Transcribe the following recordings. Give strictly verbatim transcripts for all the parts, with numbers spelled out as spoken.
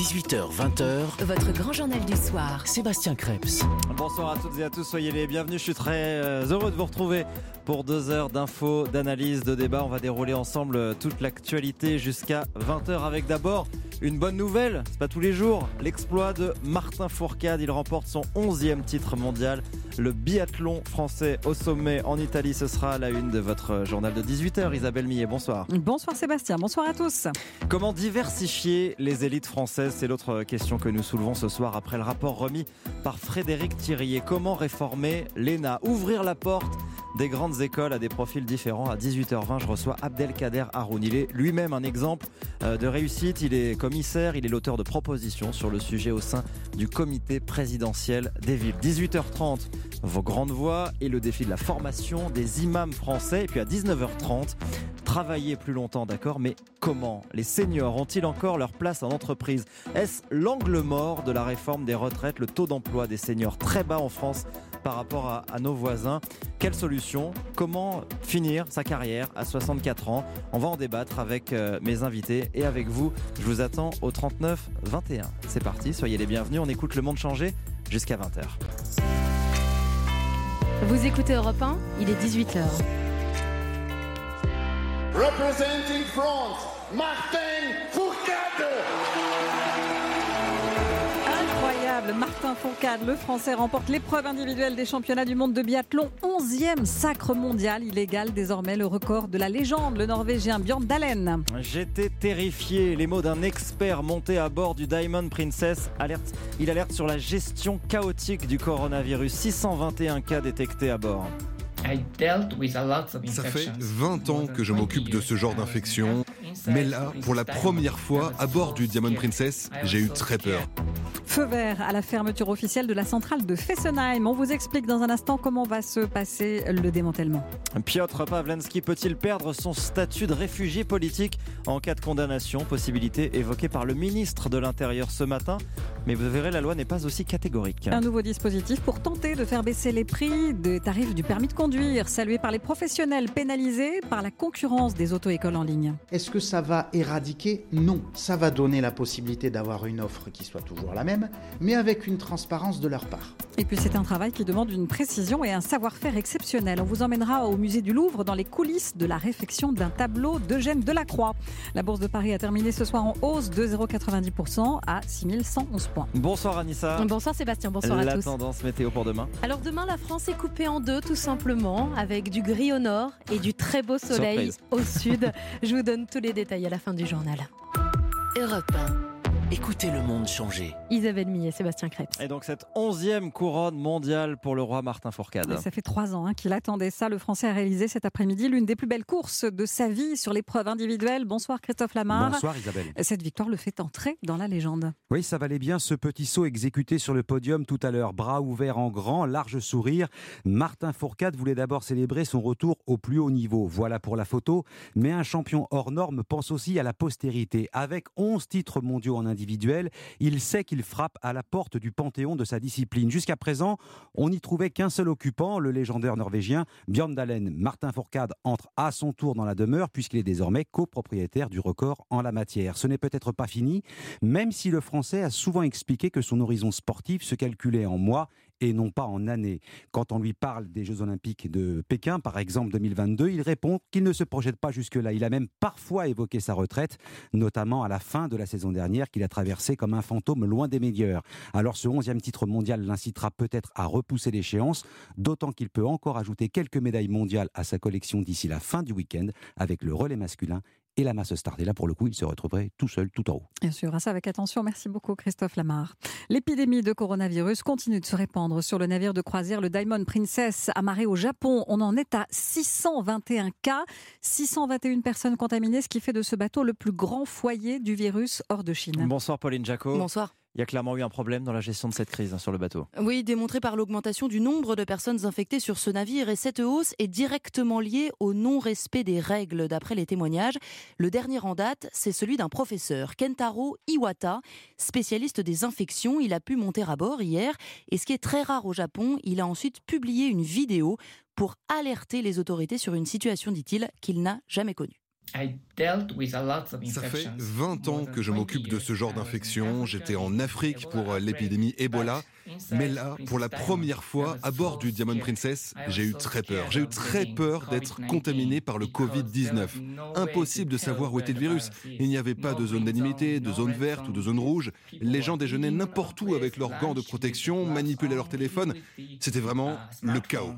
dix-huit heures vingt, votre grand journal du soir. Sébastien Krebs. Bonsoir à toutes et à tous, soyez les bienvenus. Je suis très heureux de vous retrouver pour deux heures d'infos, d'analyse, de débat. On va dérouler ensemble toute l'actualité jusqu'à vingt heures avec d'abord une bonne nouvelle, c'est pas tous les jours, l'exploit de Martin Fourcade. Il remporte son onzième titre mondial. Le biathlon français au sommet en Italie, ce sera à la une de votre journal de dix-huit heures. Isabelle Millet, bonsoir. Bonsoir Sébastien, bonsoir à tous. Comment diversifier les élites françaises ? C'est l'autre question que nous soulevons ce soir après le rapport remis par Frédéric Thirier. Comment réformer l'E N A ? Ouvrir la porte des grandes écoles à des profils différents. À dix-huit heures vingt, je reçois Abdelkader Haroun. Il est lui-même un exemple de réussite. Il est commissaire, il est l'auteur de propositions sur le sujet au sein du comité présidentiel des villes. dix-huit heures trente, vos grandes voix et le défi de la formation des imams français. Et puis à dix-neuf heures trente, travailler plus longtemps, d'accord, mais comment ? Les seniors ont-ils encore leur place en entreprise ? Est-ce l'angle mort de la réforme des retraites ? Le taux d'emploi des seniors très bas en France par rapport à, à nos voisins. Quelle solution ? Comment finir sa carrière à soixante-quatre ans ? On va en débattre avec euh, mes invités et avec vous. Je vous attends au trente-neuf vingt et un. C'est parti, soyez les bienvenus. On écoute Le Monde changer jusqu'à vingt heures. Vous écoutez Europe un, il est dix-huit heures. Representing France, Martin Fourcade. Incroyable, Martin Fourcade, le Français, remporte l'épreuve individuelle des championnats du monde de biathlon. onzième sacre mondial, il égale désormais le record de la légende, le Norvégien Björn Dahlem. J'étais terrifié, les mots d'un expert monté à bord du Diamond Princess. Alerte, il alerte sur la gestion chaotique du coronavirus. six cent vingt et un cas détectés à bord. Ça fait vingt ans que je m'occupe de ce genre d'infection, mais là, pour la première fois, à bord du Diamond Princess, j'ai eu très peur. Feu vert à la fermeture officielle de la centrale de Fessenheim. On vous explique dans un instant comment va se passer le démantèlement. Piotr Pawlenski peut-il perdre son statut de réfugié politique en cas de condamnation ? Possibilité évoquée par le ministre de l'Intérieur ce matin. Mais vous verrez, la loi n'est pas aussi catégorique. Un nouveau dispositif pour tenter de faire baisser les prix des tarifs du permis de conduire, salué par les professionnels, pénalisés par la concurrence des auto-écoles en ligne. Est-ce que ça va éradiquer ? Non. Ça va donner la possibilité d'avoir une offre qui soit toujours la même, mais avec une transparence de leur part. Et puis c'est un travail qui demande une précision et un savoir-faire exceptionnel. On vous emmènera au musée du Louvre dans les coulisses de la réfection d'un tableau d'Eugène Delacroix. La Bourse de Paris a terminé ce soir en hausse de zéro virgule quatre-vingt-dix pour cent à six mille cent onze points. Bonsoir Anissa. Bonsoir Sébastien, bonsoir à la tous. La tendance météo pour demain ? Alors demain, la France est coupée en deux tout simplement, avec du gris au nord et du très beau soleil Surprise. au sud. Je vous donne tous les détails à la fin du journal. Europe un. Écoutez le monde changer. Isabelle Millet, Sébastien Krebs. Et donc cette onzième couronne mondiale pour le roi Martin Fourcade. Et ça fait trois ans hein, qu'il attendait ça. Le Français a réalisé cet après-midi l'une des plus belles courses de sa vie sur l'épreuve individuelle. Bonsoir Christophe Lamar. Bonsoir Isabelle. Cette victoire le fait entrer dans la légende. Oui, ça valait bien ce petit saut exécuté sur le podium tout à l'heure. Bras ouverts en grand, large sourire. Martin Fourcade voulait d'abord célébrer son retour au plus haut niveau. Voilà pour la photo. Mais un champion hors norme pense aussi à la postérité. Avec onze titres mondiaux en individuel, il sait qu'il frappe à la porte du panthéon de sa discipline. Jusqu'à présent, on n'y trouvait qu'un seul occupant, le légendaire norvégien Björn Dahlem. Martin Fourcade entre à son tour dans la demeure puisqu'il est désormais copropriétaire du record en la matière. Ce n'est peut-être pas fini, même si le Français a souvent expliqué que son horizon sportif se calculait en mois et non pas en années. Quand on lui parle des Jeux Olympiques de Pékin, par exemple deux mille vingt-deux, il répond qu'il ne se projette pas jusque-là. Il a même parfois évoqué sa retraite, notamment à la fin de la saison dernière qu'il a traversée comme un fantôme loin des meilleurs. Alors ce onzième titre mondial l'incitera peut-être à repousser l'échéance, d'autant qu'il peut encore ajouter quelques médailles mondiales à sa collection d'ici la fin du week-end avec le relais masculin et la masse start. Et là, pour le coup, il se retrouverait tout seul, tout en haut. Bien sûr, à ça avec attention. Merci beaucoup, Christophe Lamar. L'épidémie de coronavirus continue de se répandre sur le navire de croisière, le Diamond Princess, amarré au Japon. On en est à six cent vingt et un cas, six cent vingt et une personnes contaminées, ce qui fait de ce bateau le plus grand foyer du virus hors de Chine. Bonsoir Pauline Jacot. Bonsoir. Il y a clairement eu un problème dans la gestion de cette crise hein, sur le bateau. Oui, démontré par l'augmentation du nombre de personnes infectées sur ce navire. Et cette hausse est directement liée au non-respect des règles, d'après les témoignages. Le dernier en date, c'est celui d'un professeur, Kentaro Iwata, spécialiste des infections. Il a pu monter à bord hier. Et ce qui est très rare au Japon, il a ensuite publié une vidéo pour alerter les autorités sur une situation, dit-il, qu'il n'a jamais connue. Ça fait vingt ans que je m'occupe de ce genre d'infection. J'étais en Afrique pour l'épidémie Ebola. Mais là, pour la première fois, à bord du Diamond Princess, j'ai eu très peur. J'ai eu très peur d'être contaminé par le covid dix-neuf. Impossible de savoir où était le virus. Il n'y avait pas de zone d'animité, de zone verte ou de zone rouge. Les gens déjeunaient n'importe où avec leurs gants de protection, manipulaient leur téléphone. C'était vraiment le chaos.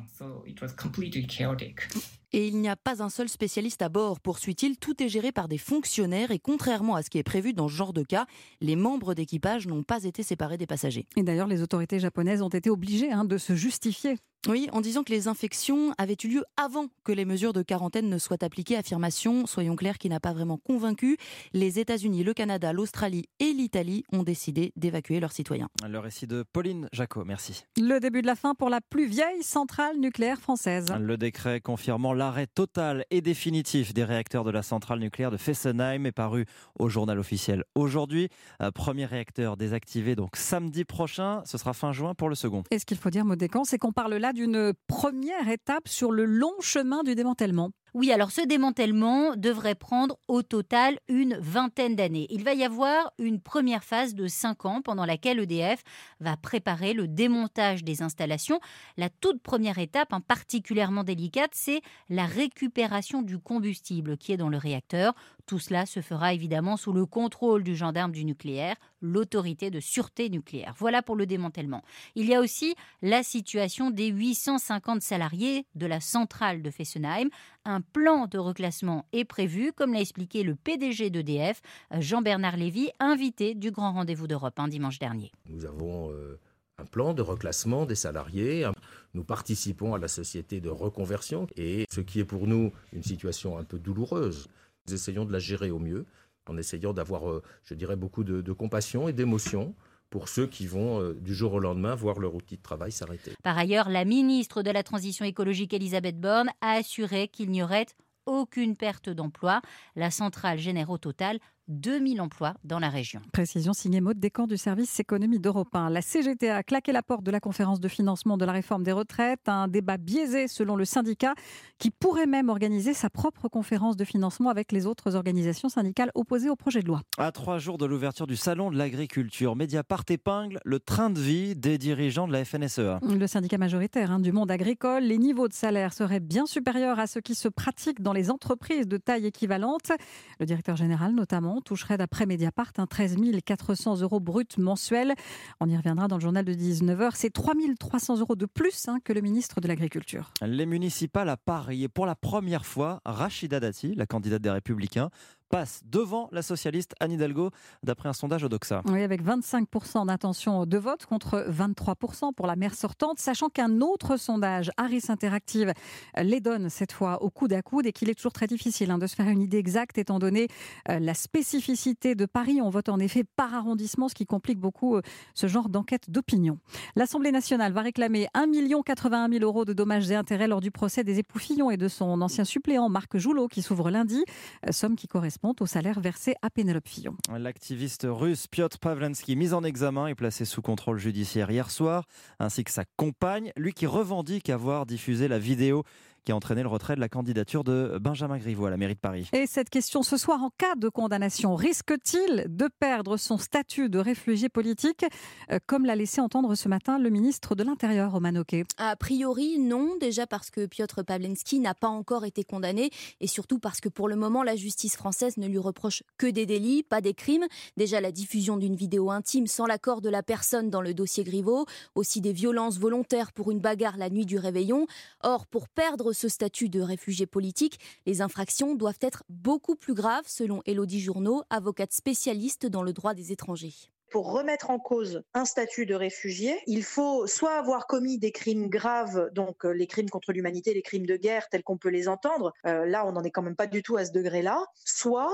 Et il n'y a pas un seul spécialiste à bord, poursuit-il. Tout est géré par des fonctionnaires et contrairement à ce qui est prévu dans ce genre de cas, les membres d'équipage n'ont pas été séparés des passagers. Et d'ailleurs, les autorités japonaises ont été obligées hein, de se justifier. Oui, en disant que les infections avaient eu lieu avant que les mesures de quarantaine ne soient appliquées. Affirmation, soyons clairs, qui n'a pas vraiment convaincu. Les États-Unis, le Canada, l'Australie et l'Italie ont décidé d'évacuer leurs citoyens. Le récit de Pauline Jacot, merci. Le début de la fin pour la plus vieille centrale nucléaire française. Le décret confirmant l'arrêt total et définitif des réacteurs de la centrale nucléaire de Fessenheim est paru au journal officiel aujourd'hui. Premier réacteur désactivé donc samedi prochain. Ce sera fin juin pour le second. Et ce qu'il faut dire, Maud Descamps, c'est qu'on parle là d'une première étape sur le long chemin du démantèlement. Oui, alors ce démantèlement devrait prendre au total une vingtaine d'années. Il va y avoir une première phase de cinq ans pendant laquelle E D F va préparer le démontage des installations. La toute première étape, hein, particulièrement délicate, c'est la récupération du combustible qui est dans le réacteur. Tout cela se fera évidemment sous le contrôle du gendarme du nucléaire, l'autorité de sûreté nucléaire. Voilà pour le démantèlement. Il y a aussi la situation des huit cent cinquante salariés de la centrale de Fessenheim. Un plan de reclassement est prévu, comme l'a expliqué le P D G d'E D F, Jean-Bernard Lévy, invité du Grand Rendez-vous d'Europe un dimanche dernier. Nous avons euh, un plan de reclassement des salariés. Nous participons à la société de reconversion et ce qui est pour nous une situation un peu douloureuse. Nous essayons de la gérer au mieux en essayant d'avoir, euh, je dirais, beaucoup de, de compassion et d'émotion pour ceux qui vont euh, du jour au lendemain voir leur outil de travail s'arrêter. Par ailleurs, la ministre de la Transition écologique Elisabeth Borne a assuré qu'il n'y aurait aucune perte d'emploi. La centrale génère au total deux mille emplois dans la région. Précision signée Maud Descamps du service économie d'Europe un. La C G T A a claqué la porte de la conférence de financement de la réforme des retraites. Un débat biaisé selon le syndicat qui pourrait même organiser sa propre conférence de financement avec les autres organisations syndicales opposées au projet de loi. À trois jours de l'ouverture du salon de l'agriculture, Mediapart épingle le train de vie des dirigeants de la F N S E A. Le syndicat majoritaire hein, du monde agricole, les niveaux de salaire seraient bien supérieurs à ceux qui se pratiquent dans les entreprises de taille équivalente. Le directeur général notamment toucherait d'après Mediapart un treize mille quatre cents euros bruts mensuels. On y reviendra dans le journal de dix-neuf heures. C'est trois mille trois cents euros de plus hein, que le ministre de l'Agriculture. Les municipales à Paris. Et pour la première fois, Rachida Dati, la candidate des Républicains, passe devant la socialiste Anne Hidalgo, d'après un sondage Odoxa. Oui, avec vingt-cinq pour cent d'intention de vote contre vingt-trois pour cent pour la maire sortante, sachant qu'un autre sondage, Harris Interactive, les donne cette fois au coude à coude et qu'il est toujours très difficile hein, de se faire une idée exacte étant donné euh, la spécificité de Paris. On vote en effet par arrondissement, ce qui complique beaucoup euh, ce genre d'enquête d'opinion. L'Assemblée nationale va réclamer un million quatre-vingt-un mille euros de dommages et intérêts lors du procès des époux Fillon et de son ancien suppléant Marc Joulot qui s'ouvre lundi, euh, somme qui correspond au salaire versé à Pénélope Fillon. L'activiste russe Piotr Pawlenski, mis en examen et placé sous contrôle judiciaire hier soir, ainsi que sa compagne, lui qui revendique avoir diffusé la vidéo qui a entraîné le retrait de la candidature de Benjamin Griveaux à la mairie de Paris. Et cette question ce soir, en cas de condamnation, risque-t-il de perdre son statut de réfugié politique, comme l'a laissé entendre ce matin le ministre de l'Intérieur, Roman Oquet? A priori, non. Déjà parce que Piotr Pawlenski n'a pas encore été condamné et surtout parce que pour le moment, la justice française ne lui reproche que des délits, pas des crimes. Déjà la diffusion d'une vidéo intime sans l'accord de la personne dans le dossier Griveaux, aussi des violences volontaires pour une bagarre la nuit du réveillon. Or, pour perdre ce statut de réfugié politique, les infractions doivent être beaucoup plus graves, selon Élodie Journeau, avocate spécialiste dans le droit des étrangers. Pour remettre en cause un statut de réfugié, il faut soit avoir commis des crimes graves, donc les crimes contre l'humanité, les crimes de guerre tels qu'on peut les entendre, euh, là on n'en est quand même pas du tout à ce degré-là, soit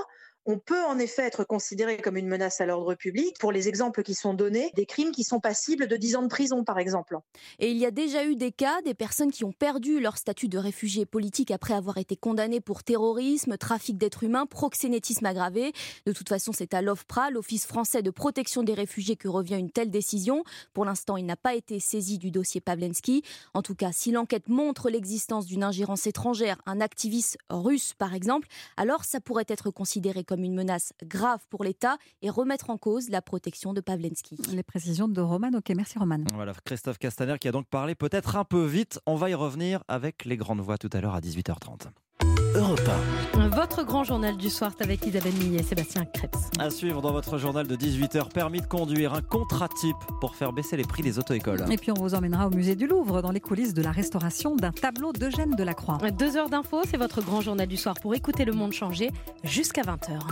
On peut en effet être considéré comme une menace à l'ordre public pour les exemples qui sont donnés, des crimes qui sont passibles de dix ans de prison par exemple. Et il y a déjà eu des cas, des personnes qui ont perdu leur statut de réfugié politique après avoir été condamnées pour terrorisme, trafic d'êtres humains, proxénétisme aggravé. De toute façon, c'est à l'OFPRA, l'Office français de protection des réfugiés, que revient une telle décision. Pour l'instant, il n'a pas été saisi du dossier Pawlenski. En tout cas, si l'enquête montre l'existence d'une ingérence étrangère, un activiste russe par exemple, alors ça pourrait être considéré comme une menace grave pour l'État et remettre en cause la protection de Pawlenski. Les précisions de Roman. Ok, merci Roman. Voilà, Christophe Castaner qui a donc parlé peut-être un peu vite. On va y revenir avec les grandes voix tout à l'heure à dix-huit heures trente. Europe un. Votre grand journal du soir avec Isabelle Millet et Sébastien Krebs. À suivre dans votre journal de dix-huit heures, permis de conduire, un contrat type pour faire baisser les prix des auto-écoles. Et puis on vous emmènera au musée du Louvre dans les coulisses de la restauration d'un tableau d'Eugène Delacroix. Deux heures d'infos, c'est votre grand journal du soir pour écouter le monde changer jusqu'à vingt heures.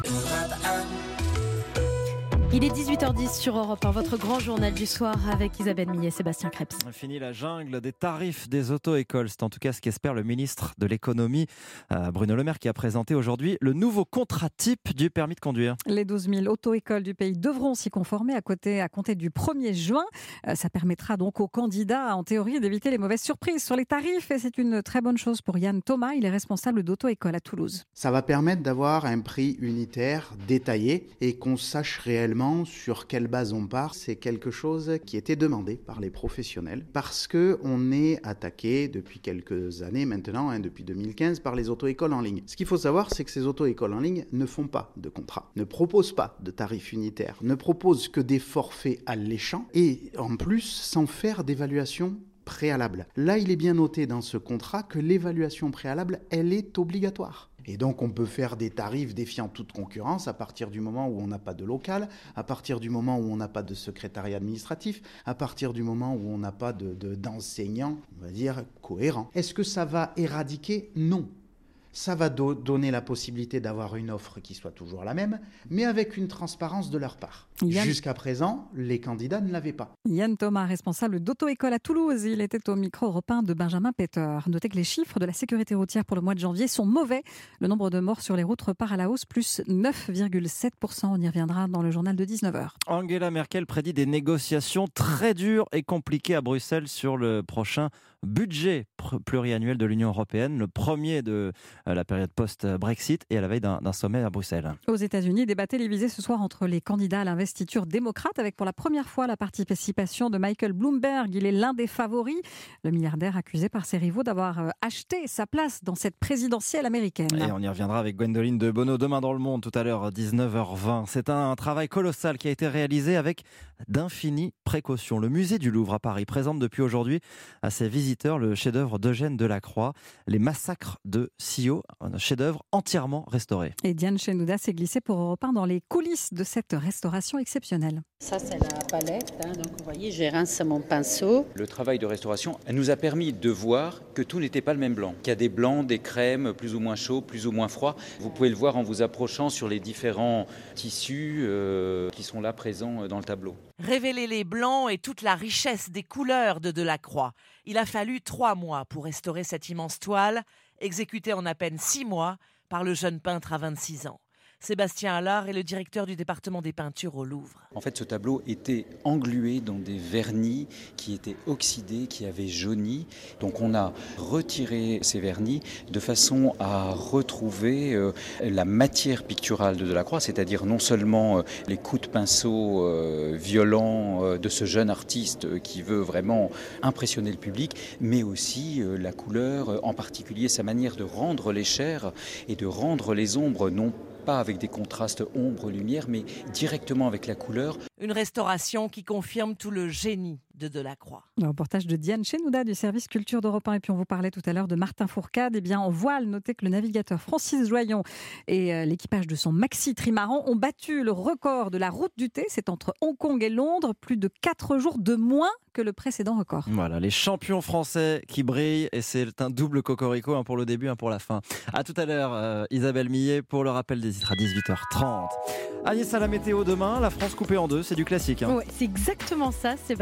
Il est dix-huit heures dix sur Europe un, votre grand journal du soir avec Isabelle Millet et Sébastien Krebs. Fini la jungle des tarifs des auto-écoles. C'est en tout cas ce qu'espère le ministre de l'économie, Bruno Le Maire, qui a présenté aujourd'hui le nouveau contrat type du permis de conduire. Les douze mille auto-écoles du pays devront s'y conformer à, côté, à compter du premier juin. Ça permettra donc aux candidats, en théorie, d'éviter les mauvaises surprises sur les tarifs. Et c'est une très bonne chose pour Yann Thomas. Il est responsable d'auto-école à Toulouse. Ça va permettre d'avoir un prix unitaire détaillé et qu'on sache réellement sur quelle base on part. C'est quelque chose qui était demandé par les professionnels parce qu'on est attaqué depuis quelques années maintenant, hein, depuis deux mille quinze, par les auto-écoles en ligne. Ce qu'il faut savoir, c'est que ces auto-écoles en ligne ne font pas de contrat, ne proposent pas de tarifs unitaires, ne proposent que des forfaits alléchants et en plus sans faire d'évaluation préalable. Là, il est bien noté dans ce contrat que l'évaluation préalable, elle est obligatoire. Et donc, on peut faire des tarifs défiant toute concurrence à partir du moment où on n'a pas de local, à partir du moment où on n'a pas de secrétariat administratif, à partir du moment où on n'a pas de, de, d'enseignants, on va dire, cohérents. Est-ce que ça va éradiquer ? Non. Ça va do- donner la possibilité d'avoir une offre qui soit toujours la même, mais avec une transparence de leur part. Yann... Jusqu'à présent, les candidats ne l'avaient pas. Yann Thomas, responsable d'auto-école à Toulouse, il était au micro européen de Benjamin Peter. Notez que les chiffres de la sécurité routière pour le mois de janvier sont mauvais. Le nombre de morts sur les routes repart à la hausse, plus neuf virgule sept pour cent. On y reviendra dans le journal de dix-neuf heures. Angela Merkel prédit des négociations très dures et compliquées à Bruxelles sur le prochain budget pluriannuel de l'Union européenne, le premier de la période post-Brexit et à la veille d'un, d'un sommet à Bruxelles. Aux États-Unis, débat télévisé ce soir entre les candidats à l'investiture démocrate avec pour la première fois la participation de Michael Bloomberg. Il est l'un des favoris. Le milliardaire accusé par ses rivaux d'avoir acheté sa place dans cette présidentielle américaine. Et on y reviendra avec Gwendoline de Bono demain dans Le Monde, tout à l'heure, dix-neuf heures vingt. C'est un travail colossal qui a été réalisé avec d'infinies précautions. Le musée du Louvre à Paris présente depuis aujourd'hui à ses visiteurs le chef-d'œuvre d'Eugène Delacroix, Les Massacres de Scio, un chef-d'œuvre entièrement restauré. Et Diane Chenouda s'est glissée pour Europe un dans les coulisses de cette restauration exceptionnelle. Ça, c'est la palette. Hein, donc, vous voyez, j'ai rincé mon pinceau. Le travail de restauration nous a permis de voir que tout n'était pas le même blanc. Qu'il y a des blancs, des crèmes, plus ou moins chauds, plus ou moins froids. Vous pouvez le voir en vous approchant sur les différents tissus euh, qui sont là présents dans le tableau. Révéler les blancs et toute la richesse des couleurs de Delacroix. Il a fallu trois mois pour restaurer cette immense toile, exécutée en à peine six mois par le jeune peintre à vingt-six ans. Sébastien Allard est le directeur du département des peintures au Louvre. En fait, ce tableau était englué dans des vernis qui étaient oxydés, qui avaient jauni. Donc on a retiré ces vernis de façon à retrouver euh, la matière picturale de Delacroix, c'est-à-dire non seulement euh, les coups de pinceau euh, violents euh, de ce jeune artiste euh, qui veut vraiment impressionner le public, mais aussi euh, la couleur, euh, en particulier sa manière de rendre les chairs et de rendre les ombres non pas avec des contrastes ombre-lumière, mais directement avec la couleur. Une restauration qui confirme tout le génie de Delacroix. Le reportage de Diane Chenouda du service culture d'Europe un. Et puis on vous parlait tout à l'heure de Martin Fourcade. Eh bien, en voile, notez que le navigateur Francis Joyon et l'équipage de son maxi trimaran ont battu le record de la route du thé. C'est entre Hong Kong et Londres, plus de quatre jours de moins que le précédent record. Voilà, les champions français qui brillent et c'est un double cocorico, un pour le début, un pour la fin. À tout à l'heure, euh, Isabelle Millet pour le rappel des titres à dix-huit heures trente. Agnès, à la météo demain, la France coupée en deux, c'est du classique. Hein. Ouais, c'est exactement ça, Sébastien. C'est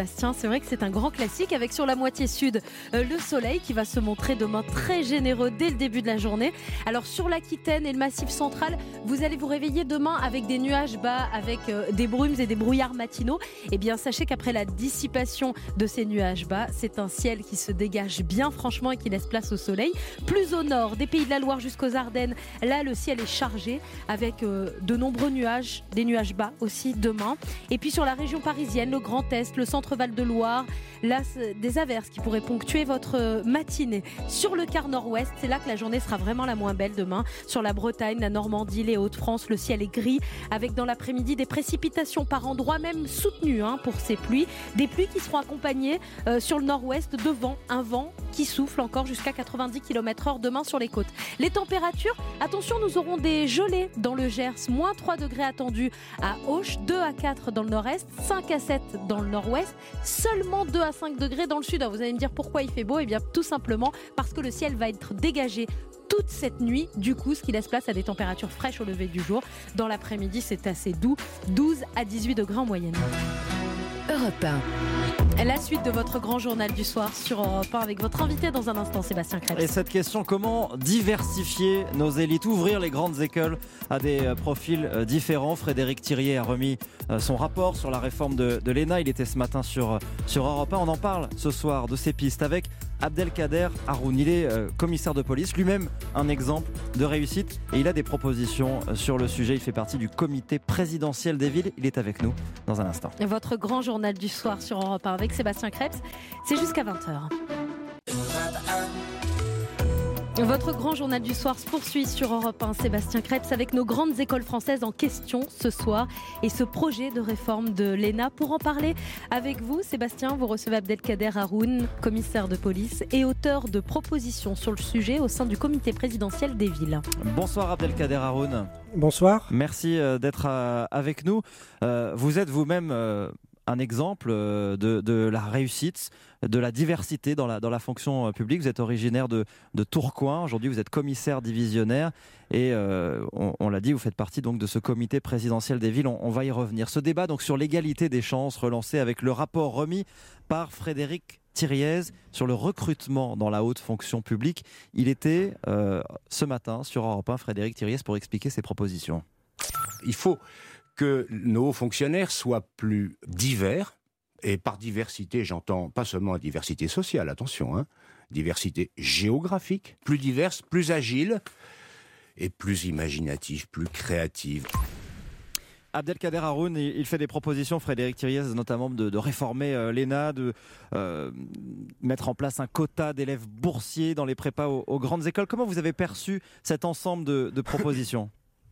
vrai que c'est un grand classique avec sur la moitié sud euh, le soleil qui va se montrer demain très généreux dès le début de la journée. Alors sur l'Aquitaine et le Massif central, vous allez vous réveiller demain avec des nuages bas, avec euh, des brumes et des brouillards matinaux. Eh bien sachez qu'après la dissipation de ces nuages bas, c'est un ciel qui se dégage bien franchement et qui laisse place au soleil. Plus au nord, des Pays de la Loire jusqu'aux Ardennes, là le ciel est chargé avec euh, de nombreux nuages, des nuages bas aussi demain. Et puis sur la région parisienne, le Grand Est, le centre Val-de-Loire, là des averses qui pourraient ponctuer votre matinée. Sur le quart nord-ouest, c'est là que la journée sera vraiment la moins belle demain. Sur la Bretagne, la Normandie, les Hauts-de-France, le ciel est gris avec dans l'après-midi des précipitations par endroits même soutenues hein, pour ces pluies. Des pluies qui seront accompagnées euh, sur le nord-ouest de vent, un vent qui souffle encore jusqu'à quatre-vingt-dix kilomètres heure demain sur les côtes. Les températures, attention, nous aurons des gelées dans le Gers, moins trois degrés attendus à Auch, deux à quatre dans le nord-est, cinq à sept dans le nord-ouest, seulement deux à cinq degrés dans le sud. Alors vous allez me dire pourquoi il fait beau ? Eh bien tout simplement parce que le ciel va être dégagé toute cette nuit, du coup, ce qui laisse place à des températures fraîches au lever du jour. Dans l'après-midi, c'est assez doux, douze à dix-huit degrés en moyenne. Europe un. La suite de votre grand journal du soir sur Europe un avec votre invité dans un instant, Sébastien Krebs. Et cette question, comment diversifier nos élites, ouvrir les grandes écoles à des profils différents? Frédéric Thiriez a remis son rapport sur la réforme de, de l'E N A. Il était ce matin sur, sur Europe un. On en parle ce soir de ces pistes avec Abdelkader Haroun. Il est euh, commissaire de police, lui-même un exemple de réussite et il a des propositions sur le sujet. Il fait partie du comité présidentiel des villes. Il est avec nous dans un instant. Votre grand journal du soir sur Europe un avec Sébastien Krebs, c'est jusqu'à vingt heures. Votre grand journal du soir se poursuit sur Europe un, Sébastien Krebs, avec nos grandes écoles françaises en question ce soir et ce projet de réforme de l'E N A. Pour en parler avec vous, Sébastien, vous recevez Abdelkader Haroun, commissaire de police et auteur de propositions sur le sujet au sein du comité présidentiel des villes. Bonsoir Abdelkader Haroun. Bonsoir. Merci d'être avec nous. Vous êtes vous-même un exemple de, de la réussite, de la diversité dans la, dans la fonction publique. Vous êtes originaire de, de Tourcoing. Aujourd'hui, vous êtes commissaire divisionnaire et euh, on, on l'a dit, vous faites partie donc de ce comité présidentiel des villes. On, on va y revenir. Ce débat donc sur l'égalité des chances relancé avec le rapport remis par Frédéric Thiriez sur le recrutement dans la haute fonction publique. Il était euh, ce matin sur Europe un, Frédéric Thiriez, pour expliquer ses propositions. Il faut que nos hauts fonctionnaires soient plus divers, et par diversité, j'entends pas seulement la diversité sociale, attention, hein, diversité géographique, plus diverse, plus agile, et plus imaginative, plus créative. Abdelkader Haroun, il fait des propositions, Frédéric Thiriez, notamment de, de réformer euh, l'E N A, de euh, mettre en place un quota d'élèves boursiers dans les prépas aux, aux grandes écoles. Comment vous avez perçu cet ensemble de, de propositions ?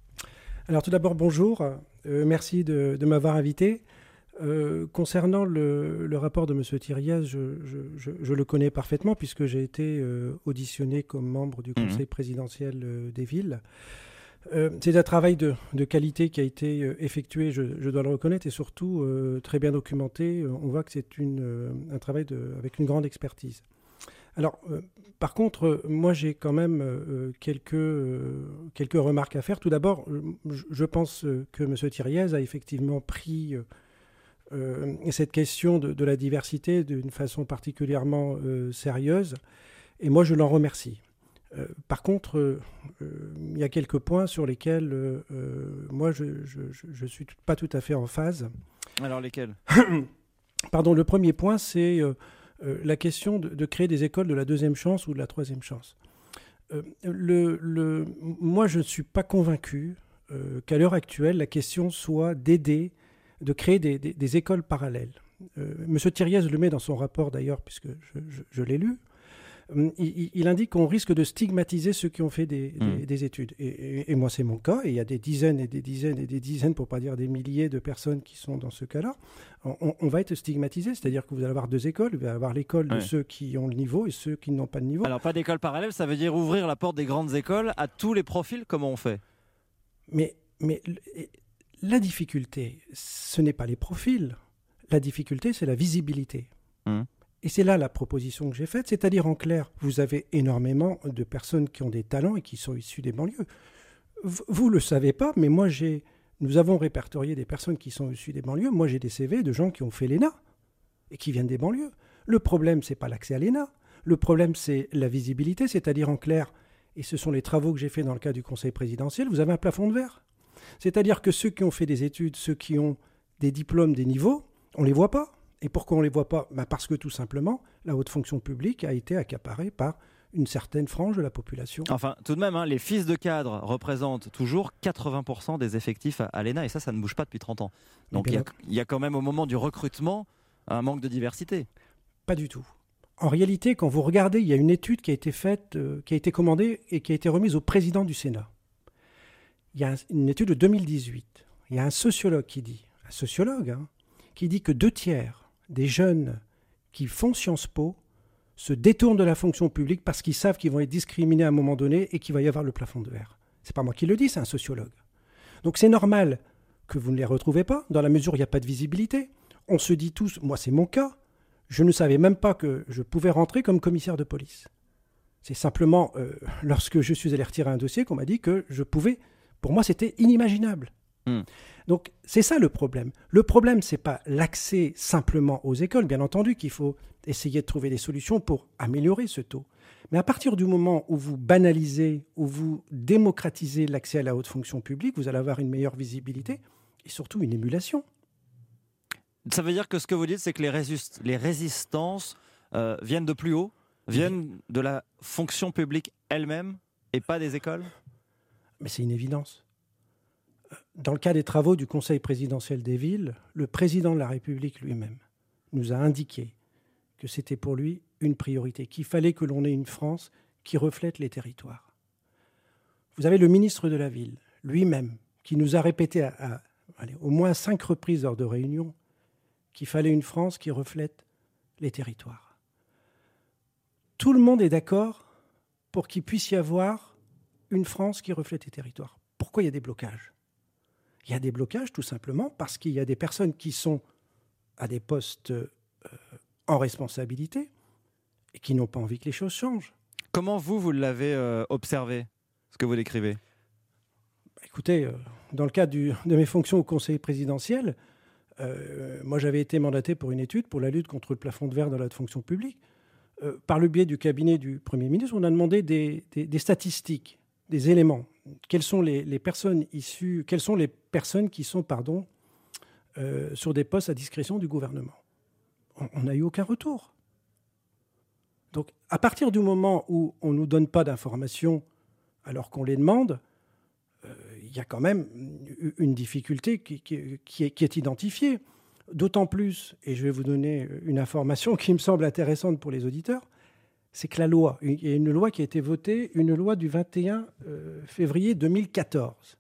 Alors tout d'abord, bonjour. Euh, merci de, de m'avoir invité. Euh, concernant le, le rapport de M. Thiriez, je, je, je, je le connais parfaitement puisque j'ai été euh, auditionné comme membre du Conseil mmh. présidentiel euh, des villes. Euh, c'est un travail de, de qualité qui a été euh, effectué, je, je dois le reconnaître, et surtout euh, très bien documenté. On voit que c'est une, euh, un travail de, avec une grande expertise. Alors, euh, par contre, euh, moi, j'ai quand même euh, quelques, euh, quelques remarques à faire. Tout d'abord, je, je pense euh, que M. Thiriez a effectivement pris euh, euh, cette question de, de la diversité d'une façon particulièrement euh, sérieuse, et moi, je l'en remercie. Euh, par contre, euh, euh, il y a quelques points sur lesquels, euh, euh, moi, je ne suis pas tout à fait en phase. Alors, lesquels ? Pardon, le premier point, c'est... Euh, Euh, la question de, de créer des écoles de la deuxième chance ou de la troisième chance. Euh, le, le, moi, je ne suis pas convaincu euh, qu'à l'heure actuelle, la question soit d'aider, de créer des, des, des écoles parallèles. Euh, Monsieur Thiriez le met dans son rapport d'ailleurs, puisque je, je, je l'ai lu. Il, il indique qu'on risque de stigmatiser ceux qui ont fait des, mmh. des, des études. Et, et, et moi, c'est mon cas. Et il y a des dizaines et des dizaines et des dizaines, pour ne pas dire des milliers de personnes qui sont dans ce cas-là. On, on va être stigmatisé. C'est-à-dire que vous allez avoir deux écoles. Vous allez avoir l'école ouais. de ceux qui ont le niveau et ceux qui n'ont pas de niveau. Alors, pas d'école parallèle, ça veut dire ouvrir la porte des grandes écoles à tous les profils. Comment on fait ? Mais, mais la difficulté, ce n'est pas les profils. La difficulté, c'est la visibilité. Mmh. Et c'est là la proposition que j'ai faite, c'est-à-dire en clair, vous avez énormément de personnes qui ont des talents et qui sont issues des banlieues. Vous ne le savez pas, mais moi, j'ai, nous avons répertorié des personnes qui sont issues des banlieues. Moi, j'ai des C V de gens qui ont fait l'E N A. et qui viennent des banlieues. Le problème, ce n'est pas l'accès à l'E N A. Le problème, c'est la visibilité, c'est-à-dire en clair, et ce sont les travaux que j'ai faits dans le cadre du Conseil présidentiel, vous avez un plafond de verre. C'est-à-dire que ceux qui ont fait des études, ceux qui ont des diplômes, des niveaux, on ne les voit pas. Et pourquoi on ne les voit pas ? Ben parce que tout simplement, la haute fonction publique a été accaparée par une certaine frange de la population. Enfin, tout de même, hein, les fils de cadres représentent toujours quatre-vingts pour cent des effectifs à, à l'E N A, et ça, ça ne bouge pas depuis trente ans. Donc il y, y a quand même au moment du recrutement un manque de diversité. Pas du tout. En réalité, quand vous regardez, il y a une étude qui a été faite, euh, qui a été commandée et qui a été remise au président du Sénat. Il y a un, une étude de deux mille dix-huit. Il y a un sociologue qui dit, un sociologue, hein, qui dit que deux tiers des jeunes qui font Sciences Po se détournent de la fonction publique parce qu'ils savent qu'ils vont être discriminés à un moment donné et qu'il va y avoir le plafond de verre. C'est pas moi qui le dis, c'est un sociologue. Donc c'est normal que vous ne les retrouvez pas, dans la mesure où il n'y a pas de visibilité. On se dit tous, moi c'est mon cas, je ne savais même pas que je pouvais rentrer comme commissaire de police. C'est simplement euh, lorsque je suis allé retirer un dossier qu'on m'a dit que je pouvais. Pour moi, c'était inimaginable. Mmh. Donc, c'est ça le problème. Le problème, ce n'est pas l'accès simplement aux écoles. Bien entendu qu'il faut essayer de trouver des solutions pour améliorer ce taux. Mais à partir du moment où vous banalisez, où vous démocratisez l'accès à la haute fonction publique, vous allez avoir une meilleure visibilité et surtout une émulation. Ça veut dire que ce que vous dites, c'est que les, résist- les résistances euh, viennent de plus haut, viennent de la fonction publique elle-même et pas des écoles ? Mais c'est une évidence. Dans le cas des travaux du Conseil présidentiel des villes, le président de la République lui-même nous a indiqué que c'était pour lui une priorité, qu'il fallait que l'on ait une France qui reflète les territoires. Vous avez le ministre de la Ville lui-même qui nous a répété à, à allez, au moins cinq reprises lors de réunions qu'il fallait une France qui reflète les territoires. Tout le monde est d'accord pour qu'il puisse y avoir une France qui reflète les territoires. Pourquoi il y a des blocages ? Il y a des blocages tout simplement parce qu'il y a des personnes qui sont à des postes euh, en responsabilité et qui n'ont pas envie que les choses changent. Comment vous, vous l'avez euh, observé, ce que vous décrivez ? Écoutez, euh, dans le cadre du, de mes fonctions au Conseil présidentiel, euh, moi j'avais été mandaté pour une étude pour la lutte contre le plafond de verre dans la haute fonction publique. Euh, par le biais du cabinet du Premier ministre, on a demandé des, des, des statistiques, des éléments. Quelles sont les, les personnes issues, quelles sont les personnes qui sont, pardon, euh, sur des postes à discrétion du gouvernement ? On n'a eu aucun retour. Donc, à partir du moment où on ne nous donne pas d'informations alors qu'on les demande, il euh, y a quand même une difficulté qui, qui, qui, est, qui est identifiée. D'autant plus, et je vais vous donner une information qui me semble intéressante pour les auditeurs, c'est que la loi, il y a une loi qui a été votée, une loi du vingt et un février deux mille quatorze.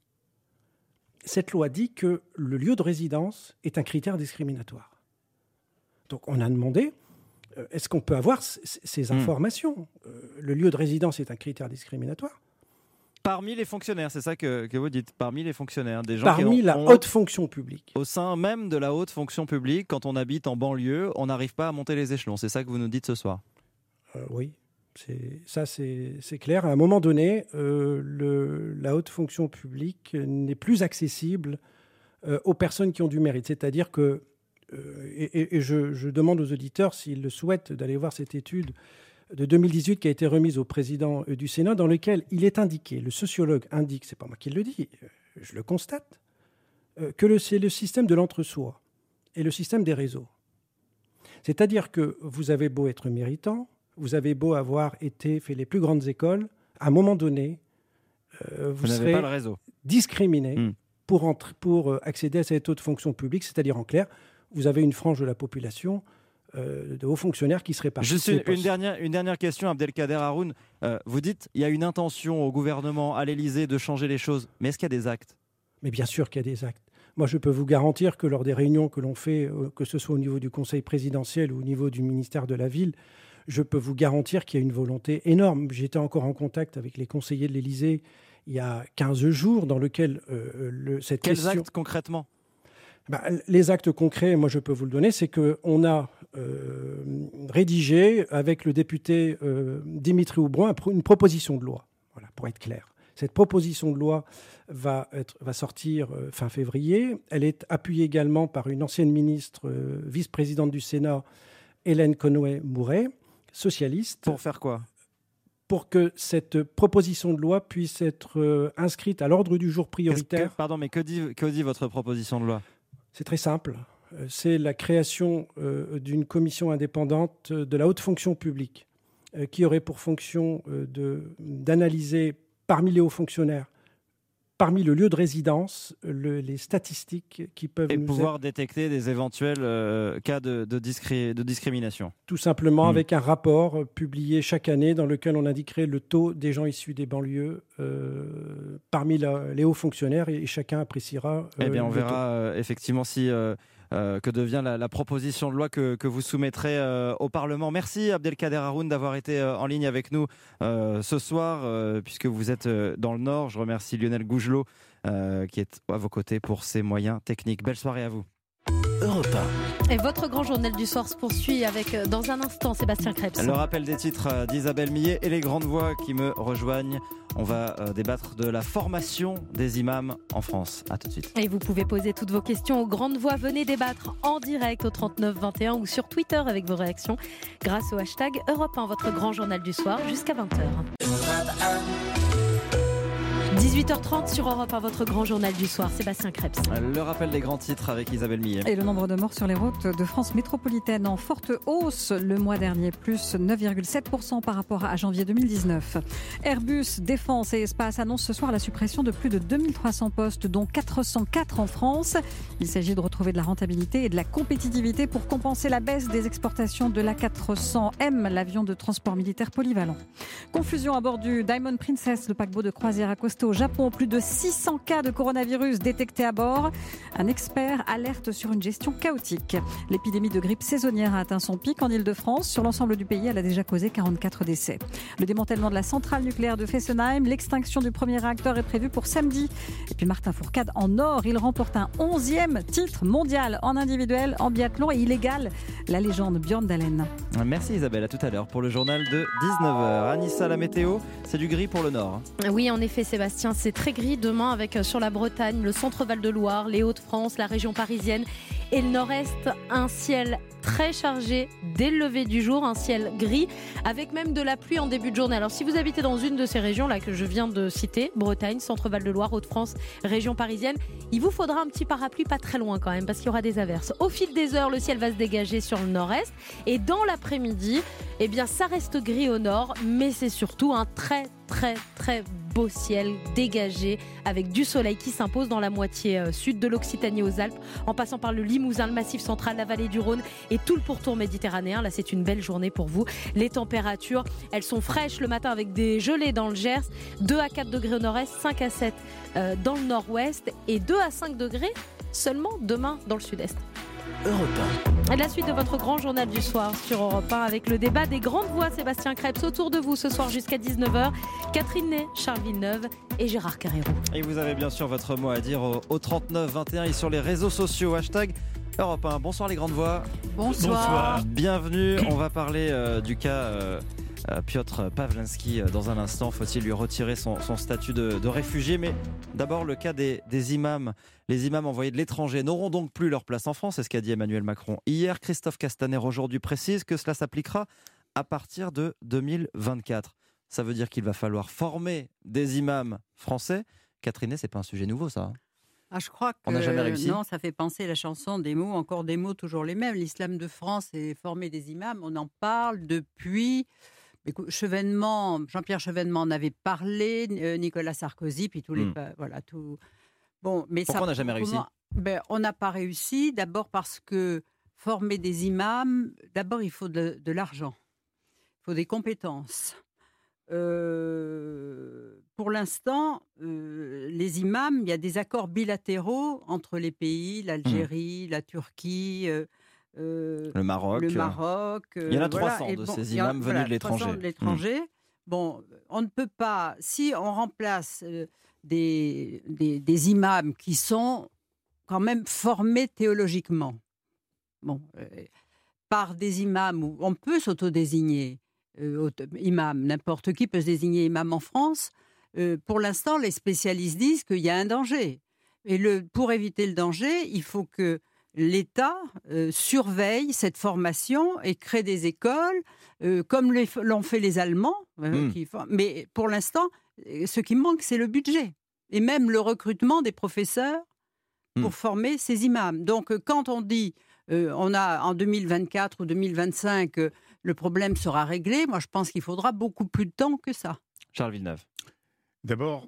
Cette loi dit que le lieu de résidence est un critère discriminatoire. Donc on a demandé, euh, est-ce qu'on peut avoir c- ces informations ? euh, Le lieu de résidence est un critère discriminatoire. Parmi les fonctionnaires, c'est ça que, que vous dites, parmi les fonctionnaires, des gens Parmi qui ont, la ont, haute fonction publique. Au sein même de la haute fonction publique, quand on habite en banlieue, on n'arrive pas à monter les échelons. C'est ça que vous nous dites ce soir ? Euh, oui, c'est, ça c'est, c'est clair. À un moment donné, euh, le, la haute fonction publique n'est plus accessible euh, aux personnes qui ont du mérite. C'est-à-dire que, euh, et, et je, je demande aux auditeurs s'ils le souhaitent d'aller voir cette étude de deux mille dix-huit qui a été remise au président du Sénat, dans lequel il est indiqué, le sociologue indique, c'est pas moi qui le dis, je le constate, euh, que le, c'est le système de l'entre-soi et le système des réseaux. C'est-à-dire que vous avez beau être méritant, vous avez beau avoir été fait les plus grandes écoles, à un moment donné, euh, vous, vous serez pas le réseau. discriminé mmh. pour, entrer, pour accéder à cette haute fonction publique. C'est-à-dire, en clair, vous avez une frange de la population euh, de hauts fonctionnaires qui se répartissent. Juste une, une, dernière, une dernière question, Abdelkader Haroun. Euh, vous dites qu'il y a une intention au gouvernement, à l'Élysée, de changer les choses. Mais est-ce qu'il y a des actes ? Mais bien sûr qu'il y a des actes. Moi, je peux vous garantir que lors des réunions que l'on fait, euh, que ce soit au niveau du Conseil présidentiel ou au niveau du ministère de la Ville, je peux vous garantir qu'il y a une volonté énorme. J'étais encore en contact avec les conseillers de l'Élysée il y a quinze jours, dans lequel euh, le, cette Quels question... actes concrètement ? bah, Les actes concrets, moi je peux vous le donner, c'est qu'on a euh, rédigé avec le député euh, Dimitri Houbron une proposition de loi, voilà, pour être clair. Cette proposition de loi va, être, va sortir euh, fin février. Elle est appuyée également par une ancienne ministre, euh, vice-présidente du Sénat, Hélène Conway-Mouret, socialiste. Pour faire quoi ? Pour que cette proposition de loi puisse être euh, inscrite à l'ordre du jour prioritaire. Que, pardon, mais que dit, que dit votre proposition de loi ? C'est très simple. Euh, c'est la création euh, d'une commission indépendante de la haute fonction publique euh, qui aurait pour fonction euh, de, d'analyser parmi les hauts fonctionnaires, parmi le lieu de résidence, le, les statistiques qui peuvent et nous pouvoir être... détecter des éventuels euh, cas de, de, discri... de discrimination. Tout simplement mmh. avec un rapport euh, publié chaque année dans lequel on indiquerait le taux des gens issus des banlieues euh, parmi la, les hauts fonctionnaires et, et chacun appréciera. Euh, eh bien, on le verra euh, effectivement si euh, euh, que devient la, la proposition de loi que, que vous soumettrez euh, au Parlement. Merci Abdelkader Haroun d'avoir été euh, en ligne avec nous euh, ce soir, euh, puisque vous êtes euh, dans le Nord. Je remercie Lionel Gougelot euh, qui est à vos côtés pour ses moyens techniques. Belle soirée à vous. Europe un. Et votre grand journal du soir se poursuit avec, dans un instant, Sébastien Krebs. Le rappel des titres d'Isabelle Millet et les grandes voix qui me rejoignent. On va débattre de la formation des imams en France. A tout de suite. Et vous pouvez poser toutes vos questions aux grandes voix. Venez débattre en direct au trente-neuf vingt et un ou sur Twitter avec vos réactions grâce au hashtag Europe un, votre grand journal du soir, jusqu'à vingt heures. dix-huit heures trente sur Europe un, votre grand journal du soir. Sébastien Krebs. Le rappel des grands titres avec Isabelle Millet. Et le nombre de morts sur les routes de France métropolitaine en forte hausse le mois dernier, plus neuf virgule sept pour cent par rapport à janvier deux mille dix-neuf. Airbus, Défense et Espace annoncent ce soir la suppression de plus de deux mille trois cents postes, dont quatre cent quatre en France. Il s'agit de retrouver de la rentabilité et de la compétitivité pour compenser la baisse des exportations de l'A quatre cents M, l'avion de transport militaire polyvalent. Confusion à bord du Diamond Princess, le paquebot de croisière accosté au Japon. Plus de six cents cas de coronavirus détectés à bord. Un expert alerte sur une gestion chaotique. L'épidémie de grippe saisonnière a atteint son pic en Ile-de-France. Sur l'ensemble du pays, elle a déjà causé quarante-quatre décès. Le démantèlement de la centrale nucléaire de Fessenheim, l'extinction du premier réacteur est prévue pour samedi. Et puis Martin Fourcade en or, il remporte un onzième titre mondial en individuel, en biathlon et illégal. La légende Björn Dahlén. Merci Isabelle, à tout à l'heure pour le journal de dix-neuf heures. Anissa, la météo, c'est du gris pour le nord. Oui, en effet Sébastien, c'est très gris demain avec sur la Bretagne, le centre Val-de-Loire, les Hauts-de-France, la région parisienne et le nord-est, un ciel très chargé dès le lever du jour, un ciel gris avec même de la pluie en début de journée. Alors si vous habitez dans une de ces régions là que je viens de citer, Bretagne, centre Val-de-Loire, Hauts-de-France, région parisienne, il vous faudra un petit parapluie pas très loin quand même parce qu'il y aura des averses. Au fil des heures, le ciel va se dégager sur le nord-est et dans l'après-midi, eh bien ça reste gris au nord, mais c'est surtout un très très très beau ciel dégagé avec du soleil qui s'impose dans la moitié sud de l'Occitanie aux Alpes, en passant par le Limousin, le Massif central, la vallée du Rhône et tout le pourtour méditerranéen. Là, c'est une belle journée pour vous. Les températures, elles sont fraîches le matin avec des gelées dans le Gers, deux à quatre degrés au nord-est, cinq à sept euh, dans le nord-ouest et deux à cinq degrés seulement demain dans le sud-est. Europe un. Et la suite de votre grand journal du soir sur Europe un avec le débat des grandes voix. Sébastien Krebs autour de vous ce soir jusqu'à dix-neuf heures. Catherine Ney, Charles Villeneuve et Gérard Carrérou. Et vous avez bien sûr votre mot à dire au, au trente-neuf vingt et un et sur les réseaux sociaux. Hashtag Europe un. Bonsoir les grandes voix. Bonsoir. Bonsoir. Bienvenue. On va parler euh, du cas euh, euh, Piotr Pawlenski euh, dans un instant. Faut-il lui retirer son, son statut de, de réfugié? Mais d'abord le cas des, des imams. Les imams envoyés de l'étranger n'auront donc plus leur place en France, c'est ce qu'a dit Emmanuel Macron hier. Christophe Castaner aujourd'hui précise que cela s'appliquera à partir de deux mille vingt-quatre. Ça veut dire qu'il va falloir former des imams français. Catherine, c'est pas un sujet nouveau ça? Ah, je crois que on n'a jamais réussi. Non, ça fait penser la chanson des mots, encore des mots, toujours les mêmes. L'islam de France est formé des imams. On en parle depuis Chevènement. Jean-Pierre Chevènement en avait parlé, Nicolas Sarkozy, puis tous les, hmm. voilà, tout. Bon, mais pourquoi ça, on n'a jamais réussi? Ben, on n'a pas réussi. D'abord parce que former des imams, d'abord il faut de, de l'argent, il faut des compétences. Euh, pour l'instant, euh, les imams, il y a des accords bilatéraux entre les pays, l'Algérie, mmh. la Turquie, euh, euh, le Maroc. Le Maroc. Euh, il y en a voilà. trois cents de bon, ces imams a, venus voilà, de l'étranger. trois cents de l'étranger. Mmh. Bon, on ne peut pas, si on remplace euh, des, des, des imams qui sont quand même formés théologiquement, bon, euh, par des imams où on peut s'autodésigner. Euh, imam, n'importe qui peut se désigner imam en France, euh, pour l'instant, les spécialistes disent qu'il y a un danger. Et le, pour éviter le danger, il faut que l'État euh, surveille cette formation et crée des écoles, euh, comme les, l'ont fait les Allemands. Euh, mmh. qui, mais pour l'instant, ce qui manque, c'est le budget. Et même le recrutement des professeurs pour mmh. former ces imams. Donc, quand on dit euh, on a en deux mille vingt-quatre ou deux mille vingt-cinq, euh, le problème sera réglé, moi, je pense qu'il faudra beaucoup plus de temps que ça. Charles Villeneuve. D'abord,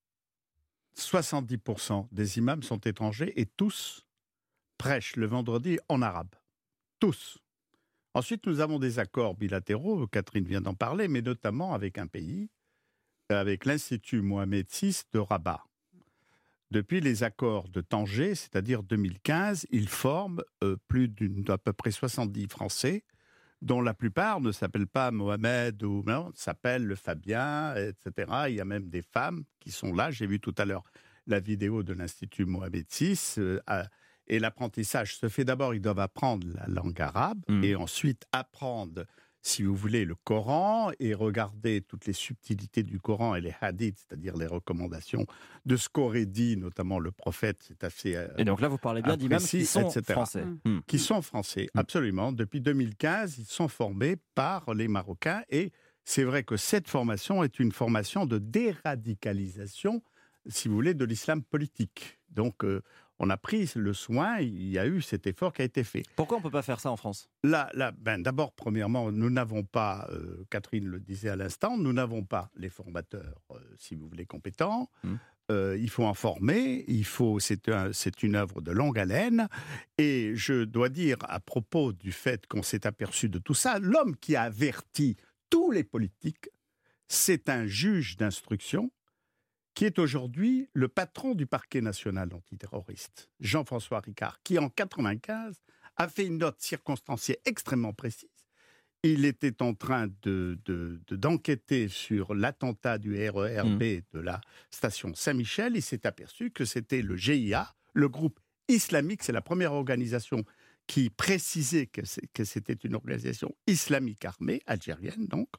soixante-dix pour cent des imams sont étrangers et tous prêchent le vendredi en arabe. Tous. Ensuite, nous avons des accords bilatéraux, Catherine vient d'en parler, mais notamment avec un pays, avec l'Institut Mohamed six de Rabat. Depuis les accords de Tanger, c'est-à-dire deux mille quinze, ils forment euh, plus d'une, d'à peu près soixante-dix Français, dont la plupart ne s'appellent pas Mohamed ou non, s'appellent le Fabien, et cetera. Il y a même des femmes qui sont là. J'ai vu tout à l'heure la vidéo de l'Institut Mohamed six. Euh, et l'apprentissage se fait d'abord, ils doivent apprendre la langue arabe mmh. et ensuite apprendre, si vous voulez, le Coran et regarder toutes les subtilités du Coran et les hadiths, c'est-à-dire les recommandations de ce qu'aurait dit notamment le prophète. C'est assez euh, et donc là, vous parlez bien d'imams qui sont et cetera. Français. Mmh. Qui sont français, mmh. absolument. Depuis deux mille quinze, ils sont formés par les Marocains et c'est vrai que cette formation est une formation de déradicalisation, si vous voulez, de l'islam politique. Donc, euh, on a pris le soin, il y a eu cet effort qui a été fait. Pourquoi on ne peut pas faire ça en France ? Là, là ben, d'abord, premièrement, nous n'avons pas, euh, Catherine le disait à l'instant, nous n'avons pas les formateurs, euh, si vous voulez, compétents. Mmh. Euh, il faut en former, il faut, c'est, un, c'est une œuvre de longue haleine. Et je dois dire, à propos du fait qu'on s'est aperçu de tout ça, l'homme qui a averti tous les politiques, c'est un juge d'instruction qui est aujourd'hui le patron du parquet national antiterroriste, Jean-François Ricard, qui en quatre-vingt-quinze a fait une note circonstanciée extrêmement précise. Il était en train de, de, de, d'enquêter sur l'attentat du R E R B mmh. de la station Saint-Michel. Il s'est aperçu que c'était le G I A, le groupe islamique, c'est la première organisation qui précisait que, c'est, que c'était une organisation islamique armée, algérienne donc.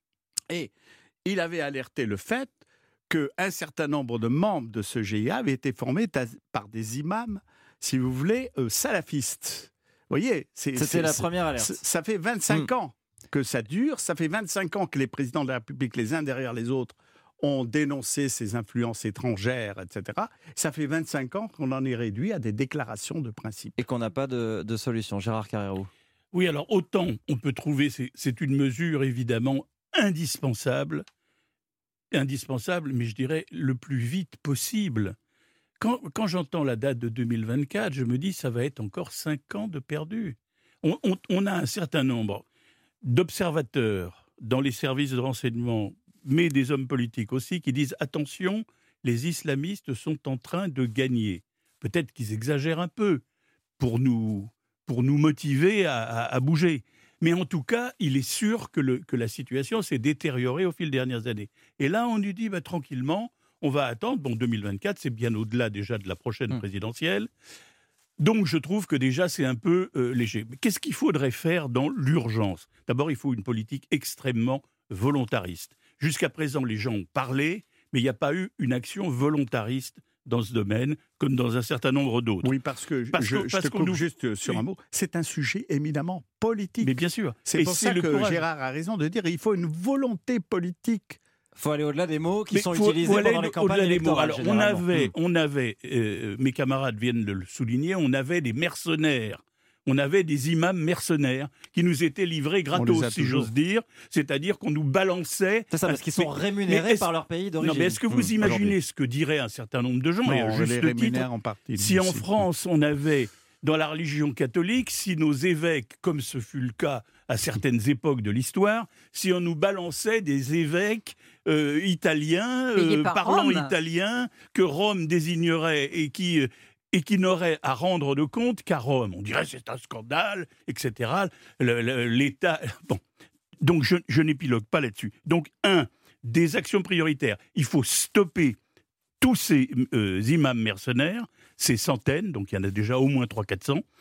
Et il avait alerté le fait qu'un certain nombre de membres de ce G I A avaient été formés ta- par des imams, si vous voulez, euh, salafistes. Vous voyez, c'est, c'était c'est, la c'est, première alerte. Ça fait vingt-cinq mmh. ans que ça dure, ça fait vingt-cinq ans que les présidents de la République, les uns derrière les autres, ont dénoncé ces influences étrangères, et cetera. Ça fait vingt-cinq ans qu'on en est réduit à des déclarations de principe. Et qu'on n'a pas de, de solution. Gérard Carrérou. Oui, alors autant on peut trouver, c'est, c'est une mesure évidemment indispensable, indispensable, mais je dirais le plus vite possible. Quand, quand j'entends la date de deux mille vingt-quatre, je me dis ça va être encore cinq ans de perdu. On, on, on a un certain nombre d'observateurs dans les services de renseignement, mais des hommes politiques aussi, qui disent attention, les islamistes sont en train de gagner. Peut-être qu'ils exagèrent un peu pour nous, pour nous motiver à, à, à bouger. Mais en tout cas, il est sûr que, le, que la situation s'est détériorée au fil des dernières années. Et là, on nous dit bah, tranquillement, on va attendre. Bon, deux mille vingt-quatre, c'est bien au-delà déjà de la prochaine mmh. présidentielle. Donc, je trouve que déjà, c'est un peu euh, léger. Mais qu'est-ce qu'il faudrait faire dans l'urgence ? D'abord, il faut une politique extrêmement volontariste. Jusqu'à présent, les gens ont parlé, mais il n'y a pas eu une action volontariste dans ce domaine, comme dans un certain nombre d'autres. Oui, parce que, parce je, que, je parce te coupe nous... juste sur un mot, c'est un sujet éminemment politique. Mais bien sûr. C'est Et pour c'est ça le que courage. Gérard a raison de dire qu'il faut une volonté politique. Il faut aller au-delà des mots qui Mais sont faut, utilisés faut pendant les campagnes électorales. Alors, on avait, mmh. on avait euh, mes camarades viennent de le souligner, on avait des mercenaires. On avait des imams mercenaires qui nous étaient livrés gratos, si toujours. j'ose dire. C'est-à-dire qu'on nous balançait... C'est ça, parce qu'ils sont mais, rémunérés par leur pays d'origine. Non, mais est-ce que vous mmh, imaginez aujourd'hui. ce que dirait un certain nombre de gens, non, et à juste les titre, en partie, si en France, on avait, dans la religion catholique, si nos évêques, comme ce fut le cas à certaines époques de l'histoire, si on nous balançait des évêques euh, italiens, euh, parlant Rome. italien, que Rome désignerait et qui... Euh, et qui n'aurait à rendre de compte qu'à Rome. On dirait c'est un scandale, et cetera. Le, le, L'État... Bon. Donc, je, je n'épilogue pas là-dessus. Donc, un, des actions prioritaires. Il faut stopper tous ces euh, imams mercenaires, ces centaines, donc il y en a déjà au moins trois cents à quatre cents.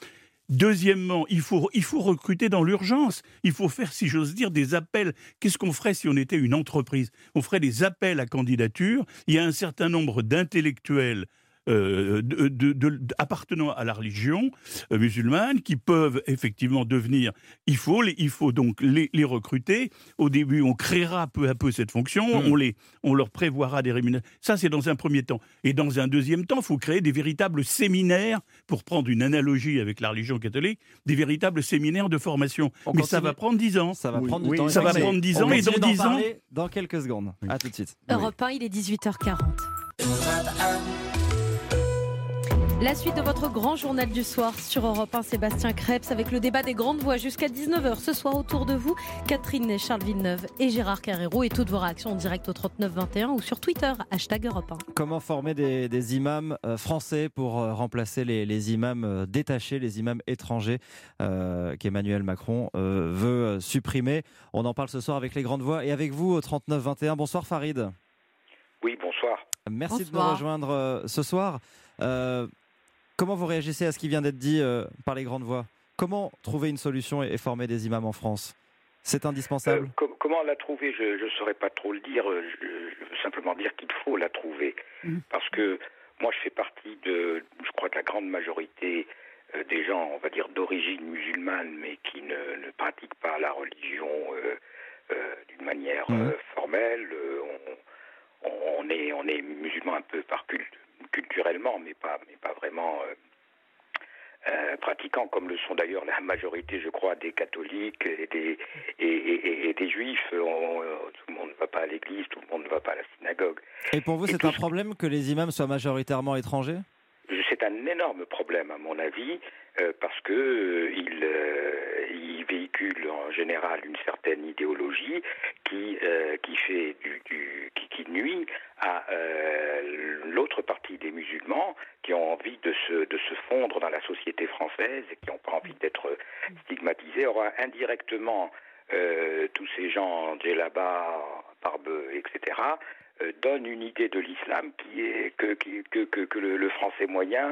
Deuxièmement, il faut, il faut recruter dans l'urgence. Il faut faire, si j'ose dire, des appels. Qu'est-ce qu'on ferait si on était une entreprise ? On ferait des appels à candidature. Il y a un certain nombre d'intellectuels Euh, de, de, de, appartenant à la religion euh, musulmane qui peuvent effectivement devenir, il faut, les, il faut donc les, les recruter. Au début, on créera peu à peu cette fonction, mmh. on, les, on leur prévoira des rémunérations. Ça, c'est dans un premier temps. Et dans un deuxième temps, il faut créer des véritables séminaires, pour prendre une analogie avec la religion catholique, des véritables séminaires de formation. On Mais continue. ça va prendre dix ans. Ça va oui, prendre du oui, temps. Ça va prendre dix ans et dans dix ans... Dans quelques secondes. Oui. À tout de suite. Europe un, il est dix-huit heures quarante. La suite de votre grand journal du soir sur Europe un, Sébastien Krebs, avec le débat des grandes voix jusqu'à dix-neuf heures ce soir autour de vous. Catherine Ney, Charles Villeneuve et Gérard Carrero, et toutes vos réactions en direct au trente-neuf vingt et un ou sur Twitter, hashtag Europe un. Comment former des, des imams euh, français pour euh, remplacer les, les imams euh, détachés, les imams étrangers euh, qu'Emmanuel Macron euh, veut euh, supprimer. On en parle ce soir avec les grandes voix et avec vous au trente-neuf vingt et un. Bonsoir Farid. Oui, bonsoir. Merci bonsoir. de nous rejoindre euh, ce soir. Euh, Comment vous réagissez à ce qui vient d'être dit euh, par les grandes voix ? Comment trouver une solution et, et former des imams en France ? C'est indispensable euh, com- Comment la trouver ? Je ne saurais pas trop le dire. Je, je veux simplement dire qu'il faut la trouver. Mmh. Parce que moi, je fais partie de, je crois, de la grande majorité euh, des gens, on va dire, d'origine musulmane, mais qui ne, ne pratiquent pas la religion euh, euh, d'une manière mmh. euh, formelle. Euh, on, on, est, on est musulman un peu par culte. culturellement, mais pas, mais pas vraiment euh, euh, pratiquants, comme le sont d'ailleurs la majorité, je crois, des catholiques et des, et, et, et des juifs. On, tout le monde ne va pas à l'église, tout le monde ne va pas à la synagogue. Et pour vous, et c'est un problème que les imams soient majoritairement étrangers ? C'est un énorme problème, à mon avis, euh, parce que euh, il, euh, il véhicule en général une certaine idéologie qui euh, qui fait du, du qui, qui nuit à euh, l'autre partie des musulmans qui ont envie de se de se fondre dans la société française et qui n'ont pas envie d'être stigmatisés. Or, indirectement, euh, tous ces gens djellaba, barbeux, et cetera Euh, donne une idée de l'islam qui est que que que, que le, le français moyen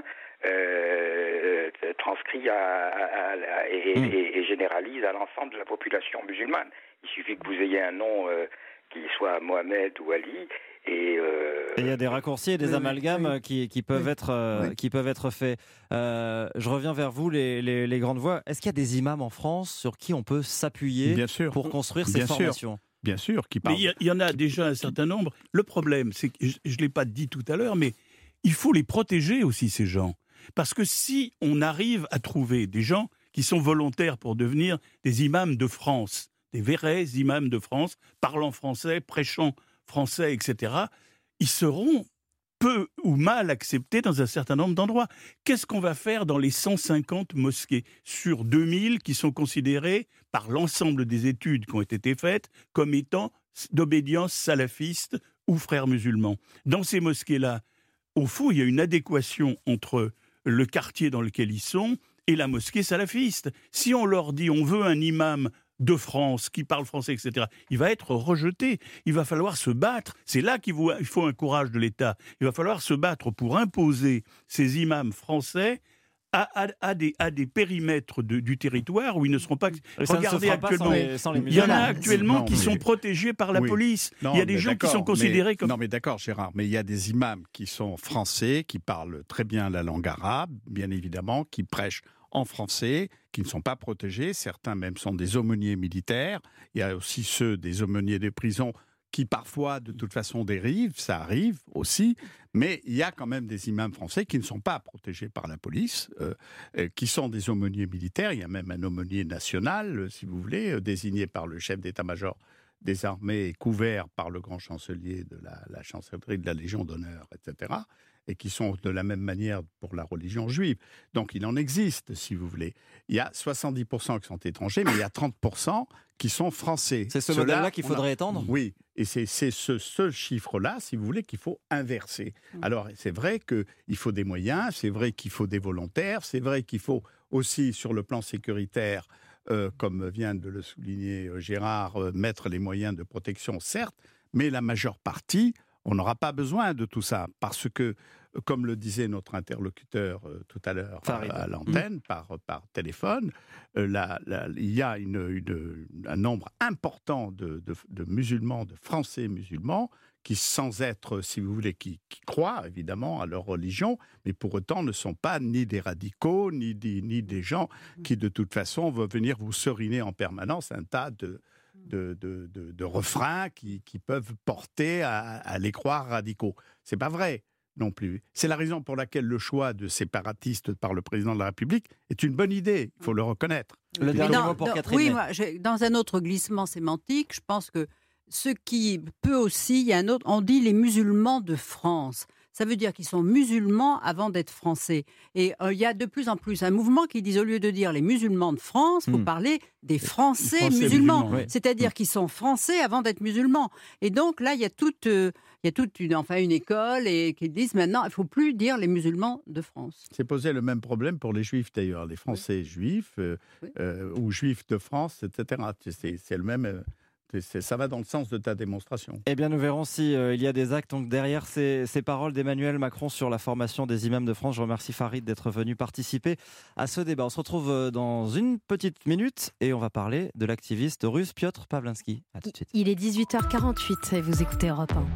euh, transcrit à, à, à, et, mmh. et, et généralise à l'ensemble de la population musulmane. Il suffit que vous ayez un nom euh, qui soit Mohamed ou Ali. Et euh... il y a des raccourcis et des oui, amalgames oui. Qui, qui, peuvent oui. être, euh, oui. qui peuvent être faits. Euh, je reviens vers vous, les, les, les grandes voix. Est-ce qu'il y a des imams en France sur qui on peut s'appuyer pour construire ces Bien formations ? Sûr. Bien sûr, qui parle. Mais il y, y en a déjà un certain nombre. Le problème, c'est que, je ne l'ai pas dit tout à l'heure, mais il faut les protéger aussi, ces gens. Parce que si on arrive à trouver des gens qui sont volontaires pour devenir des imams de France, des vrais imams de France, parlant français, prêchant français, et cetera, ils seront peu ou mal acceptés dans un certain nombre d'endroits. Qu'est-ce qu'on va faire dans les cent cinquante mosquées sur deux mille qui sont considérées par l'ensemble des études qui ont été faites comme étant d'obédience salafiste ou frères musulmans ? Dans ces mosquées-là, au fond, il y a une adéquation entre le quartier dans lequel ils sont et la mosquée salafiste. Si on leur dit on veut un imam de France, qui parle français, et cetera, il va être rejeté. Il va falloir se battre. C'est là qu'il faut un courage de l'État. Il va falloir se battre pour imposer ces imams français à, à, à, des, à des périmètres de, du territoire où ils ne seront pas... Regardez actuellement, pas sans les, sans les il y en a actuellement non, qui mais... sont protégés par la oui. police. Non, il y a des gens qui sont considérés mais... comme... Non mais d'accord Gérard, mais il y a des imams qui sont français, qui parlent très bien la langue arabe, bien évidemment, qui prêchent en français, qui ne sont pas protégés. Certains même sont des aumôniers militaires. Il y a aussi ceux des aumôniers des prisons qui parfois, de toute façon, dérivent. Ça arrive aussi. Mais il y a quand même des imams français qui ne sont pas protégés par la police, euh, euh, qui sont des aumôniers militaires. Il y a même un aumônier national, euh, si vous voulez, euh, désigné par le chef d'état-major des armées et couvert par le grand chancelier de la, la chancellerie de la Légion d'honneur, et cetera, et qui sont de la même manière pour la religion juive. Donc il en existe, si vous voulez. Il y a soixante-dix pour cent qui sont étrangers, mais il y a trente pour cent qui sont français. C'est ce modèle-là qu'il faudrait a... étendre ? Oui, et c'est, c'est ce, ce chiffre-là, si vous voulez, qu'il faut inverser. Alors c'est vrai qu'il faut des moyens, c'est vrai qu'il faut des volontaires, c'est vrai qu'il faut aussi, sur le plan sécuritaire, euh, comme vient de le souligner Gérard, euh, mettre les moyens de protection, certes, mais la majeure partie... On n'aura pas besoin de tout ça, parce que, comme le disait notre interlocuteur euh, tout à l'heure euh, à l'antenne, mmh. par, par téléphone, euh, la, la, il y a une, une, un nombre important de, de, de musulmans, de Français musulmans, qui, sans être, si vous voulez, qui, qui croient évidemment à leur religion, mais pour autant ne sont pas ni des radicaux, ni des, ni des gens qui, de toute façon, vont venir vous seriner en permanence un tas de, de, de, de, de refrains qui, qui peuvent porter à, à les croire radicaux. C'est pas vrai non plus. C'est la raison pour laquelle le choix de séparatistes par le président de la République est une bonne idée, il faut le reconnaître. Le dernier mot pour Catherine. Oui, moi, dans un autre glissement sémantique, je pense que ce qui peut aussi, il y a un autre, on dit les musulmans de France. Ça veut dire qu'ils sont musulmans avant d'être français. Et euh, il y a de plus en plus un mouvement qui dit, au lieu de dire les musulmans de France, il faut mmh. parler des Français, Français musulmans. musulmans oui. C'est-à-dire mmh. qu'ils sont Français avant d'être musulmans. Et donc là, il y a toute, euh, il y a toute une, enfin, une école et, qui disent maintenant, il ne faut plus dire les musulmans de France. C'est posé le même problème pour les Juifs d'ailleurs. Les Français oui. juifs euh, oui. euh, ou Juifs de France, et cetera. C'est, c'est le même... Euh, C'est, ça va dans le sens de ta démonstration. Eh bien, nous verrons si euh, il y a des actes donc, derrière ces, ces paroles d'Emmanuel Macron sur la formation des imams de France. Je remercie Farid d'être venu participer à ce débat. On se retrouve dans une petite minute et on va parler de l'activiste russe Piotr Pawlenski. À tout de suite. Il est dix-huit heures quarante-huit et vous écoutez Europe un.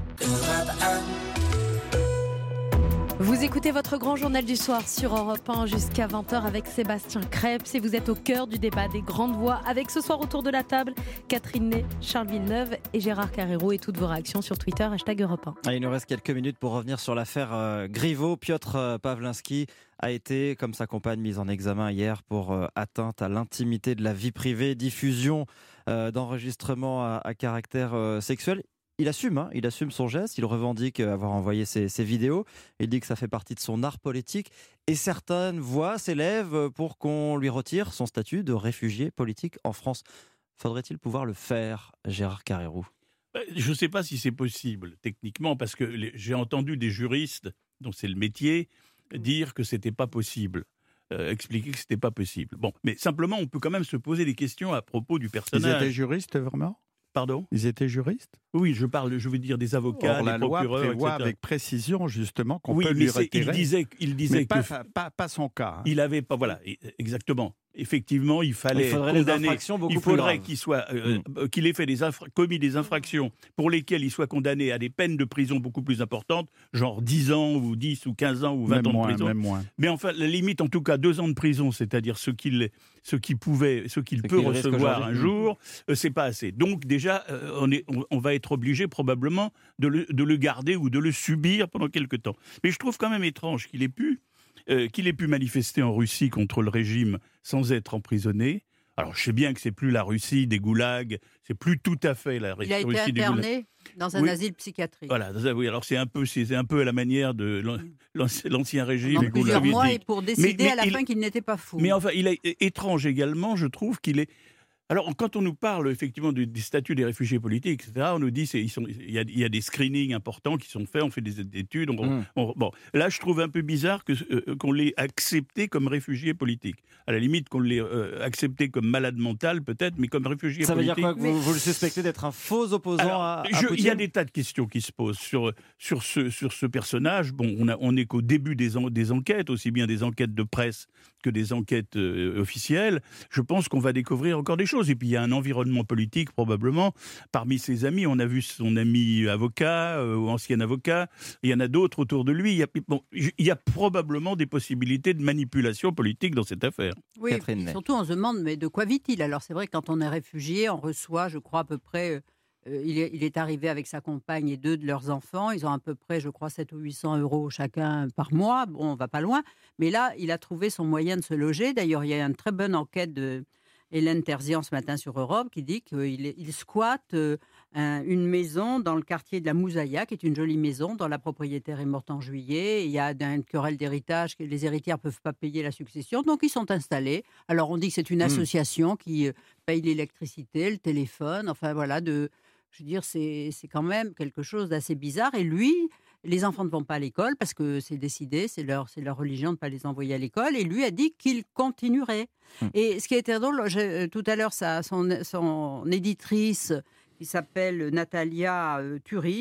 Vous écoutez votre grand journal du soir sur Europe un jusqu'à vingt heures avec Sébastien Krebs et vous êtes au cœur du débat des grandes voix avec ce soir autour de la table Catherine Ney, Charles Villeneuve et Gérard Carrero et toutes vos réactions sur Twitter, hashtag Europe un. Ah, il nous reste quelques minutes pour revenir sur l'affaire euh, Griveaux. Piotr euh, Pawlenski a été, comme sa compagne, mise en examen hier pour euh, atteinte à l'intimité de la vie privée, diffusion euh, d'enregistrements à, à caractère euh, sexuel. Il assume, hein, il assume son geste, il revendique avoir envoyé ses, ses vidéos, il dit que ça fait partie de son art politique et certaines voix s'élèvent pour qu'on lui retire son statut de réfugié politique en France. Faudrait-il pouvoir le faire, Gérard Carrero ? Je ne sais pas si c'est possible techniquement parce que les, j'ai entendu des juristes, dont c'est le métier, dire que ce n'était pas possible. Euh, expliquer que ce n'était pas possible. Bon, mais simplement, on peut quand même se poser des questions à propos du personnage. Ils étaient juristes, vraiment ? Pardon ? Ils étaient juristes ? Oui, je parle, je veux dire des avocats, Or, des la procureurs, loi prévoit et cetera. avec précision justement qu'on oui, peut mais lui c'est, retirer. Il disait, il disait mais pas, que pas, pas, pas son cas. Hein. Il avait pas, voilà, exactement. Effectivement, il fallait il faudrait condamner. Des infractions beaucoup il faudrait plus qu'il soit, euh, mmh. qu'il ait fait des infra- commis des infractions pour lesquelles il soit condamné à des peines de prison beaucoup plus importantes, genre dix ans ou dix ou quinze ans ou vingt même ans moins, de prison. Même moins. Mais enfin, la limite, en tout cas, deux ans de prison, c'est-à-dire ce qu'il, ce qu'il pouvait, ce qu'il ce peut qu'il recevoir un jour, euh, c'est pas assez. Donc déjà, euh, on est, on, on va être obligé probablement de le, de le garder ou de le subir pendant quelque temps. Mais je trouve quand même étrange qu'il ait pu. Euh, qu'il ait pu manifester en Russie contre le régime sans être emprisonné. Alors, je sais bien que c'est plus la Russie des goulags, c'est plus tout à fait la Russie des goulags. Il a été interné dans un oui. asile psychiatrique. Voilà, oui, alors c'est un peu, c'est un peu à la manière de l'ancien régime. Pendant plusieurs mois et pour décider mais, mais à la il, fin qu'il n'était pas fou. Mais enfin, il est étrange également, je trouve qu'il est... Alors, quand on nous parle effectivement du, du statut des réfugiés politiques, et cetera, on nous dit qu'il y, a, y a des screenings importants qui sont faits, on fait des études. On, mmh. on, bon, là, je trouve un peu bizarre que, euh, qu'on l'ait accepté comme réfugié politique. À la limite, qu'on l'ait euh, accepté comme malade mental, peut-être, mais comme réfugié Ça politique. Ça veut dire quoi que vous, vous le suspectez d'être un faux opposant Alors, à, à je, Poutine ? Il y a des tas de questions qui se posent sur, sur, ce, sur ce personnage. Bon, on, a, on est qu'au début des, en, des enquêtes, aussi bien des enquêtes de presse que des enquêtes euh, officielles. Je pense qu'on va découvrir encore des choses. Et puis, il y a un environnement politique, probablement. Parmi ses amis, on a vu son ami avocat, euh, ou ancien avocat. Il y en a d'autres autour de lui. Il y a, bon, il y a probablement des possibilités de manipulation politique dans cette affaire. Oui, surtout on se demande, mais de quoi vit-il ? Alors, c'est vrai que quand on est réfugié, on reçoit, je crois, à peu près... Euh, il, est, il est arrivé avec sa compagne et deux de leurs enfants. Ils ont à peu près, je crois, sept ou huit cents euros chacun par mois. Bon, on ne va pas loin. Mais là, il a trouvé son moyen de se loger. D'ailleurs, il y a une très bonne enquête de Hélène Terzian ce matin sur Europe qui dit qu'il il squatte euh, un, une maison dans le quartier de la Mouzaïa, qui est une jolie maison dont la propriétaire est morte en juillet. Il y a une querelle d'héritage, que les héritières ne peuvent pas payer la succession. Donc, ils sont installés. Alors, on dit que c'est une association mmh. qui euh, paye l'électricité, le téléphone. Enfin, voilà, de... Je veux dire, c'est, c'est quand même quelque chose d'assez bizarre. Et lui, les enfants ne vont pas à l'école parce que c'est décidé, c'est leur, c'est leur religion de ne pas les envoyer à l'école. Et lui a dit qu'il continuerait. Mmh. Et ce qui était drôle, je, tout à l'heure, ça, son, son éditrice, qui s'appelle Natalia euh, Turine,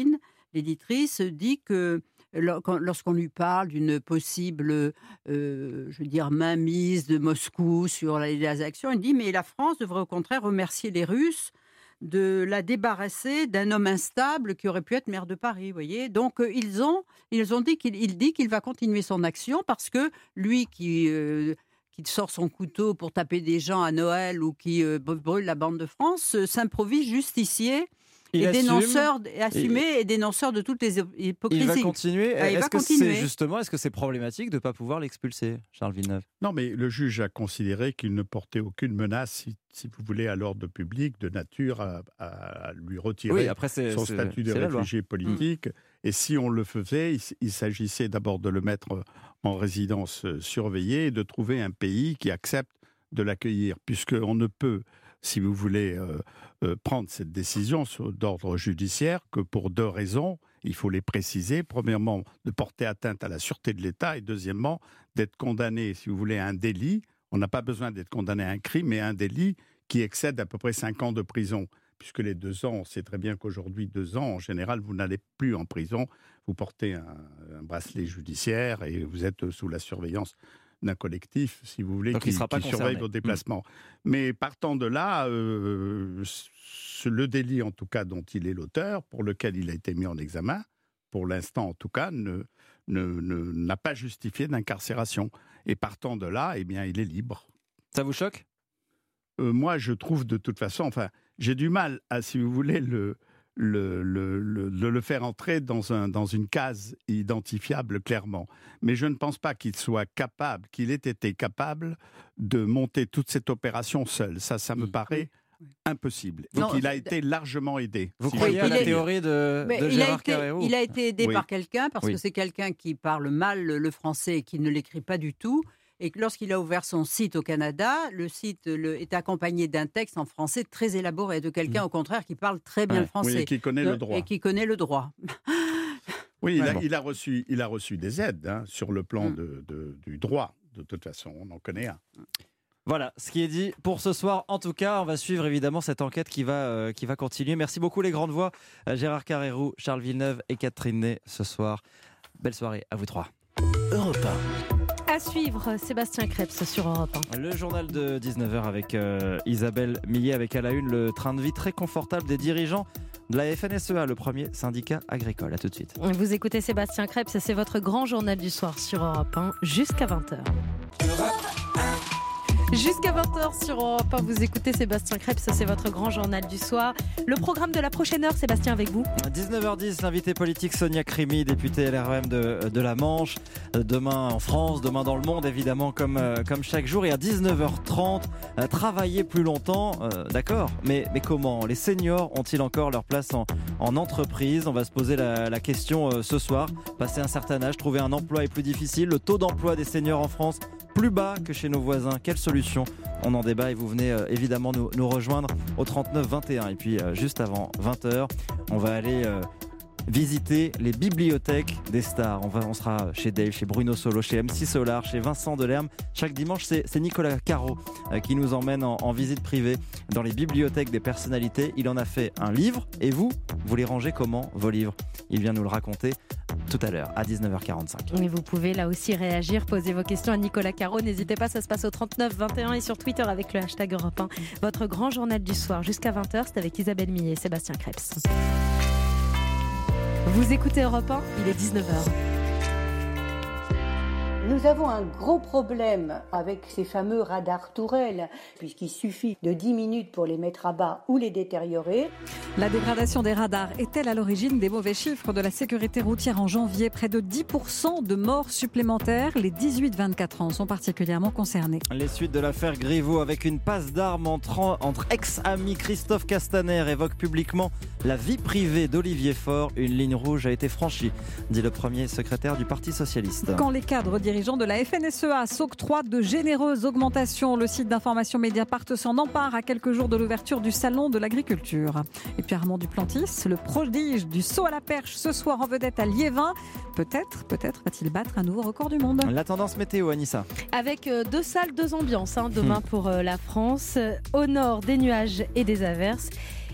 l'éditrice dit que lorsqu'on lui parle d'une possible, euh, je veux dire, mainmise de Moscou sur les actions, il dit mais la France devrait au contraire remercier les Russes de la débarrasser d'un homme instable qui aurait pu être maire de Paris, vous voyez. Donc euh, ils ont, ils ont dit qu'il il dit qu'il va continuer son action parce que lui qui euh, qui sort son couteau pour taper des gens à Noël ou qui euh, brûle la bande de France euh, s'improvise justicier. Il et assume, dénonceur, assumé et... et dénonceur de toutes les hypocrisies. Il va continuer. Ah, il est-ce va que continuer. c'est justement, est-ce que c'est problématique de ne pas pouvoir l'expulser, Charles Villeneuve? Non, mais le juge a considéré qu'il ne portait aucune menace, si, si vous voulez, à l'ordre public, de nature à, à lui retirer oui, après c'est, son c'est, statut de c'est réfugié politique. Mmh. Et si on le faisait, il, il s'agissait d'abord de le mettre en résidence surveillée et de trouver un pays qui accepte de l'accueillir, puisqu'on ne peut, si vous voulez, euh, euh, prendre cette décision d'ordre judiciaire que pour deux raisons. Il faut les préciser. Premièrement, de porter atteinte à la sûreté de l'État et deuxièmement, d'être condamné, si vous voulez, à un délit. On n'a pas besoin d'être condamné à un crime, mais à un délit qui excède à peu près cinq ans de prison. Puisque les deux ans, on sait très bien qu'aujourd'hui, deux ans, en général, vous n'allez plus en prison. Vous portez un, un bracelet judiciaire et vous êtes sous la surveillance d'un collectif, si vous voulez, donc qui, il sera pas qui surveille vos déplacements. Mmh. Mais partant de là, euh, le délit, en tout cas, dont il est l'auteur, pour lequel il a été mis en examen, pour l'instant, en tout cas, ne, ne, ne, n'a pas justifié d'incarcération. Et partant de là, eh bien, il est libre. Ça vous choque ? euh, Moi, je trouve de toute façon, enfin, j'ai du mal à, si vous voulez, le... Le, le, le, le faire entrer dans, un, dans une case identifiable clairement. Mais je ne pense pas qu'il soit capable, qu'il ait été capable de monter toute cette opération seul. Ça, ça me paraît impossible. Donc non, il a été largement aidé. Vous si croyez à la est... théorie de, de il Gérard a été, Carrérou? Il a été aidé oui. par quelqu'un, parce oui. que c'est quelqu'un qui parle mal le français et qui ne l'écrit pas du tout. Et lorsqu'il a ouvert son site au Canada, le site le, est accompagné d'un texte en français très élaboré, de quelqu'un, mmh. au contraire, qui parle très bien ouais. le français. Oui, et qui connaît Donc, le droit. Et qui connaît le droit. Oui, il a, il, a reçu, il a reçu des aides hein, sur le plan mmh. de, de, du droit. De toute façon, on en connaît un. Voilà, ce qui est dit pour ce soir. En tout cas, on va suivre évidemment cette enquête qui va, euh, qui va continuer. Merci beaucoup les grandes voix. Euh, Gérard Carrérou, Charles Villeneuve et Catherine Ney ce soir. Belle soirée à vous trois. Europe un. À suivre, Sébastien Krebs sur Europe un. Le journal de dix-neuf heures avec euh, Isabelle Millet, avec à la une le train de vie très confortable des dirigeants de la F N S E A, le premier syndicat agricole. À tout de suite. Vous écoutez Sébastien Krebs, c'est votre grand journal du soir sur Europe un jusqu'à vingt heures. Jusqu'à vingt heures sur Europe un, vous écoutez Sébastien Krebs, c'est votre grand journal du soir. Le programme de la prochaine heure, Sébastien, avec vous. À dix-neuf heures dix, l'invité politique Sonia Crimi, députée L R E M de, de la Manche. Demain en France, demain dans le monde, évidemment, comme, comme chaque jour. Et à dix-neuf heures trente, travailler plus longtemps, euh, d'accord, mais, mais comment? Les seniors ont-ils encore leur place en, en entreprise? On va se poser la, la question euh, ce soir. Passer un certain âge, trouver un emploi est plus difficile. Le taux d'emploi des seniors en France plus bas que chez nos voisins. Quelle solution? On en débat et vous venez euh, évidemment nous, nous rejoindre au trente-neuf vingt et un. Et puis euh, juste avant vingt heures, on va aller euh, visiter les bibliothèques des stars. On, va, on sera chez Dave, chez Bruno Solo, chez M C Solar, chez Vincent Delerme. Chaque dimanche, c'est, c'est Nicolas Caro euh, qui nous emmène en, en visite privée dans les bibliothèques des personnalités. Il en a fait un livre. Et vous, vous les rangez comment, vos livres? Il vient nous le raconter tout à l'heure, à dix-neuf heures quarante-cinq. Et vous pouvez là aussi réagir, poser vos questions à Nicolas Caro. N'hésitez pas, ça se passe au trente-neuf vingt et un et sur Twitter avec le hashtag Europe un. Votre grand journal du soir jusqu'à vingt heures, c'est avec Isabelle Millet et Sébastien Krebs. Vous écoutez Europe un, il est dix-neuf heures. Nous avons un gros problème avec ces fameux radars tourelles, puisqu'il suffit de dix minutes pour les mettre à bas ou les détériorer. La dégradation des radars est-elle à l'origine des mauvais chiffres de la sécurité routière en janvier? Près de dix pour cent de morts supplémentaires. Les dix-huit vingt-quatre ans sont particulièrement concernés. Les suites de l'affaire Griveaux, avec une passe d'armes entre, entre ex-amis. Christophe Castaner évoque publiquement la vie privée d'Olivier Faure. Une ligne rouge a été franchie, dit le premier secrétaire du Parti Socialiste. Quand les cadres dirigeants de la F N S E A s'octroient de généreuses augmentations, le site d'information Mediapart s'en empare à quelques jours de l'ouverture du salon de l'agriculture. Et puis Armand Duplantis, le prodige du saut à la perche, ce soir en vedette à Liévin. Peut-être, peut-être va-t-il battre un nouveau record du monde. La tendance météo, Anissa. Avec euh, deux salles, deux ambiances hein, demain mmh. pour euh, la France. Au nord, des nuages et des averses.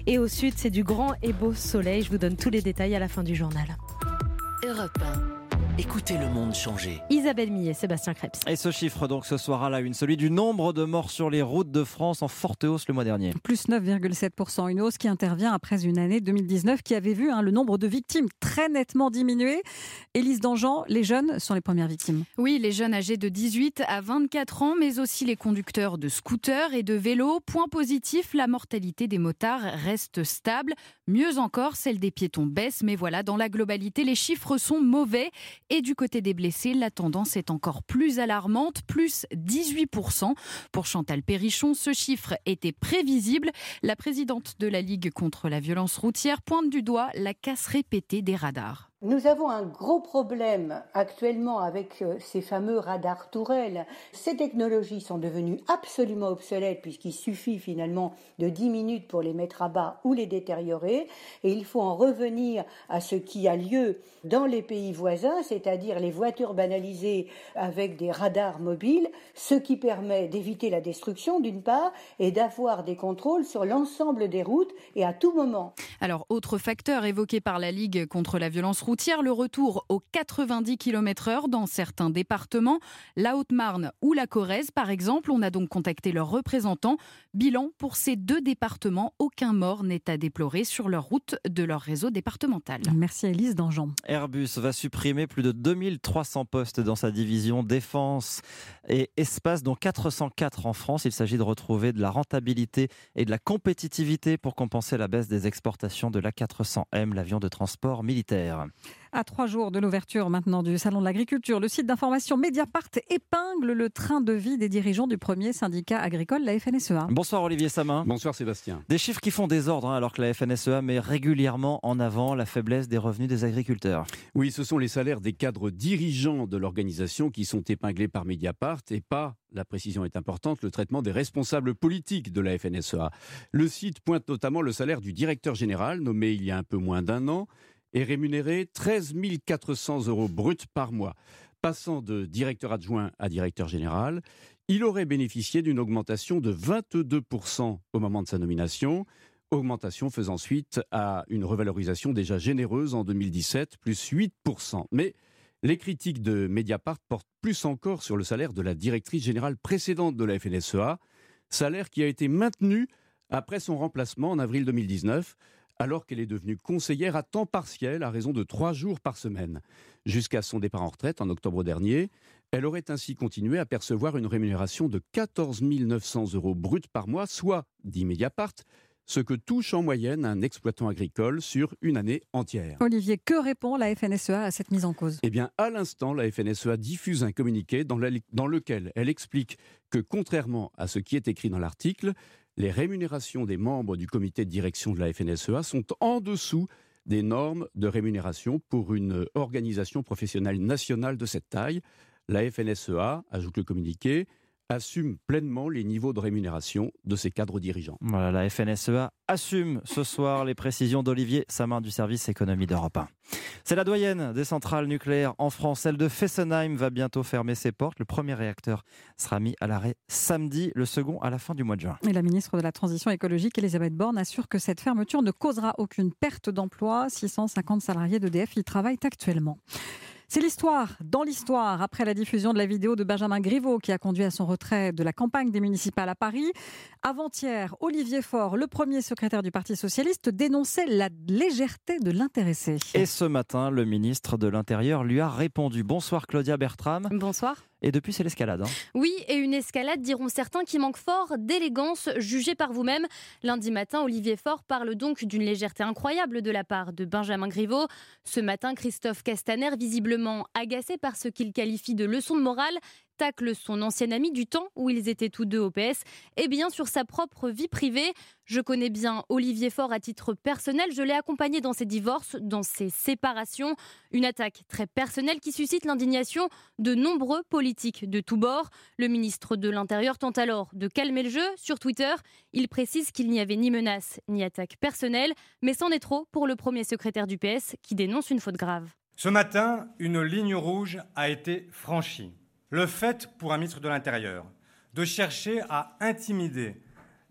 Et au sud, c'est du grand et beau soleil. Je vous donne tous les détails à la fin du journal. Europe un. Écoutez le monde changer. Isabelle Millet, Sébastien Krebs. Et ce chiffre donc ce soir à la une, celui du nombre de morts sur les routes de France en forte hausse le mois dernier. Plus neuf virgule sept pour cent, une hausse qui intervient après une année deux mille dix-neuf qui avait vu hein, le nombre de victimes très nettement diminuer. Élise Dangean, les jeunes sont les premières victimes. Oui, les jeunes âgés de dix-huit à vingt-quatre ans, mais aussi les conducteurs de scooters et de vélos. Point positif, la mortalité des motards reste stable. Mieux encore, celle des piétons baisse, mais voilà, dans la globalité, les chiffres sont mauvais. Et du côté des blessés, la tendance est encore plus alarmante, plus dix-huit pour cent. Pour Chantal Perrichon, ce chiffre était prévisible. La présidente de la Ligue contre la violence routière pointe du doigt la casse répétée des radars. Nous avons un gros problème actuellement avec ces fameux radars tourelles. Ces technologies sont devenues absolument obsolètes puisqu'il suffit finalement de dix minutes pour les mettre à bas ou les détériorer. Et il faut en revenir à ce qui a lieu dans les pays voisins, c'est-à-dire les voitures banalisées avec des radars mobiles, ce qui permet d'éviter la destruction d'une part et d'avoir des contrôles sur l'ensemble des routes et à tout moment. Alors, autre facteur évoqué par la Ligue contre la violence routière, le retour aux quatre-vingt-dix kilomètres heure dans certains départements, la Haute-Marne ou la Corrèze par exemple. On a donc contacté leurs représentants. Bilan, pour ces deux départements, aucun mort n'est à déplorer sur leur route de leur réseau départemental. Merci Élise Dangean. Airbus va supprimer plus de deux mille trois cents postes dans sa division défense et espace, dont quatre cent quatre en France. Il s'agit de retrouver de la rentabilité et de la compétitivité pour compenser la baisse des exportations de l'A quatre cents M, l'avion de transport militaire. À trois jours de l'ouverture maintenant du Salon de l'Agriculture, le site d'information Mediapart épingle le train de vie des dirigeants du premier syndicat agricole, la F N S E A. Bonsoir Olivier Samin. Bonsoir Sébastien. Des chiffres qui font désordre, hein, alors que la F N S E A met régulièrement en avant la faiblesse des revenus des agriculteurs. Oui, ce sont les salaires des cadres dirigeants de l'organisation qui sont épinglés par Mediapart et pas, la précision est importante, le traitement des responsables politiques de la F N S E A. Le site pointe notamment le salaire du directeur général, nommé il y a un peu moins d'un an, est rémunéré treize mille quatre cents euros bruts par mois. Passant de directeur adjoint à directeur général, il aurait bénéficié d'une augmentation de vingt-deux pour cent au moment de sa nomination, augmentation faisant suite à une revalorisation déjà généreuse en deux mille dix-sept, plus huit pour cent. Mais les critiques de Mediapart portent plus encore sur le salaire de la directrice générale précédente de la F N S E A, salaire qui a été maintenu après son remplacement en avril deux mille dix-neuf, alors qu'elle est devenue conseillère à temps partiel à raison de trois jours par semaine. Jusqu'à son départ en retraite en octobre dernier, elle aurait ainsi continué à percevoir une rémunération de quatorze mille neuf cents euros bruts par mois, soit, dit Mediapart, ce que touche en moyenne un exploitant agricole sur une année entière. Olivier, que répond la F N S E A à cette mise en cause ? Eh bien, à l'instant, la F N S E A diffuse un communiqué dans, la, dans lequel elle explique que, contrairement à ce qui est écrit dans l'article, les rémunérations des membres du comité de direction de la F N S E A sont en dessous des normes de rémunération pour une organisation professionnelle nationale de cette taille. La F N S E A, ajoute le communiqué, assume pleinement les niveaux de rémunération de ses cadres dirigeants. Voilà, la F N S E A assume ce soir les précisions d'Olivier Samin du service économie d'Europe un. C'est la doyenne des centrales nucléaires en France. Celle de Fessenheim va bientôt fermer ses portes. Le premier réacteur sera mis à l'arrêt samedi, le second à la fin du mois de juin. Et la ministre de la Transition écologique, Elisabeth Borne, assure que cette fermeture ne causera aucune perte d'emploi. six cent cinquante salariés d'E D F y travaillent actuellement. C'est l'histoire, dans l'histoire, après la diffusion de la vidéo de Benjamin Griveaux qui a conduit à son retrait de la campagne des municipales à Paris. Avant-hier, Olivier Faure, le premier secrétaire du Parti socialiste, dénonçait la légèreté de l'intéressé. Et ce matin, le ministre de l'Intérieur lui a répondu. Bonsoir Claudia Bertram. Bonsoir. Et depuis, c'est l'escalade. Hein. Oui, et une escalade, diront certains, qui manque fort d'élégance, jugée par vous-même. Lundi matin, Olivier Faure parle donc d'une légèreté incroyable de la part de Benjamin Griveaux. Ce matin, Christophe Castaner, visiblement agacé par ce qu'il qualifie de leçon de morale, tacle son ancien ami du temps où ils étaient tous deux au P S, et bien sur sa propre vie privée. Je connais bien Olivier Faure à titre personnel, je l'ai accompagné dans ses divorces, dans ses séparations. Une attaque très personnelle qui suscite l'indignation de nombreux politiques de tous bords. Le ministre de l'Intérieur tente alors de calmer le jeu. Sur Twitter, il précise qu'il n'y avait ni menace ni attaque personnelle, mais c'en est trop pour le premier secrétaire du P S qui dénonce une faute grave. Ce matin, une ligne rouge a été franchie. Le fait pour un ministre de l'Intérieur de chercher à intimider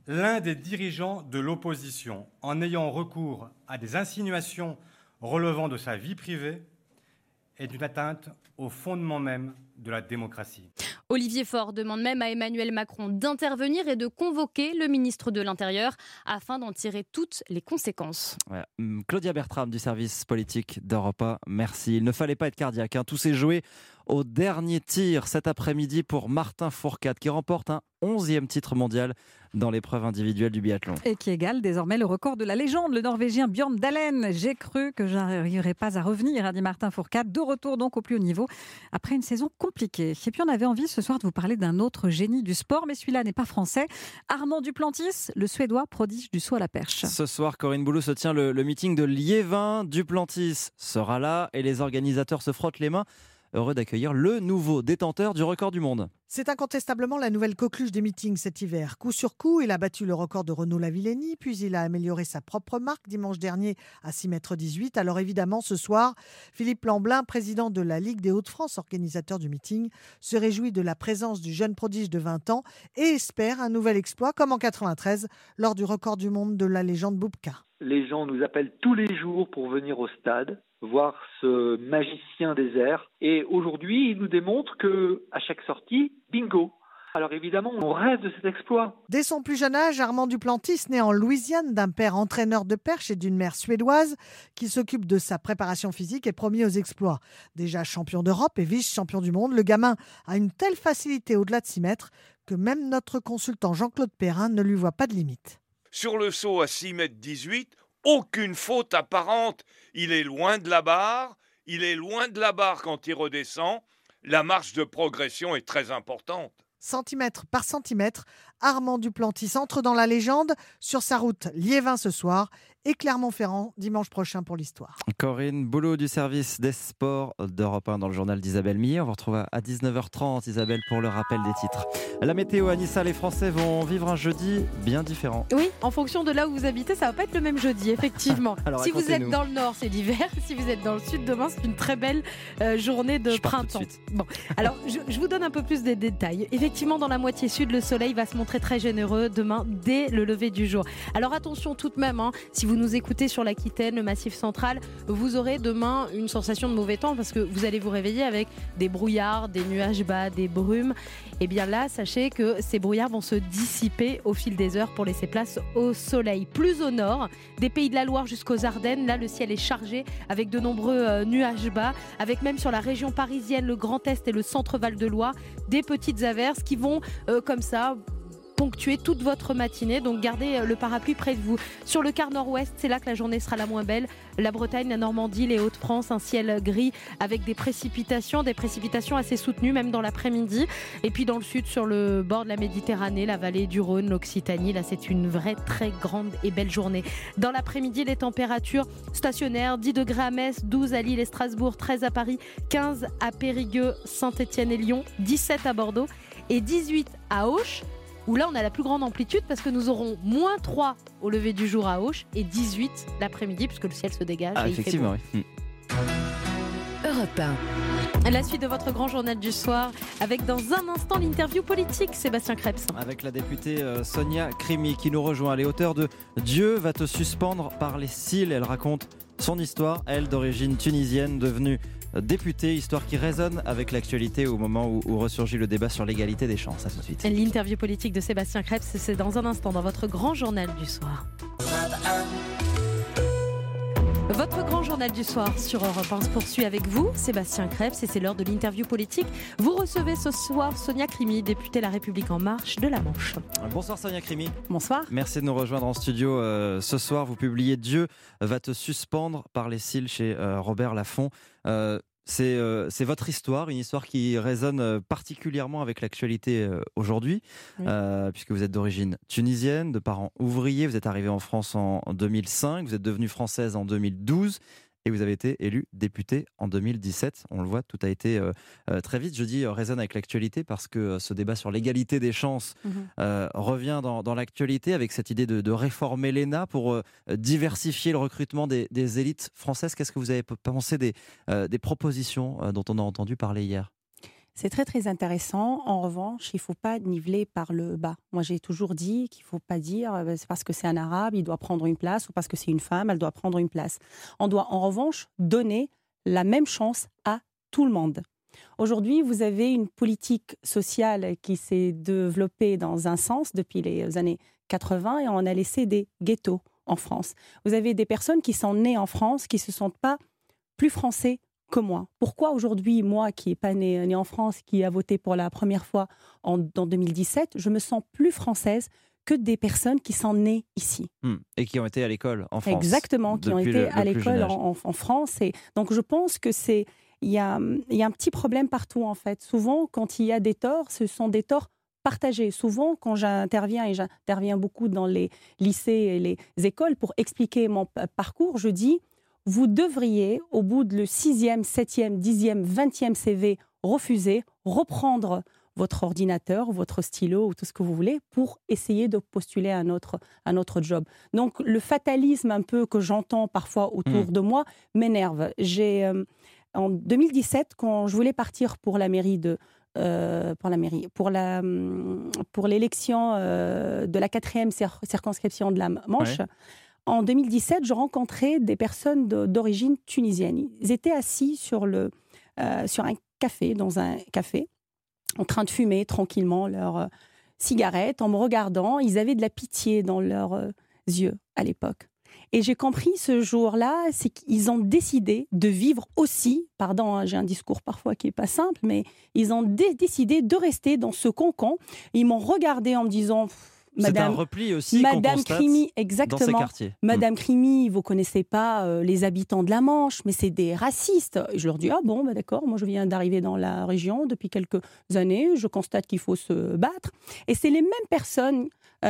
l'un des dirigeants de l'opposition en ayant recours à des insinuations relevant de sa vie privée est une atteinte au fondement même de la démocratie. Olivier Faure demande même à Emmanuel Macron d'intervenir et de convoquer le ministre de l'Intérieur afin d'en tirer toutes les conséquences. Ouais. Claudia Bertram du service politique d'Europe un, merci. Il ne fallait pas être cardiaque, hein. Tout s'est joué au dernier tir cet après-midi pour Martin Fourcade qui remporte un onzième titre mondial dans l'épreuve individuelle du biathlon. Et qui égale désormais le record de la légende, le Norvégien Björn Dahlem. J'ai cru que je n'arriverais pas à revenir, a dit Martin Fourcade, de retour donc au plus haut niveau après une saison compliquée. Et puis on avait envie ce soir de vous parler d'un autre génie du sport, mais celui-là n'est pas français. Armand Duplantis, le Suédois prodige du saut à la perche. Ce soir, Corinne Boulou se tient le, le meeting de Liévin. Duplantis sera là et les organisateurs se frottent les mains. Heureux d'accueillir le nouveau détenteur du record du monde. C'est incontestablement la nouvelle coqueluche des meetings cet hiver. Coup sur coup, il a battu le record de Renaud Lavillenie, puis il a amélioré sa propre marque dimanche dernier à six mètres dix-huit. Alors évidemment, ce soir, Philippe Lamblin, président de la Ligue des Hauts-de-France, organisateur du meeting, se réjouit de la présence du jeune prodige de vingt ans et espère un nouvel exploit comme en quatre-vingt-treize lors du record du monde de la légende Boubka. Les gens nous appellent tous les jours pour venir au stade, voir ce magicien des airs. Et aujourd'hui, il nous démontre que à chaque sortie, bingo. Alors évidemment, on rêve de cet exploit. Dès son plus jeune âge, Armand Duplantis, né en Louisiane d'un père entraîneur de perche et d'une mère suédoise qui s'occupe de sa préparation physique, est promis aux exploits. Déjà champion d'Europe et vice-champion du monde, le gamin a une telle facilité au-delà de six mètres que même notre consultant Jean-Claude Perrin ne lui voit pas de limite. Sur le saut à six mètres dix-huit, aucune faute apparente. Il est loin de la barre, il est loin de la barre quand il redescend. La marge de progression est très importante. Centimètre par centimètre, Armand Duplantis entre dans la légende sur sa route Liévin ce soir et Clermont-Ferrand dimanche prochain pour l'histoire. Corinne Boulot du service des sports d'Europe un dans le journal d'Isabelle Millet. On vous retrouve à dix-neuf heures trente, Isabelle, pour le rappel des titres. La météo à Nice, les Français vont vivre un jeudi bien différent. Oui, en fonction de là où vous habitez, ça va pas être le même jeudi, effectivement. Alors, si vous êtes dans le nord, c'est l'hiver. Si vous êtes dans le sud, demain, c'est une très belle euh, journée de je printemps. Bon, alors je, je vous donne un peu plus de détails. Effectivement, dans la moitié sud, le soleil va se montrer très généreux demain dès le lever du jour. Alors attention tout de même, hein, si vous nous écoutez sur l'Aquitaine, le Massif central, vous aurez demain une sensation de mauvais temps parce que vous allez vous réveiller avec des brouillards, des nuages bas, des brumes. Et bien là, sachez que ces brouillards vont se dissiper au fil des heures pour laisser place au soleil. Plus au nord, des Pays de la Loire jusqu'aux Ardennes, là le ciel est chargé avec de nombreux euh, nuages bas, avec même sur la région parisienne, le Grand Est et le centre Val-de-Loire, des petites averses qui vont euh, comme ça ponctuer toute votre matinée, donc gardez le parapluie près de vous. Sur le quart nord-ouest, c'est là que la journée sera la moins belle. La Bretagne, la Normandie, les Hauts-de-France, un ciel gris avec des précipitations, des précipitations assez soutenues même dans l'après-midi. Et puis dans le sud, sur le bord de la Méditerranée, la vallée du Rhône, l'Occitanie, là c'est une vraie très grande et belle journée. Dans l'après-midi, les températures stationnaires, dix degrés à Metz, douze à Lille et Strasbourg, treize à Paris, quinze à Périgueux, Saint-Étienne et Lyon, dix-sept à Bordeaux et dix-huit à Auch, où là on a la plus grande amplitude parce que nous aurons moins trois au lever du jour à Auch et dix-huit l'après-midi puisque le ciel se dégage. Ah, et effectivement, il fait beau. oui. Europe un. La suite de votre grand journal du soir avec dans un instant l'interview politique, Sébastien Krebs. Avec la députée euh, Sonia Crimi qui nous rejoint. Elle est auteure de Dieu va te suspendre par les cils. Elle raconte son histoire, elle d'origine tunisienne, devenue députée, histoire qui résonne avec l'actualité au moment où, où ressurgit le débat sur l'égalité des chances. À tout de suite. L'interview politique de Sébastien Krebs, c'est dans un instant dans votre grand journal du soir. Votre grand journal du soir sur Europe un se poursuit avec vous, Sébastien Krebs, et c'est l'heure de l'interview politique. Vous recevez ce soir Sonia Crimi, députée La République En Marche de la Manche. Bonsoir Sonia Crimi. Bonsoir. Merci de nous rejoindre en studio euh, ce soir. Vous publiez Dieu va te suspendre par les cils chez euh, Robert Laffont. Euh, C'est, euh, c'est votre histoire, une histoire qui résonne particulièrement avec l'actualité euh, aujourd'hui, oui. euh, puisque vous êtes d'origine tunisienne, de parents ouvriers, vous êtes arrivée en France en, en deux mille cinq, vous êtes devenue française en deux mille douze et vous avez été élue députée en deux mille dix-sept. On le voit, tout a été euh, euh, très vite. Je dis euh, résonne avec l'actualité parce que euh, ce débat sur l'égalité des chances mmh. euh, revient dans, dans l'actualité avec cette idée de, de réformer l'E N A pour euh, diversifier le recrutement des, des élites françaises. Qu'est-ce que vous avez pensé des, euh, des propositions euh, dont on a entendu parler hier ? C'est très très intéressant. En revanche, il ne faut pas niveler par le bas. Moi, j'ai toujours dit qu'il ne faut pas dire euh, c'est parce que c'est un arabe, il doit prendre une place, ou parce que c'est une femme, elle doit prendre une place. On doit en revanche donner la même chance à tout le monde. Aujourd'hui, vous avez une politique sociale qui s'est développée dans un sens depuis les années quatre-vingts et on a laissé des ghettos en France. Vous avez des personnes qui sont nées en France, qui ne se sentent pas plus français que moi. Pourquoi aujourd'hui, moi qui n'ai pas né, né en France, qui a voté pour la première fois en, en deux mille dix-sept, je me sens plus française que des personnes qui sont nées ici. Mmh. Et qui ont été à l'école en France. Exactement, qui ont été le, à le l'école en, en, en France. Et donc je pense que c'est... Il y a, il y a un petit problème partout en fait. Souvent, quand il y a des torts, ce sont des torts partagés. Souvent, quand j'interviens, et j'interviens beaucoup dans les lycées et les écoles pour expliquer mon parcours, je dis... Vous devriez, au bout de le sixième, septième, dixième, vingtième C V refusé, reprendre votre ordinateur, votre stylo ou tout ce que vous voulez pour essayer de postuler à un autre, un autre job. Donc, le fatalisme un peu que j'entends parfois autour mmh. de moi m'énerve. J'ai, euh, en deux mille dix-sept, quand je voulais partir pour la mairie de... Euh, pour la mairie, pour, la, pour l'élection euh, de la quatrième cir- circonscription de la Manche, ouais. En deux mille dix-sept, je rencontrais des personnes de, d'origine tunisienne. Ils étaient assis sur, le, euh, sur un café, dans un café, en train de fumer tranquillement leurs euh, cigarettes, en me regardant. Ils avaient de la pitié dans leurs euh, yeux à l'époque. Et j'ai compris ce jour-là, c'est qu'ils ont décidé de vivre aussi, pardon, hein, j'ai un discours parfois qui n'est pas simple, mais ils ont dé- décidé de rester dans ce cocon. Ils m'ont regardé en me disant... Madame, c'est un repli aussi Madame qu'on constate Crimi, exactement. dans ces quartiers. Madame mmh. Crimi, vous ne connaissez pas euh, les habitants de la Manche, mais c'est des racistes. Et je leur dis, ah bon, bah d'accord, moi je viens d'arriver dans la région depuis quelques années, je constate qu'il faut se battre. Et c'est les mêmes personnes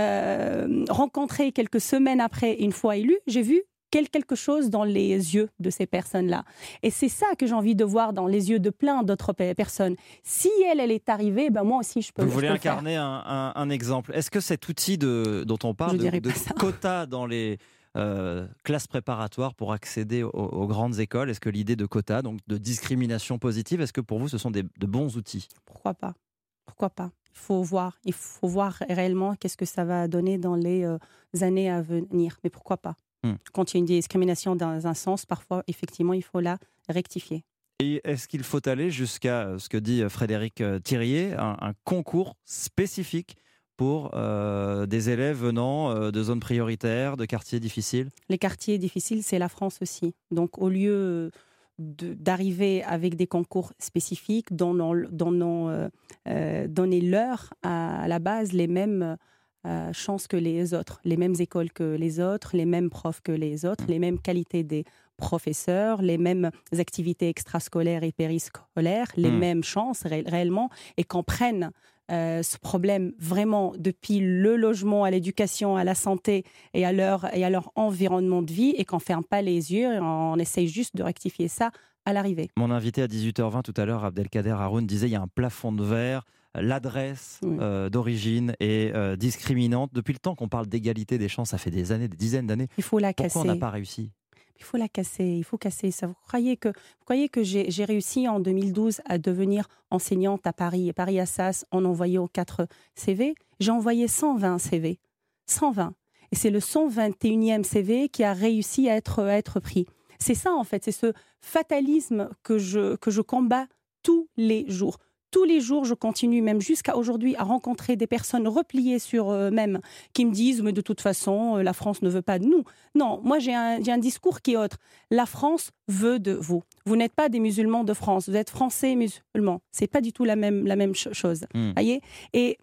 euh, rencontrées quelques semaines après, une fois élues, j'ai vu quelque chose dans les yeux de ces personnes-là. Et c'est ça que j'ai envie de voir dans les yeux de plein d'autres personnes. Si elle, elle est arrivée, ben moi aussi, je peux, Vous je voulez peux incarner un, un, un exemple. Est-ce que cet outil de, dont on parle, de, de quotas dans les euh, classes préparatoires pour accéder aux, aux grandes écoles, est-ce que l'idée de quotas, donc de discrimination positive, est-ce que pour vous, ce sont des, de bons outils ? Pourquoi pas ? Pourquoi pas ? Il faut voir. Il faut voir réellement qu'est-ce que ça va donner dans les euh, années à venir. Mais pourquoi pas ? Quand il y a une discrimination dans un sens, parfois, effectivement, il faut la rectifier. Et est-ce qu'il faut aller jusqu'à ce que dit Frédéric Thiriez, un, un concours spécifique pour euh, des élèves venant euh, de zones prioritaires, de quartiers difficiles ? Les quartiers difficiles, c'est la France aussi. Donc, au lieu de, d'arriver avec des concours spécifiques, donnons, euh, euh, donnez-leur à, à la base les mêmes... Euh, chance que les autres, les mêmes écoles que les autres, les mêmes profs que les autres, les mêmes qualités des professeurs, les mêmes activités extrascolaires et périscolaires, les mmh. mêmes chances ré- réellement, et qu'on prenne euh, ce problème vraiment depuis le logement à l'éducation, à la santé et à leur, et à leur environnement de vie, et qu'on ne ferme pas les yeux, et on essaye juste de rectifier ça à l'arrivée. Mon invité à dix-huit heures vingt tout à l'heure, Abdelkader Haroun, disait il y a un plafond de verre. L'adresse oui. euh, d'origine est euh, discriminante. Depuis le temps qu'on parle d'égalité des chances, ça fait des années, des dizaines d'années. Il faut la Pourquoi casser. on n'a pas réussi ? Il faut la casser, il faut casser ça. Vous croyez que, vous croyez que j'ai, j'ai réussi en deux mille douze à devenir enseignante à Paris, et Paris Assas, en envoyant quatre C V ? J'ai envoyé cent vingt C V. cent vingt. Et c'est le cent vingt et unième C V qui a réussi à être, à être pris. C'est ça, en fait, c'est ce fatalisme que je, que je combats tous les jours. Tous les jours, je continue, même jusqu'à aujourd'hui, à rencontrer des personnes repliées sur eux-mêmes qui me disent « mais de toute façon, la France ne veut pas de nous ». Non, moi j'ai un, j'ai un discours qui est autre. La France veut de vous. Vous n'êtes pas des musulmans de France, vous êtes français musulmans. Ce n'est pas du tout la même, la même chose. Mmh. Voyez ? Et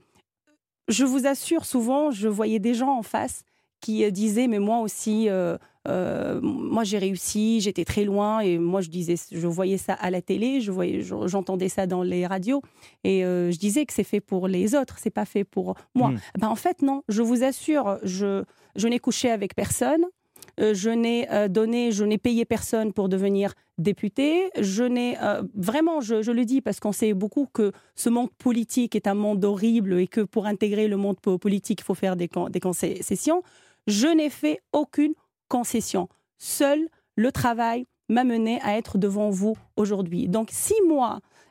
je vous assure, souvent, je voyais des gens en face qui disaient « mais moi aussi… Euh, ». Euh, moi j'ai réussi, j'étais très loin et moi je disais, je voyais ça à la télé, je voyais, j'entendais ça dans les radios et euh, je disais que c'est fait pour les autres, c'est pas fait pour moi. Mmh. Ben, en fait non, je vous assure, je, je n'ai couché avec personne, euh, je n'ai euh, donné, je n'ai payé personne pour devenir député, je n'ai euh, vraiment, je, je le dis parce qu'on sait beaucoup que ce monde politique est un monde horrible et que pour intégrer le monde politique il faut faire des, des concessions. Je n'ai fait aucune concession. Seul le travail m'a mené à être devant vous aujourd'hui. Donc, si moi,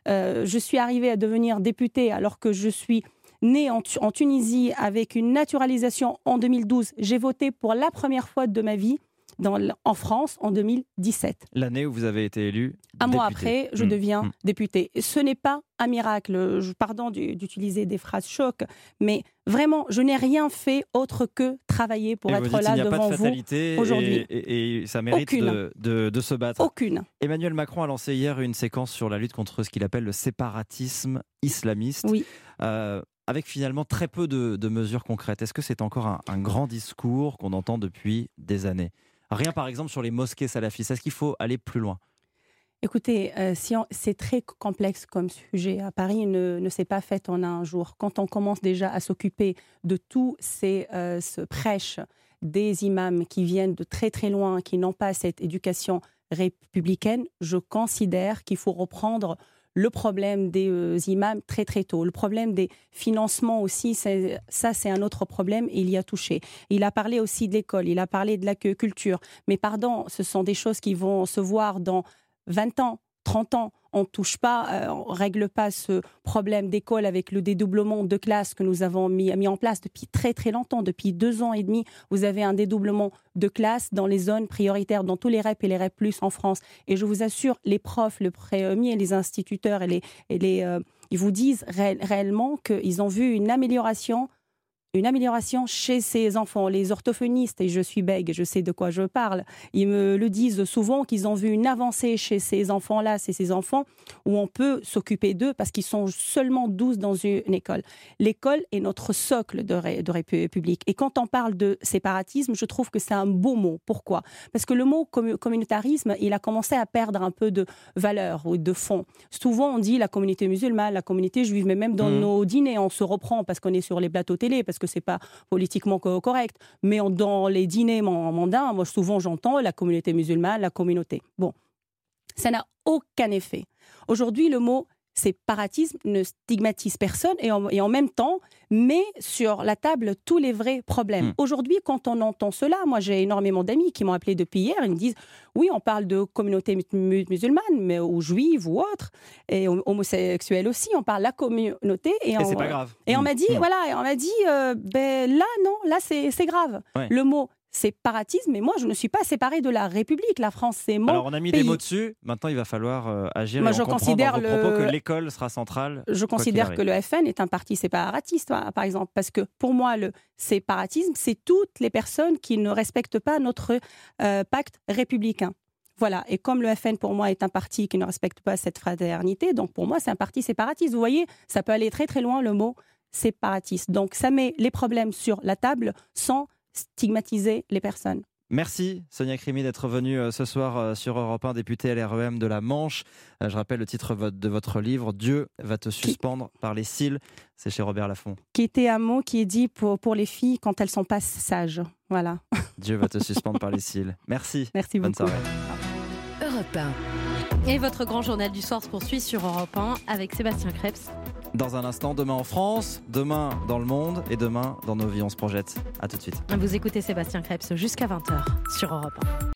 Euh, je suis arrivée à devenir députée alors que je suis née en, en Tunisie avec une naturalisation en deux mille douze. J'ai voté pour la première fois de ma vie dans, en France en deux mille dix-sept. L'année où vous avez été élu Un député. mois après, je Mmh. deviens Mmh. députée. Ce n'est pas un miracle. Je, pardon du- d'utiliser des phrases choc, mais vraiment, je n'ai rien fait autre que travailler pour Et vous être dites, là il n'y a devant pas de vous fatalité aujourd'hui. et, et- et ça mérite Aucune. de, de- de se battre. Aucune. Emmanuel Macron a lancé hier une séquence sur la lutte contre ce qu'il appelle le séparatisme islamiste. Oui. Euh, avec finalement très peu de, de mesures concrètes. Est-ce que c'est encore un, un grand discours qu'on entend depuis des années ? Rien par exemple sur les mosquées salafistes. Est-ce qu'il faut aller plus loin ? Écoutez, euh, si on- c'est très complexe comme sujet. À Paris, ne, ne s'est pas fait en un jour. Quand on commence déjà à s'occuper de tous ces euh, ce prêches des imams qui viennent de très très loin, qui n'ont pas cette éducation républicaine, je considère qu'il faut reprendre le problème des euh, imams très très tôt. Le problème des financements aussi, c'est- ça c'est un autre problème et il y a touché. Il a parlé aussi de l'école, il a parlé de la cu- culture. Mais pardon, ce sont des choses qui vont se voir dans vingt ans, trente ans. On ne touche pas, euh, on ne règle pas ce problème d'école avec le dédoublement de classes que nous avons mis, mis en place depuis très très longtemps. Depuis deux ans et demi, vous avez un dédoublement de classes dans les zones prioritaires, dans tous les R E P et les R E P plus en France. Et je vous assure, les profs, le premier, les instituteurs, et les, et les, euh, ils vous disent ré- réellement qu'ils ont vu une amélioration une amélioration chez ces enfants. Les orthophonistes, et je suis bègue, je sais de quoi je parle, ils me le disent souvent qu'ils ont vu une avancée chez ces enfants-là, c'est ces enfants où on peut s'occuper d'eux parce qu'ils sont seulement douze dans une école. L'école est notre socle de, ré, de république. Et quand on parle de séparatisme, je trouve que c'est un beau mot. Pourquoi ? Parce que le mot commu- communautarisme, il a commencé à perdre un peu de valeur ou de fond. Souvent, on dit la communauté musulmane, la communauté juive, mais même dans Mmh. nos dîners, on se reprend parce qu'on est sur les plateaux télé, parce que c'est pas politiquement co- correct. Mais on- dans les dîners man- mondains, moi souvent j'entends la communauté musulmane, la communauté. Bon, ça n'a aucun effet. Aujourd'hui, le mot séparatisme ne stigmatise personne et en, et en même temps met sur la table tous les vrais problèmes. Mmh. Aujourd'hui, quand on entend cela, moi j'ai énormément d'amis qui m'ont appelé depuis hier, ils me disent oui, on parle de communauté mu- mu- musulmane, mais ou juive ou autre, et hom- homosexuelle aussi, on parle de la communauté. Et, Et on, c'est pas grave. Et on Mmh. m'a dit, Mmh. voilà, et on m'a dit, euh, ben là non, là c'est c'est grave. Ouais. Le mot séparatisme, mais moi je ne suis pas séparée de la République. La France, c'est mon Alors on a mis pays. des mots dessus, maintenant il va falloir euh, agir. Moi, et je on comprend considère dans vos propos le- que l'école sera centrale. Je quoi considère qu'il que arrive. le F N est un parti séparatiste, hein, par exemple, parce que pour moi, le séparatisme, c'est toutes les personnes qui ne respectent pas notre euh, pacte républicain. Voilà, et comme le F N pour moi est un parti qui ne respecte pas cette fraternité, donc pour moi c'est un parti séparatiste. Vous voyez, ça peut aller très très loin le mot séparatiste. Donc ça met les problèmes sur la table sans stigmatiser les personnes. Merci Sonia Crimi d'être venue euh, ce soir euh, sur Europe un, députée L R E M de la Manche. Euh, Je rappelle le titre vo- de votre livre, Dieu va te suspendre par les cils. C'est chez Robert Laffont. Qui était un mot qui est dit pour, pour les filles quand elles sont pas sages. Voilà. Dieu va te suspendre par les cils. Merci. Merci Bonne beaucoup. soirée. Europe un. Et votre grand journal du soir se poursuit sur Europe un avec Sébastien Krebs. Dans un instant, demain en France, demain dans le monde et demain dans nos vies, on se projette. À tout de suite. Vous écoutez Sébastien Krebs jusqu'à vingt heures sur Europe un.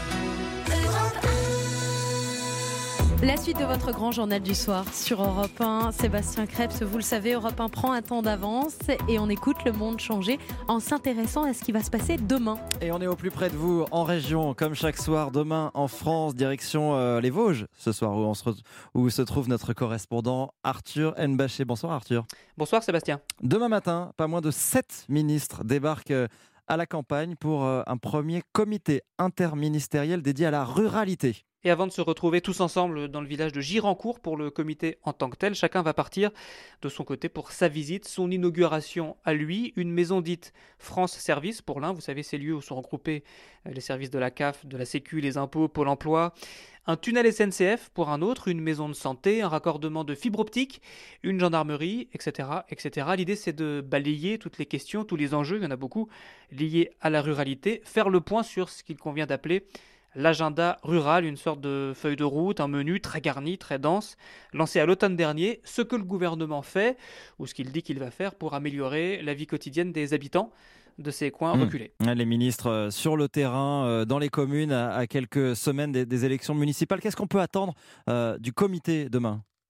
La suite de votre grand journal du soir sur Europe un. Sébastien Krebs, vous le savez, Europe un prend un temps d'avance et on écoute le monde changer en s'intéressant à ce qui va se passer demain. Et on est au plus près de vous, en région, comme chaque soir. Demain, en France, direction euh, les Vosges. Ce soir, où, on se, re- où se trouve notre correspondant Arthur Nbaché. Bonsoir Arthur. Bonsoir Sébastien. Demain matin, pas moins de sept ministres débarquent euh, à la campagne pour euh, un premier comité interministériel dédié à la ruralité. Et avant de se retrouver tous ensemble dans le village de Girancourt pour le comité en tant que tel, chacun va partir de son côté pour sa visite, son inauguration à lui, une maison dite France Service pour l'un, vous savez ces lieux où sont regroupés les services de la C A F, de la Sécu, les impôts, Pôle emploi, un tunnel S N C F pour un autre, une maison de santé, un raccordement de fibre optique, une gendarmerie, et cetera, et cetera. L'idée c'est de balayer toutes les questions, tous les enjeux, il y en a beaucoup, liés à la ruralité, faire le point sur ce qu'il convient d'appeler l'agenda rural, une sorte de feuille de route, un menu très garni, très dense, lancé à l'automne dernier, ce que le gouvernement fait, ou ce qu'il dit qu'il va faire pour améliorer la vie quotidienne des habitants de ces coins Mmh. reculés. Les ministres euh, sur le terrain, euh, dans les communes, à, à quelques semaines des, des élections municipales. Qu'est-ce qu'on peut attendre euh, du comité demain ?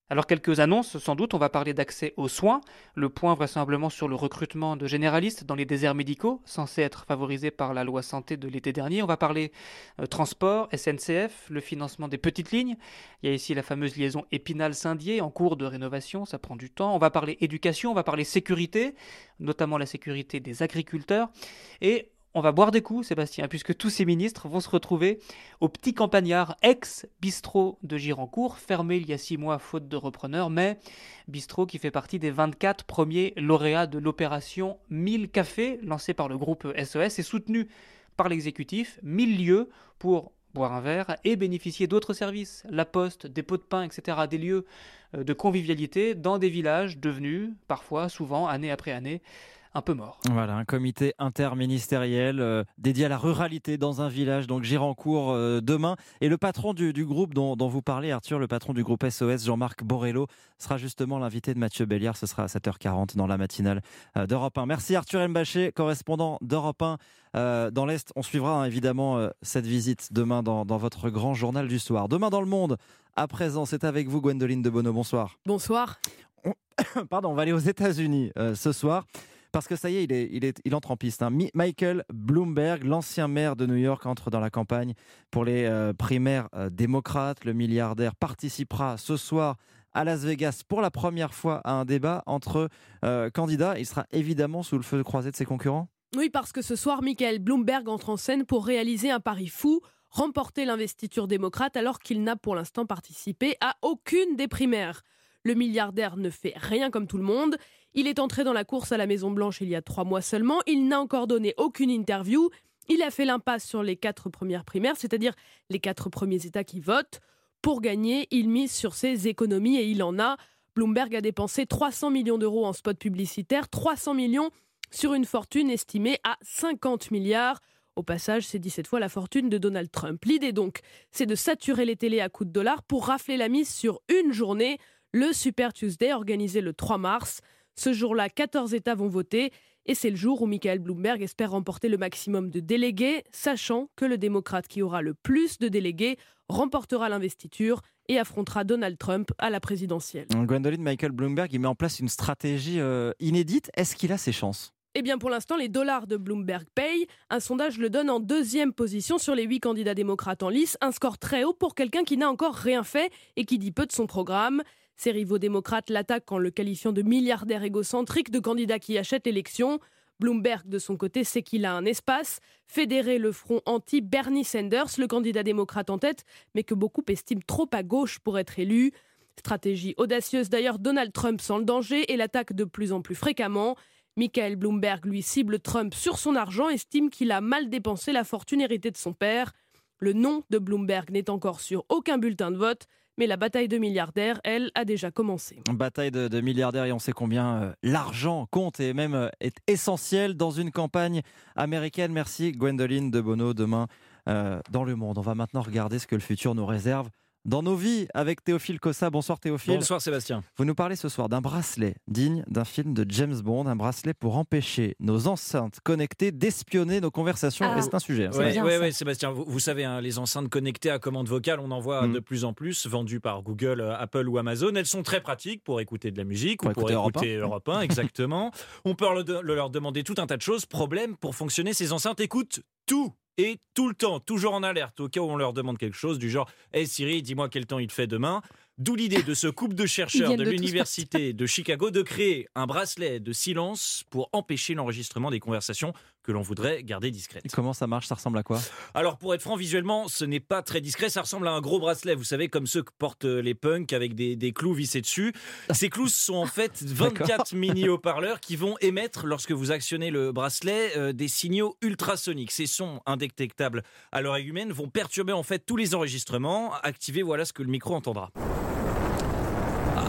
Alors quelques annonces, sans doute, on va parler d'accès aux soins, le point vraisemblablement sur le recrutement de généralistes dans les déserts médicaux, censés être favorisés par la loi santé de l'été dernier. On va parler euh, transport, S N C F, le financement des petites lignes. Il y a ici la fameuse liaison Épinal-Saint-Dié en cours de rénovation, ça prend du temps. On va parler éducation, on va parler sécurité, notamment la sécurité des agriculteurs. Et on va boire des coups, Sébastien, puisque tous ces ministres vont se retrouver au Petit Campagnard, ex-bistrot de Girancourt, fermé il y a six mois faute de repreneur, mais bistrot qui fait partie des vingt-quatre premiers lauréats de l'opération mille cafés, lancée par le groupe S O S et soutenue par l'exécutif. mille lieux pour boire un verre et bénéficier d'autres services, la poste, des pots de pain, et cetera, des lieux de convivialité dans des villages devenus, parfois, souvent, année après année, un peu mort. Voilà, un comité interministériel euh, dédié à la ruralité dans un village, donc Girancourt, euh, demain. Et le patron du, du groupe dont, dont vous parlez, Arthur, le patron du groupe S O S, Jean-Marc Borrello, sera justement l'invité de Mathieu Béliard. Ce sera à sept heures quarante dans la matinale euh, d'Europe un. Merci Arthur Mbaché, correspondant d'Europe un euh, dans l'Est. On suivra hein, évidemment euh, cette visite demain dans, dans votre grand journal du soir. Demain dans le monde, à présent, c'est avec vous Gwendoline Debono. Bonsoir. Bonsoir. On... Pardon, on va aller aux États-Unis euh, ce soir. Parce que ça y est, il, est, il, est, il entre en piste. Hein. Michael Bloomberg, l'ancien maire de New York, entre dans la campagne pour les euh, primaires euh, démocrates. Le milliardaire participera ce soir à Las Vegas pour la première fois à un débat entre euh, candidats. Il sera évidemment sous le feu croisé de ses concurrents. Oui, parce que ce soir, Michael Bloomberg entre en scène pour réaliser un pari fou, remporter l'investiture démocrate alors qu'il n'a pour l'instant participé à aucune des primaires. Le milliardaire ne fait rien comme tout le monde. Il est entré dans la course à la Maison-Blanche il y a trois mois seulement. Il n'a encore donné aucune interview. Il a fait l'impasse sur les quatre premières primaires, c'est-à-dire les quatre premiers États qui votent. Pour gagner, il mise sur ses économies et il en a. Bloomberg a dépensé trois cents millions d'euros en spots publicitaires, trois cents millions sur une fortune estimée à cinquante milliards. Au passage, c'est dix-sept fois la fortune de Donald Trump. L'idée donc, c'est de saturer les télés à coups de dollars pour rafler la mise sur une journée, le Super Tuesday organisé le trois mars. Ce jour-là, quatorze États vont voter et c'est le jour où Michael Bloomberg espère remporter le maximum de délégués, sachant que le démocrate qui aura le plus de délégués remportera l'investiture et affrontera Donald Trump à la présidentielle. Gwendoline, Michael Bloomberg, il met en place une stratégie euh, inédite. Est-ce qu'il a ses chances ? Eh bien, pour l'instant, les dollars de Bloomberg payent. Un sondage le donne en deuxième position sur les huit candidats démocrates en lice. Un score très haut pour quelqu'un qui n'a encore rien fait et qui dit peu de son programme. Ses rivaux démocrates l'attaquent en le qualifiant de milliardaire égocentrique, de candidat qui achète l'élection. Bloomberg, de son côté, sait qu'il a un espace, fédérer le front anti-Bernie Sanders, le candidat démocrate en tête, mais que beaucoup estiment trop à gauche pour être élu. Stratégie audacieuse d'ailleurs, Donald Trump sent le danger et l'attaque de plus en plus fréquemment. Michael Bloomberg, lui, cible Trump sur son argent, estime qu'il a mal dépensé la fortune héritée de son père. Le nom de Bloomberg n'est encore sur aucun bulletin de vote, mais la bataille de milliardaires, elle, a déjà commencé. Bataille de, de milliardaires et on sait combien euh, l'argent compte et même euh, est essentiel dans une campagne américaine. Merci Gwendoline Debono. Demain, euh, dans Le Monde, on va maintenant regarder ce que le futur nous réserve dans nos vies avec Théophile Cossa. Bonsoir Théophile. Bonsoir Sébastien. Vous nous parlez ce soir d'un bracelet digne d'un film de James Bond, un bracelet pour empêcher nos enceintes connectées d'espionner nos conversations. Ah. Et c'est un sujet. Oui, oui, oui, Sébastien, vous, vous savez, hein, les enceintes connectées à commande vocale, on en voit mmh. de plus en plus, vendues par Google, Apple ou Amazon. Elles sont très pratiques pour écouter de la musique pour ou pour écouter Europe un, exactement. On peut leur, leur demander tout un tas de choses. Problème, pour fonctionner, ces enceintes écoutent tout. Et tout le temps, toujours en alerte, au cas où on leur demande quelque chose du genre « Hey Siri, dis-moi quel temps il fait demain ». D'où l'idée de ce couple de chercheurs de, de l'université de Chicago de créer un bracelet de silence pour empêcher l'enregistrement des conversations que l'on voudrait garder discrètes. Et comment ça marche ? Ça ressemble à quoi ? Alors pour être franc, visuellement, ce n'est pas très discret. Ça ressemble à un gros bracelet, vous savez, comme ceux que portent les punks avec des, des clous vissés dessus. Ces clous sont en fait vingt-quatre mini-haut-parleurs qui vont émettre, lorsque vous actionnez le bracelet, euh, des signaux ultrasoniques. Ces sons indétectables à l'oreille humaine vont perturber en fait tous les enregistrements. Activez, voilà ce que le micro entendra.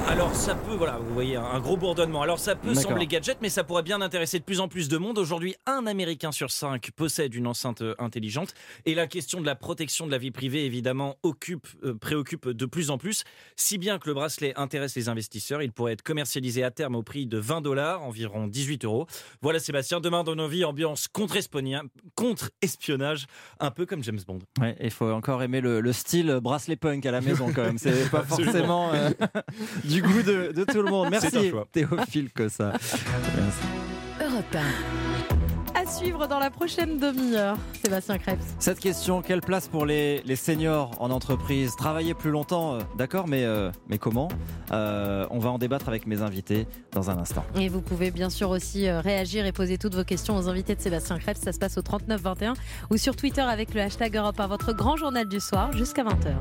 Alors ça peut, voilà, vous voyez, un gros bourdonnement. Alors ça peut D'accord. sembler gadget, mais ça pourrait bien intéresser de plus en plus de monde. Aujourd'hui, un Américain sur cinq possède une enceinte intelligente. Et la question de la protection de la vie privée, évidemment, occupe, euh, préoccupe de plus en plus. Si bien que le bracelet intéresse les investisseurs, il pourrait être commercialisé à terme au prix de vingt dollars, environ dix-huit euros. Voilà Sébastien, demain dans nos vies, ambiance contre-espionnage, contre-espionnage, un peu comme James Bond. Ouais, il faut encore aimer le, le style bracelet punk à la maison quand même. C'est pas forcément euh, du goût de, de tout le monde. Merci Théophile Cossa. Merci. Europe un. À suivre dans la prochaine demi-heure, Sébastien Krebs. Cette question, quelle place pour les, les seniors en entreprise? Travailler plus longtemps, euh, d'accord, mais, euh, mais comment euh, On va en débattre avec mes invités dans un instant. Et vous pouvez bien sûr aussi euh, réagir et poser toutes vos questions aux invités de Sébastien Krebs. Ça se passe au trente-neuf vingt et un ou sur Twitter avec le hashtag Europe un, votre grand journal du soir jusqu'à vingt heures.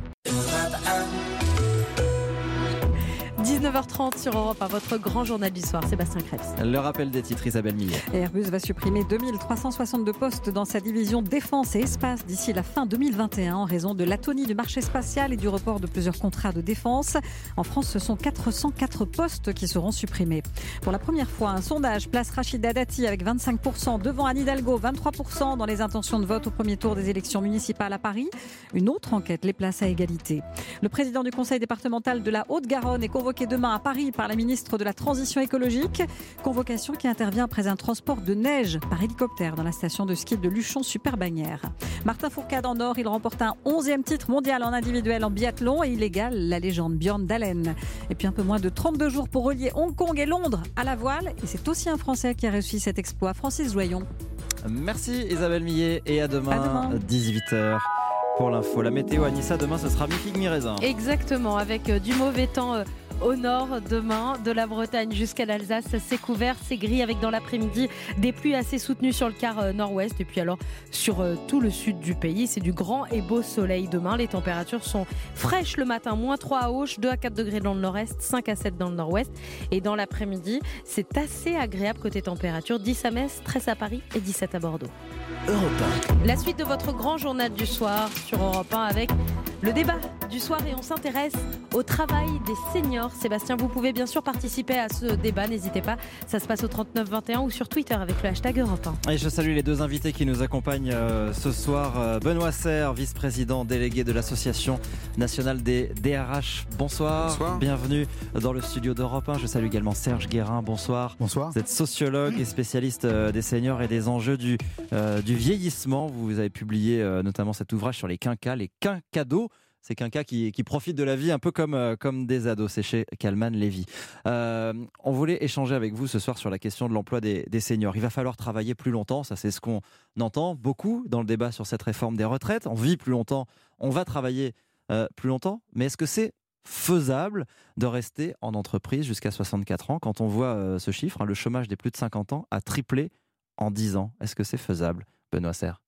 dix-neuf heures trente sur Europe un, votre grand journal du soir, Sébastien Krebs. Le rappel des titres, Isabelle Millet. Airbus va supprimer deux mille trois cent soixante-deux postes dans sa division défense et espace d'ici la fin deux mille vingt et un en raison de l'atonie du marché spatial et du report de plusieurs contrats de défense. En France, ce sont quatre cent quatre postes qui seront supprimés. Pour la première fois, un sondage place Rachida Dati avec vingt-cinq pour cent devant Anne Hidalgo, vingt-trois pour cent dans les intentions de vote au premier tour des élections municipales à Paris. Une autre enquête les place à égalité. Le président du conseil départemental de la Haute-Garonne est convoqué demain à Paris par la ministre de la Transition écologique. Convocation qui intervient après un transport de neige par hélicoptère dans la station de ski de Luchon-Super-Bagnères. Martin Fourcade en or, il remporte un onzième titre mondial en individuel en biathlon et il égale la légende Björn Dahlem. Et puis un peu moins de trente-deux jours pour relier Hong Kong et Londres à la voile. Et c'est aussi un Français qui a réussi cet exploit, Francis Joyon. Merci Isabelle Millet et à demain, à demain. dix-huit heures. Pour l'info, la météo Anissa, demain ce sera mi-figue mi-raisin. Exactement, avec euh, du mauvais temps euh, au nord demain, de la Bretagne jusqu'à l'Alsace. C'est couvert, c'est gris avec dans l'après-midi des pluies assez soutenues sur le quart euh, nord-ouest et puis alors sur euh, tout le sud du pays. C'est du grand et beau soleil demain. Les températures sont fraîches le matin, moins trois à Auch, deux à quatre degrés dans le nord-est, cinq à sept dans le nord-ouest. Et dans l'après-midi, c'est assez agréable côté température, dix à Metz, treize à Paris et dix-sept à Bordeaux. Europe un. La suite de votre grand journal du soir sur Europe un avec le débat du soir et on s'intéresse au travail des seniors. Sébastien, vous pouvez bien sûr participer à ce débat, n'hésitez pas. Ça se passe au trente-neuf vingt et un ou sur Twitter avec le hashtag Europe un. Et je salue les deux invités qui nous accompagnent euh, ce soir. Euh, Benoît Serre, vice-président délégué de l'Association nationale des D R H. Bonsoir. Bonsoir. Bienvenue dans le studio d'Europe un. Je salue également Serge Guérin. Bonsoir. Bonsoir. Vous êtes sociologue et spécialiste euh, des seniors et des enjeux du, euh, du vieillissement. Vous avez publié euh, notamment cet ouvrage sur les quinquas, les quinquados. Ces quinquas qui, qui profitent de la vie un peu comme, euh, comme des ados. C'est chez Kalman Levy. Euh, on voulait échanger avec vous ce soir sur la question de l'emploi des, des seniors. Il va falloir travailler plus longtemps. Ça, c'est ce qu'on entend beaucoup dans le débat sur cette réforme des retraites. On vit plus longtemps, on va travailler euh, plus longtemps. Mais est-ce que c'est faisable de rester en entreprise jusqu'à soixante-quatre ans quand on voit euh, ce chiffre, hein, le chômage des plus de cinquante ans a triplé en dix ans? Est-ce que c'est faisable, Benoît Serre?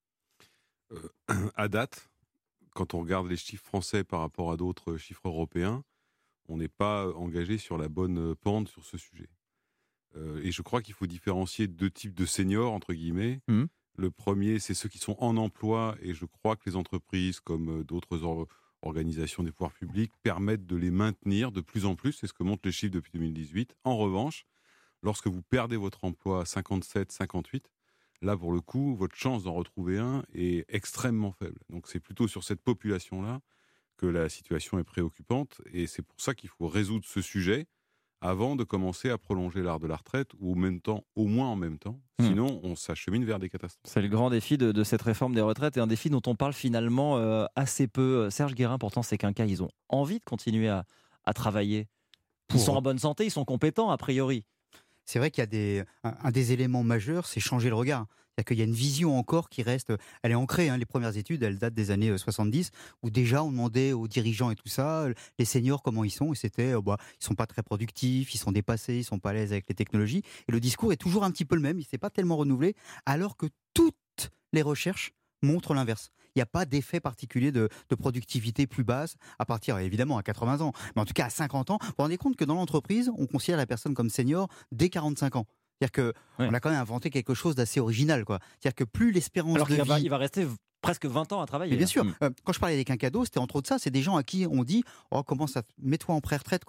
euh, À date, quand on regarde les chiffres français par rapport à d'autres chiffres européens, on n'est pas engagé sur la bonne pente sur ce sujet. Euh, et je crois qu'il faut différencier deux types de seniors, entre guillemets. Mmh. Le premier, c'est ceux qui sont en emploi, et je crois que les entreprises, comme d'autres or- organisations des pouvoirs publics, permettent de les maintenir de plus en plus. C'est ce que montrent les chiffres depuis deux mille dix-huit. En revanche, lorsque vous perdez votre emploi à cinquante-sept, cinquante-huit, là, pour le coup, votre chance d'en retrouver un est extrêmement faible. Donc, c'est plutôt sur cette population-là que la situation est préoccupante. Et c'est pour ça qu'il faut résoudre ce sujet avant de commencer à prolonger l'art de la retraite, ou au même temps, au moins en même temps. Sinon, mmh. on s'achemine vers des catastrophes. C'est le grand défi de, de cette réforme des retraites et un défi dont on parle finalement euh, assez peu. Serge Guérin, pourtant, ces quinquas, ils ont envie de continuer à, à travailler. Ils pour... sont en bonne santé, ils sont compétents, a priori. C'est vrai qu'il y a des, un, un des éléments majeurs, c'est changer le regard. C'est-à-dire qu'il y a une vision encore qui reste, elle est ancrée, hein, les premières études, elles datent des années soixante-dix, où déjà on demandait aux dirigeants et tout ça, les seniors comment ils sont, et c'était, euh, bah, ils sont pas très productifs, ils sont dépassés, ils sont pas à l'aise avec les technologies, et le discours est toujours un petit peu le même, il s'est pas tellement renouvelé, alors que toutes les recherches montrent l'inverse. Il n'y a pas d'effet particulier de, de productivité plus basse à partir, évidemment, à quatre-vingts ans. Mais en tout cas, à cinquante ans, vous vous rendez compte que dans l'entreprise, on considère la personne comme senior dès quarante-cinq ans. C'est-à-dire qu'on ouais. a quand même inventé quelque chose d'assez original, quoi. C'est-à-dire que plus l'espérance Alors de qu'il vie... va, il va rester presque vingt ans à travailler. Mais bien sûr. Mmh. Euh, quand je parlais des quinquados, c'était entre autres ça. C'est des gens à qui on dit « Oh, comment ça... Mets-toi en pré-retraite, quoi. »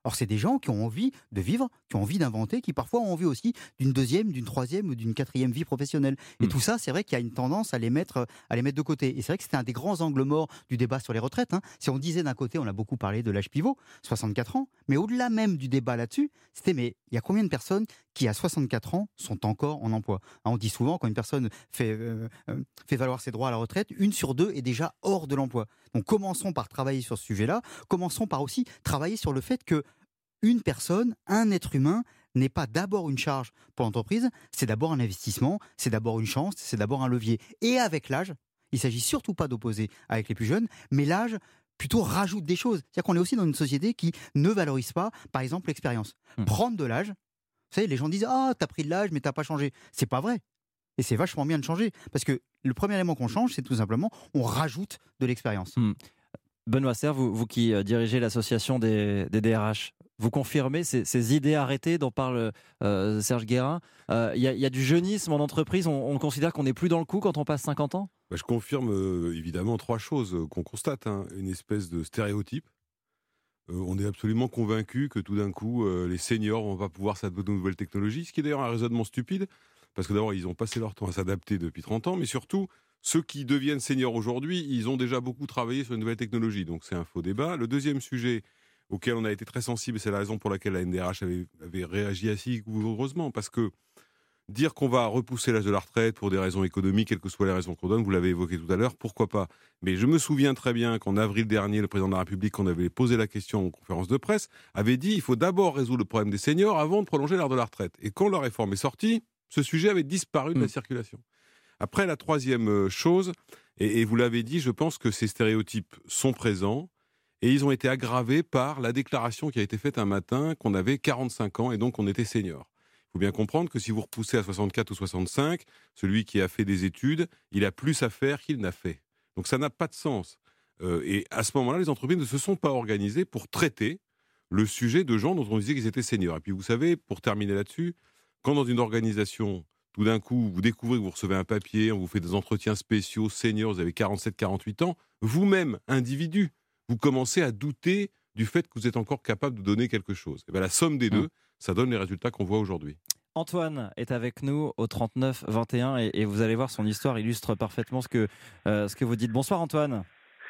Or, c'est des gens qui ont envie de vivre, qui ont envie d'inventer, qui parfois ont envie aussi d'une deuxième, d'une troisième ou d'une quatrième vie professionnelle. Et mmh. tout ça, c'est vrai qu'il y a une tendance à les mettre, à les mettre de côté. Et c'est vrai que c'était un des grands angles morts du débat sur les retraites. Hein. Si on disait d'un côté, on a beaucoup parlé de l'âge pivot, soixante-quatre ans, mais au-delà même du débat là-dessus, c'était mais il y a combien de personnes qui, à soixante-quatre ans, sont encore en emploi? hein, On dit souvent, quand une personne fait, euh, euh, fait valoir ses droits à la retraite, une sur deux est déjà hors de l'emploi. Donc commençons par travailler sur ce sujet-là, commençons par aussi travailler sur le fait que une personne, un être humain, n'est pas d'abord une charge pour l'entreprise, c'est d'abord un investissement, c'est d'abord une chance, c'est d'abord un levier. Et avec l'âge, il ne s'agit surtout pas d'opposer avec les plus jeunes, mais l'âge plutôt rajoute des choses. C'est-à-dire qu'on est aussi dans une société qui ne valorise pas, par exemple, l'expérience. Mmh. Prendre de l'âge, vous savez, les gens disent « Ah, t'as pris de l'âge, mais t'as pas changé ». C'est pas vrai. Et c'est vachement bien de changer. Parce que le premier élément qu'on change, c'est tout simplement, on rajoute de l'expérience. Mmh. Benoît Serre, vous, vous qui dirigez l'association des, des D R H, vous confirmez ces, ces idées arrêtées dont parle euh, Serge Guérin? Il euh, y, y a du jeunisme en entreprise, on, on considère qu'on n'est plus dans le coup quand on passe cinquante ans? bah, Je confirme euh, évidemment trois choses euh, qu'on constate. Hein. Une espèce de stéréotype. Euh, on est absolument convaincu que tout d'un coup, euh, les seniors vont pas pouvoir s'adapter aux nouvelles technologies, ce qui est d'ailleurs un raisonnement stupide, parce que d'abord, ils ont passé leur temps à s'adapter depuis trente ans, mais surtout, ceux qui deviennent seniors aujourd'hui, ils ont déjà beaucoup travaillé sur les nouvelles technologies, donc c'est un faux débat. Le deuxième sujet auquel on a été très sensible, c'est la raison pour laquelle la N D R H avait, avait réagi assez vigoureusement, parce que dire qu'on va repousser l'âge de la retraite pour des raisons économiques, quelles que soient les raisons qu'on donne, vous l'avez évoqué tout à l'heure, pourquoi pas? Mais je me souviens très bien qu'en avril dernier, le président de la République, quand on avait posé la question en conférence de presse, avait dit il faut d'abord résoudre le problème des seniors avant de prolonger l'âge de la retraite. Et quand la réforme est sortie, ce sujet avait disparu de la circulation. Après, la troisième chose, et, et vous l'avez dit, je pense que ces stéréotypes sont présents et ils ont été aggravés par la déclaration qui a été faite un matin qu'on avait quarante-cinq ans et donc on était senior. Il faut bien comprendre que si vous repoussez à soixante-quatre ou soixante-cinq, celui qui a fait des études, il a plus à faire qu'il n'a fait. Donc ça n'a pas de sens. Euh, et à ce moment-là, les entreprises ne se sont pas organisées pour traiter le sujet de gens dont on disait qu'ils étaient seniors. Et puis vous savez, pour terminer là-dessus, quand dans une organisation, tout d'un coup, vous découvrez que vous recevez un papier, on vous fait des entretiens spéciaux, seniors, vous avez quarante-sept quarante-huit ans, vous-même, individu, vous commencez à douter du fait que vous êtes encore capable de donner quelque chose. Et bien, la somme des deux, ça donne les résultats qu'on voit aujourd'hui. Antoine est avec nous au trente-neuf vingt et un et, et vous allez voir, son histoire illustre parfaitement ce que, euh, ce que vous dites. Bonsoir Antoine.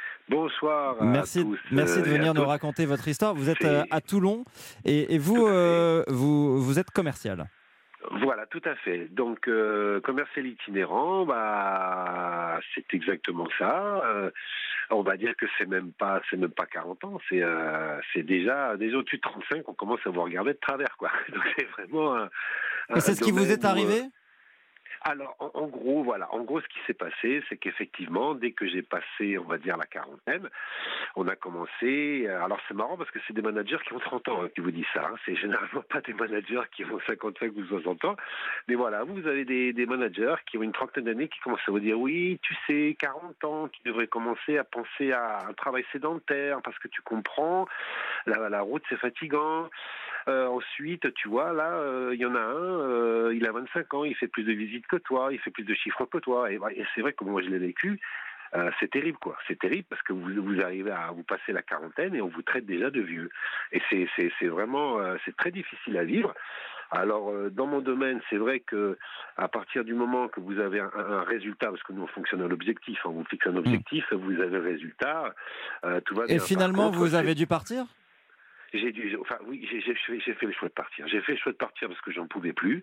Bonsoir à merci, tous. Merci de venir nous tous. raconter votre histoire. Vous êtes C'est... à Toulon et, et vous, euh, vous, vous êtes commercial. Voilà, tout à fait. Donc, euh, commercial itinérant, bah, c'est exactement ça. Euh, on va dire que c'est même pas, c'est même pas quarante ans. C'est, euh, c'est déjà, déjà au-dessus de trente-cinq, on commence à vous regarder de travers, quoi. Donc, c'est vraiment un. un c'est ce qui vous est arrivé ? où, Alors, en, en gros, voilà. En gros, ce qui s'est passé, c'est qu'effectivement, dès que j'ai passé, on va dire, la quarantaine, on a commencé... Alors, c'est marrant parce que c'est des managers qui ont trente ans hein, qui vous disent ça. Hein. C'est généralement pas des managers qui ont cinquante-cinq ou soixante ans. Mais voilà, vous avez des, des managers qui ont une trentaine d'années qui commencent à vous dire « Oui, tu sais, quarante ans, tu devrais commencer à penser à un travail sédentaire parce que tu comprends, la, la route, c'est fatigant. » Euh, ensuite, tu vois, là, il euh, y en a un, euh, il a vingt-cinq ans, il fait plus de visites que toi, il fait plus de chiffres que toi. Et, et c'est vrai que moi, je l'ai vécu. Euh, c'est terrible, quoi. C'est terrible parce que vous, vous arrivez à vous passer la quarantaine et on vous traite déjà de vieux. Et c'est, c'est, c'est vraiment, euh, c'est très difficile à vivre. Alors, euh, dans mon domaine, c'est vrai que à partir du moment que vous avez un, un résultat, parce que nous on fonctionne à l'objectif, on vous fixe un objectif, mmh. vous avez le résultat, euh, tout va bien. Et finalement, contre, vous c'est... avez dû partir ? J'ai dû, enfin oui, j'ai, j'ai, j'ai fait le choix de partir. J'ai fait le choix de partir parce que j'en pouvais plus.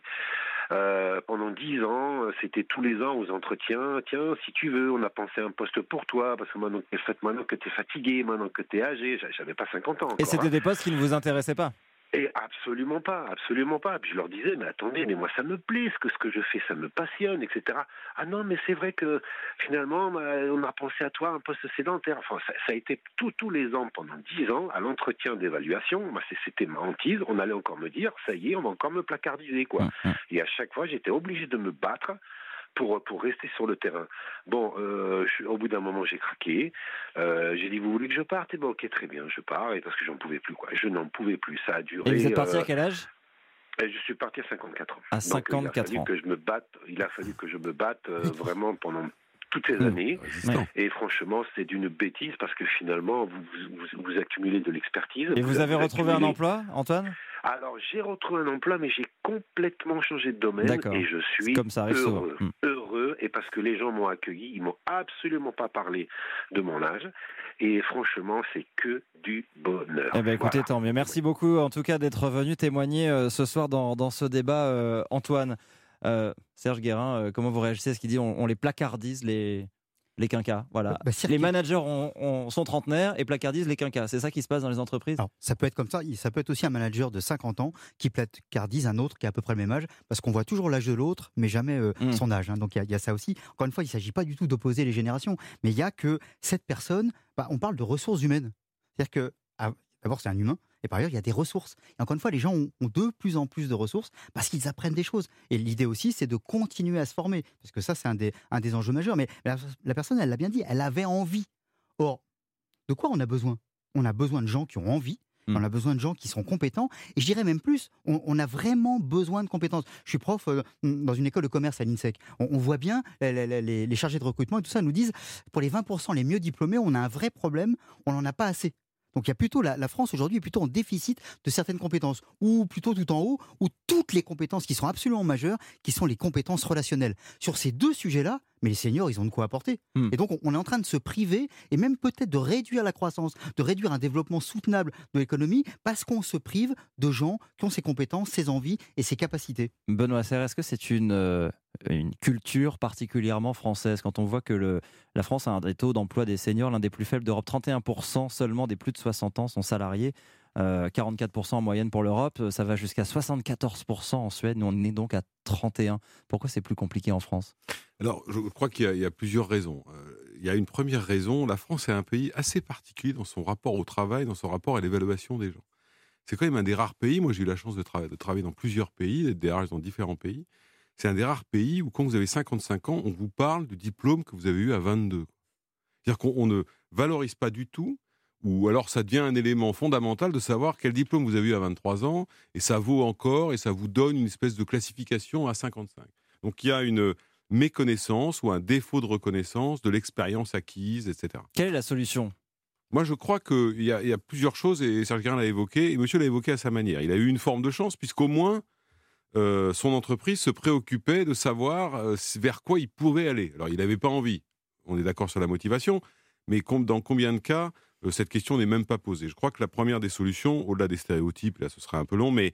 Euh, pendant dix ans, c'était tous les ans aux entretiens. Tiens, si tu veux, on a pensé à un poste pour toi parce que maintenant que t'es, maintenant que t'es fatigué, maintenant que t'es âgé, j'avais pas cinquante ans encore. Et c'était hein. des postes qui ne vous intéressaient pas ? Et absolument pas, absolument pas. Puis je leur disais, mais attendez, mais moi ça me plaît, ce que, ce que je fais, ça me passionne, et cetera. Ah non, mais c'est vrai que finalement, on a pensé à toi, un poste sédentaire. Enfin, ça, ça a été tout, tous les ans, pendant dix ans, à l'entretien d'évaluation. Moi, c'était ma hantise. On allait encore me dire, ça y est, on va encore me placardiser, quoi. Et à chaque fois, j'étais obligé de me battre pour pour rester sur le terrain. Bon, euh, je, au bout d'un moment, j'ai craqué. Euh, j'ai dit, vous voulez que je parte ? Et ben, ok, très bien, je pars. Et parce que j'en pouvais plus, quoi. Je n'en pouvais plus. Ça a duré. Et vous êtes parti euh, à quel âge ? Je suis parti à cinquante-quatre ans. À cinquante-quatre Donc, il a fallu ans. que je me batte. Il a fallu que je me batte euh, vraiment pendant toutes ces Mmh. années. Résistant. Et franchement, c'est d'une bêtise parce que finalement, vous, vous, vous accumulez de l'expertise. Et vous avez retrouvé un accumulez- emploi, Antoine? Alors, j'ai retrouvé un emploi, mais j'ai complètement changé de domaine. D'accord. Et je C'est suis comme ça arrive souvent. heureux. Mm. Heureux, et parce que les gens m'ont accueilli, ils m'ont absolument pas parlé de mon âge. Et franchement, c'est que du bonheur. Eh ben, écoutez, Voilà. tant mieux. Merci beaucoup, en tout cas, d'être venu témoigner euh, ce soir dans, dans ce débat, euh, Antoine. Euh, Serge Guérin, euh, comment vous réagissez à ce qu'il dit? on, on les placardise, les, les quinquas. Voilà. Bah, les managers ont, ont- sont trentenaires et placardisent les quinquas. C'est ça qui se passe dans les entreprises? Alors, ça peut être comme ça. Ça peut être aussi un manager de cinquante ans qui placardise un autre qui a à peu près le même âge, parce qu'on voit toujours l'âge de l'autre, mais jamais euh, Mm. son âge. hein. Donc il y, a- il y a ça aussi. Encore une fois, il ne s'agit pas du tout d'opposer les générations, mais il y a que cette personne, bah, on parle de ressources humaines. C'est-à-dire que, ah, d'abord, c'est un humain, et par ailleurs, il y a des ressources. Et encore une fois, les gens ont, ont de plus en plus de ressources parce qu'ils apprennent des choses. Et l'idée aussi, c'est de continuer à se former, parce que ça, c'est un des, un des enjeux majeurs. Mais la, la personne, elle l'a bien dit, elle avait envie. Or, de quoi on a besoin? On a besoin de gens qui ont envie, Mm. on a besoin de gens qui sont compétents, et je dirais même plus, on, on a vraiment besoin de compétences. Je suis prof euh, dans une école de commerce à l'INSEC. On, on voit bien, les, les- les- les chargés de recrutement et tout ça nous disent, pour les vingt pour cent les mieux diplômés, on a un vrai problème, on n'en a pas assez. Donc il y a plutôt, la, la France aujourd'hui est plutôt en déficit de certaines compétences, ou plutôt tout en haut, ou toutes les compétences qui sont absolument majeures, qui sont les compétences relationnelles. Sur ces deux sujets-là, mais les seniors, ils ont de quoi apporter. Hmm. Et donc on, on est en train de se priver, et même peut-être de réduire la croissance, de réduire un développement soutenable de l'économie, parce qu'on se prive de gens qui ont ces compétences, ces envies et ces capacités. Benoît Serre, est-ce que c'est une, euh, une culture particulièrement française quand on voit que le, la France a un des taux d'emploi des seniors l'un des plus faibles d'Europe? trente et un pour cent seulement des plus de soixante ans sont salariés, euh, quarante-quatre pour cent en moyenne pour l'Europe, ça va jusqu'à soixante-quatorze pour cent en Suède, nous on est donc à trente et un. Pourquoi c'est plus compliqué en France? Alors, je crois qu'il y a, il y a plusieurs raisons. Euh, il y a une première raison, la France est un pays assez particulier dans son rapport au travail, dans son rapport à l'évaluation des gens. C'est quand même un des rares pays, moi j'ai eu la chance de, tra- de travailler dans plusieurs pays, d'être D R H dans différents pays, c'est un des rares pays où quand vous avez cinquante-cinq ans, on vous parle du diplôme que vous avez eu à vingt-deux. C'est-à-dire qu'on on ne valorise pas du tout, ou alors ça devient un élément fondamental de savoir quel diplôme vous avez eu à vingt-trois ans, et ça vaut encore, et ça vous donne une espèce de classification à cinquante-cinq. Donc il y a une méconnaissance ou un défaut de reconnaissance de l'expérience acquise, et cetera. Quelle est la solution? Moi, je crois qu'il y, a- il y a plusieurs choses, et Serge Guérin l'a évoqué, et monsieur l'a évoqué à sa manière. Il a eu une forme de chance, puisqu'au moins, euh, son entreprise se préoccupait de savoir euh, vers quoi il pouvait aller. Alors, il n'avait pas envie, on est d'accord sur la motivation, mais com- dans combien de cas, euh, cette question n'est même pas posée. Je crois que la première des solutions, au-delà des stéréotypes, là, ce sera un peu long, mais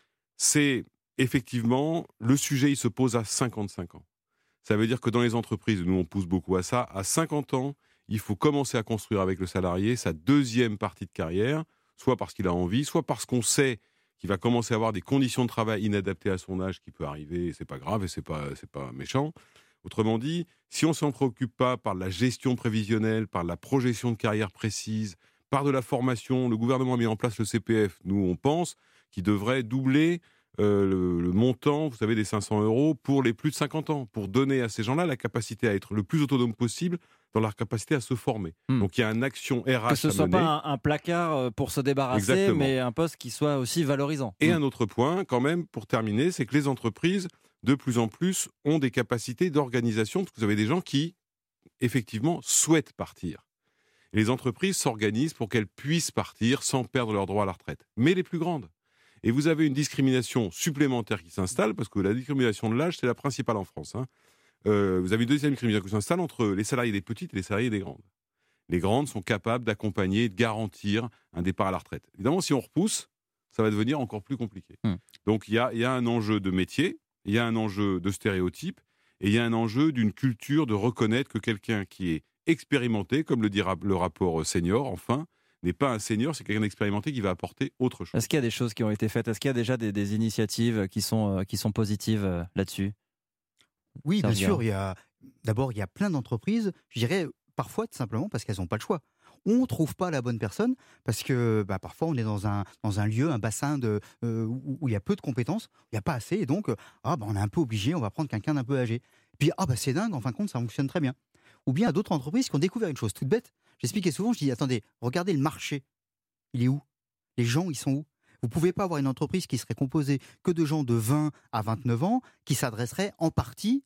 c'est effectivement, le sujet, il se pose à cinquante-cinq ans. Ça veut dire que dans les entreprises, nous on pousse beaucoup à ça, à cinquante ans, il faut commencer à construire avec le salarié sa deuxième partie de carrière, soit parce qu'il a envie, soit parce qu'on sait qu'il va commencer à avoir des conditions de travail inadaptées à son âge qui peut arriver, et c'est pas grave et c'est pas, c'est pas méchant. Autrement dit, si on ne s'en préoccupe pas par la gestion prévisionnelle, par la projection de carrière précise, par de la formation, le gouvernement a mis en place le C P F, nous on pense qu'il devrait doubler Euh, le, le montant, vous savez, des cinq cents euros pour les plus de cinquante ans, pour donner à ces gens-là la capacité à être le plus autonome possible dans leur capacité à se former. Hmm. Donc il y a une action R H Que ce à soit mener. pas un, un placard euh, pour se débarrasser, Exactement. mais un poste qui soit aussi valorisant. Et un autre point, quand même, pour terminer, c'est que les entreprises, de plus en plus, ont des capacités d'organisation, parce que vous avez des gens qui, effectivement, souhaitent partir. Et les entreprises s'organisent pour qu'elles puissent partir sans perdre leur droit à la retraite. Mais les plus grandes. Et vous avez une discrimination supplémentaire qui s'installe, parce que la discrimination de l'âge, c'est la principale en France. Hein. Euh, vous avez une deuxième discrimination qui s'installe entre les salariés des petites et les salariés des grandes. Les grandes sont capables d'accompagner et de garantir un départ à la retraite. Évidemment, si on repousse, ça va devenir encore plus compliqué. Mmh. Donc il y a, y a un enjeu de métier, il y a un enjeu de stéréotype, et il y a un enjeu d'une culture de reconnaître que quelqu'un qui est expérimenté, comme le dit le rapport senior, enfin, n'est pas un senior, c'est quelqu'un d'expérimenté qui va apporter autre chose. Est-ce qu'il y a des choses qui ont été faites? Est-ce qu'il y a déjà des, des initiatives qui sont, euh, qui sont positives euh, là-dessus? Oui, bien Serge sûr. Guérin. Il y a, d'abord, il y a plein d'entreprises, je dirais parfois tout simplement parce qu'elles n'ont pas le choix. On ne trouve pas la bonne personne parce que bah, parfois on est dans un, dans un lieu, un bassin de, euh, où, où il y a peu de compétences, où il n'y a pas assez, et donc euh, ah, bah, on est un peu obligé, on va prendre quelqu'un d'un peu âgé. Puis ah, bah, c'est dingue, en fin de compte, ça fonctionne très bien. Ou bien à d'autres entreprises qui ont découvert une chose toute bête. J'expliquais souvent, je dis attendez, regardez le marché, il est où? Les gens, ils sont où? Vous ne pouvez pas avoir une entreprise qui serait composée que de gens de vingt à vingt-neuf ans qui s'adresserait en partie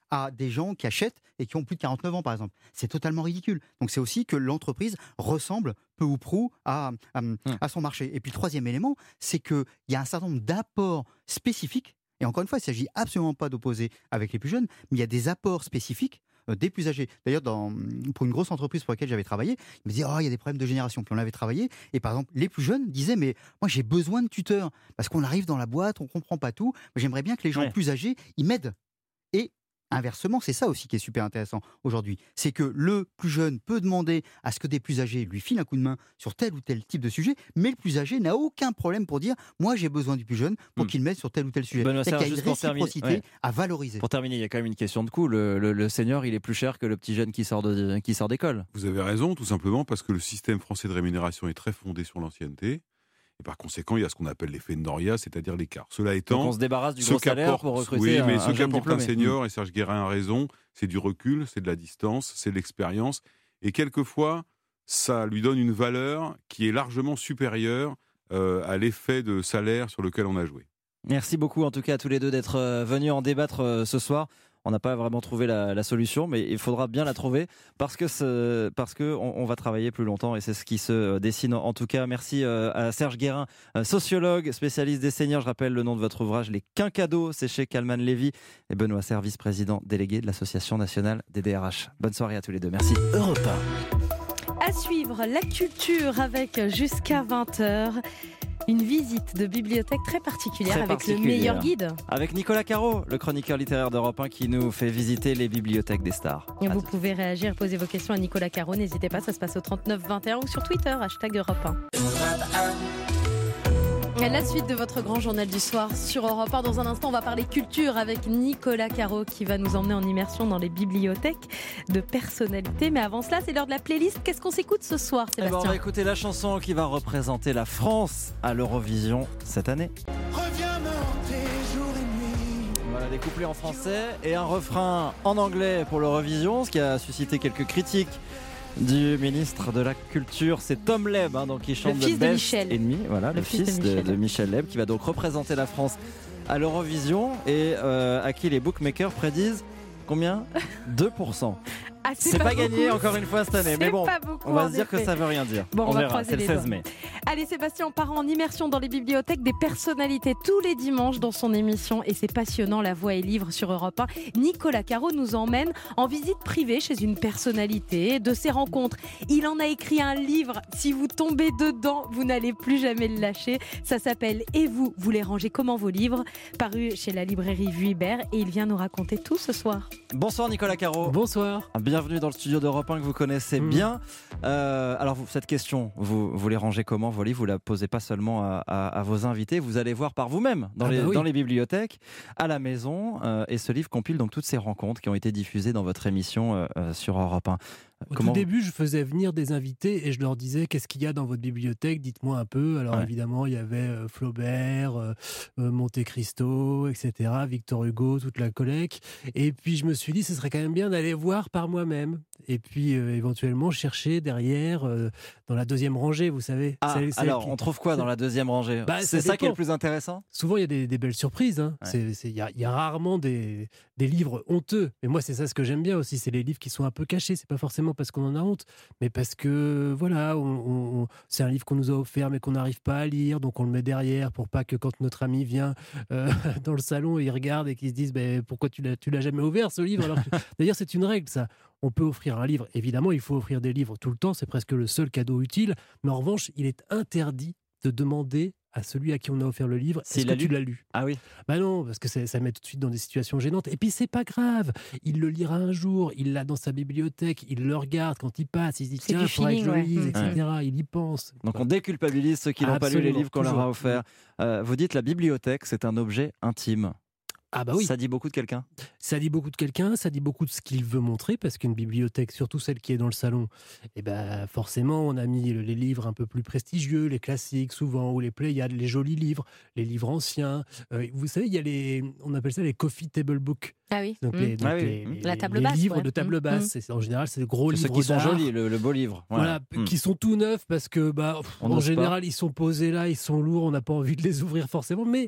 à des gens qui achètent et qui ont plus de quarante-neuf ans, par exemple. C'est totalement ridicule. Donc c'est aussi que l'entreprise ressemble peu ou prou à, à, à son marché. Et puis le troisième élément, c'est qu'il y a un certain nombre d'apports spécifiques. Et encore une fois, il ne s'agit absolument pas d'opposer avec les plus jeunes, mais il y a des apports spécifiques des plus âgés. D'ailleurs, dans, pour une grosse entreprise pour laquelle j'avais travaillé, ils me disaient « Oh, il y a des problèmes de génération ». Puis on avait travaillé, et par exemple, les plus jeunes disaient « Mais moi, j'ai besoin de tuteurs, parce qu'on arrive dans la boîte, on ne comprend pas tout. J'aimerais bien que les gens ouais. plus âgés, ils m'aident. » Et inversement, c'est ça aussi qui est super intéressant aujourd'hui. C'est que le plus jeune peut demander à ce que des plus âgés lui filent un coup de main sur tel ou tel type de sujet, mais le plus âgé n'a aucun problème pour dire « Moi, j'ai besoin du plus jeune pour mmh. qu'il m'aide sur tel ou tel sujet. » Benoît C'est Serre, qu'il y a une réciprocité ouais. à valoriser. Pour terminer, il y a quand même une question de coût. Le, le, le senior, il est plus cher que le petit jeune qui sort, de, qui sort d'école. Vous avez raison, tout simplement parce que le système français de rémunération est très fondé sur l'ancienneté. Et par conséquent, il y a ce qu'on appelle l'effet de Noria, c'est-à-dire l'écart. Cela étant, donc on se débarrasse du gros salaire pour recruter oui, mais un, ce un jeune qu'apporte un diplômé. senior, et Serge Guérin a raison, c'est du recul, c'est de la distance, c'est de l'expérience. Et quelquefois, ça lui donne une valeur qui est largement supérieure euh, à l'effet de salaire sur lequel on a joué. Merci beaucoup en tout cas à tous les deux d'être euh, venus en débattre euh, ce soir. On n'a pas vraiment trouvé la, la solution, mais il faudra bien la trouver parce que ce, parce que on, on va travailler plus longtemps et c'est ce qui se dessine. En tout cas, merci à Serge Guérin, sociologue, spécialiste des seniors. Je rappelle le nom de votre ouvrage, Les Quinquados, c'est chez Kalman Levy, et Benoît Serre, vice-président délégué de l'Association nationale des D R H. Bonne soirée à tous les deux. Merci. Europe un. À suivre, la culture avec jusqu'à vingt heures. Une visite de bibliothèque très particulière très avec particulière. le meilleur guide. Avec Nicolas Caro, le chroniqueur littéraire d'Europe un qui nous fait visiter les bibliothèques des stars. Et vous pouvez réagir, poser vos questions à Nicolas Caro. N'hésitez pas, ça se passe au trente-neuf vingt et un ou sur Twitter, hashtag Europe un. La suite de votre grand journal du soir sur Europe un. Dans un instant, on va parler culture avec Nicolas Caro qui va nous emmener en immersion dans les bibliothèques de personnalités. Mais avant cela, c'est l'heure de la playlist. Qu'est-ce qu'on s'écoute ce soir, Sébastien ? Eh ben, on va écouter la chanson qui va représenter la France à l'Eurovision cette année. Reviens me hanter jour et nuit. Voilà, des couplets en français et un refrain en anglais pour l'Eurovision, ce qui a suscité quelques critiques du ministre de la Culture. C'est Tom Leb hein, donc, qui chante le fils de de Best Michel. Ennemi, voilà, le, le fils, fils de, Michel. de Michel Leb, qui va donc représenter la France à l'Eurovision et euh, à qui les bookmakers prédisent combien ? deux pour cent. Ah, c'est, c'est pas, pas gagné encore une fois cette année, c'est mais bon, beaucoup, on va se dire effet. que ça veut rien dire. Bon, on, on va verra, c'est le seize mai. Allez Sébastien, on part en immersion dans les bibliothèques des personnalités tous les dimanches dans son émission et c'est passionnant, La Voix est livre sur Europe un. Nicolas Caro nous emmène en visite privée chez une personnalité, de ses rencontres. Il en a écrit un livre, si vous tombez dedans, vous n'allez plus jamais le lâcher. Ça s'appelle « Et vous, vous les rangez comment vos livres ?» paru chez la librairie Vuibert et il vient nous raconter tout ce soir. Bonsoir Nicolas Caro. Bonsoir. Bienvenue dans le studio d'Europe un que vous connaissez mmh. bien. Euh, alors vous, cette question, vous, vous les rangez comment vos livres ? Vous la posez pas seulement à, à, à vos invités, vous allez voir par vous-même dans, ah les, bah oui. dans les bibliothèques, à la maison. Euh, et ce livre compile donc toutes ces rencontres qui ont été diffusées dans votre émission euh, sur Europe un. Au Comment... tout début, je faisais venir des invités et je leur disais qu'est-ce qu'il y a dans votre bibliothèque, dites-moi un peu. Alors ouais. évidemment, il y avait euh, Flaubert, euh, Monte Cristo, et cetera, Victor Hugo, toute la collecte. Et puis je me suis dit, ce serait quand même bien d'aller voir par moi-même. Et puis euh, éventuellement chercher derrière, euh, dans la deuxième rangée, vous savez. Ah, c'est, c'est alors qui... on trouve quoi dans la deuxième rangée ? bah, C'est ça, ça qui est le plus intéressant ? Souvent, il y a des, des belles surprises. Hein. Ouais. C'est, c'est, y, a, y a rarement des, des livres honteux. Mais moi, c'est ça ce que j'aime bien aussi, c'est les livres qui sont un peu cachés. C'est pas forcément parce qu'on en a honte, mais parce que voilà, on, on, c'est un livre qu'on nous a offert mais qu'on n'arrive pas à lire, donc on le met derrière pour pas que quand notre ami vient euh, dans le salon, il regarde et qu'il se dise bah, pourquoi tu l'as, tu l'as jamais ouvert ce livre alors que... D'ailleurs c'est une règle ça, on peut offrir un livre, évidemment il faut offrir des livres tout le temps, c'est presque le seul cadeau utile, mais en revanche il est interdit de demander à celui à qui on a offert le livre, est-ce que tu l'as lu ? Ah oui. Bah non, parce que ça, ça met tout de suite dans des situations gênantes. Et puis c'est pas grave, il le lira un jour, il l'a dans sa bibliothèque, il le regarde quand il passe, il se dit c'est tiens, il faudrait que je le ouais. lise, et cetera. Ouais. Il y pense. Donc on déculpabilise ceux qui n'ont pas lu les livres qu'on toujours. leur a offerts. Euh, vous dites la bibliothèque, c'est un objet intime. Ah bah oui. Ça dit beaucoup de quelqu'un. Ça dit beaucoup de quelqu'un, ça dit beaucoup de ce qu'il veut montrer, parce qu'une bibliothèque, surtout celle qui est dans le salon, eh ben forcément on a mis les livres un peu plus prestigieux, les classiques souvent, ou les Pléiades, les jolis livres, les livres anciens. Euh, vous savez, il y a les, on appelle ça les coffee table books. Ah oui. Donc mmh. les, donc ah oui. les, les, la table les basse, livres ouais. de table basse. Mmh. C'est, en général, c'est des gros c'est livres ceux qui d'art. sont jolis, le, le beau livre. Voilà, voilà. qui mmh. sont tout neufs parce que, bah, en général, pas. Ils sont posés là, ils sont lourds, on n'a pas envie de les ouvrir forcément, mais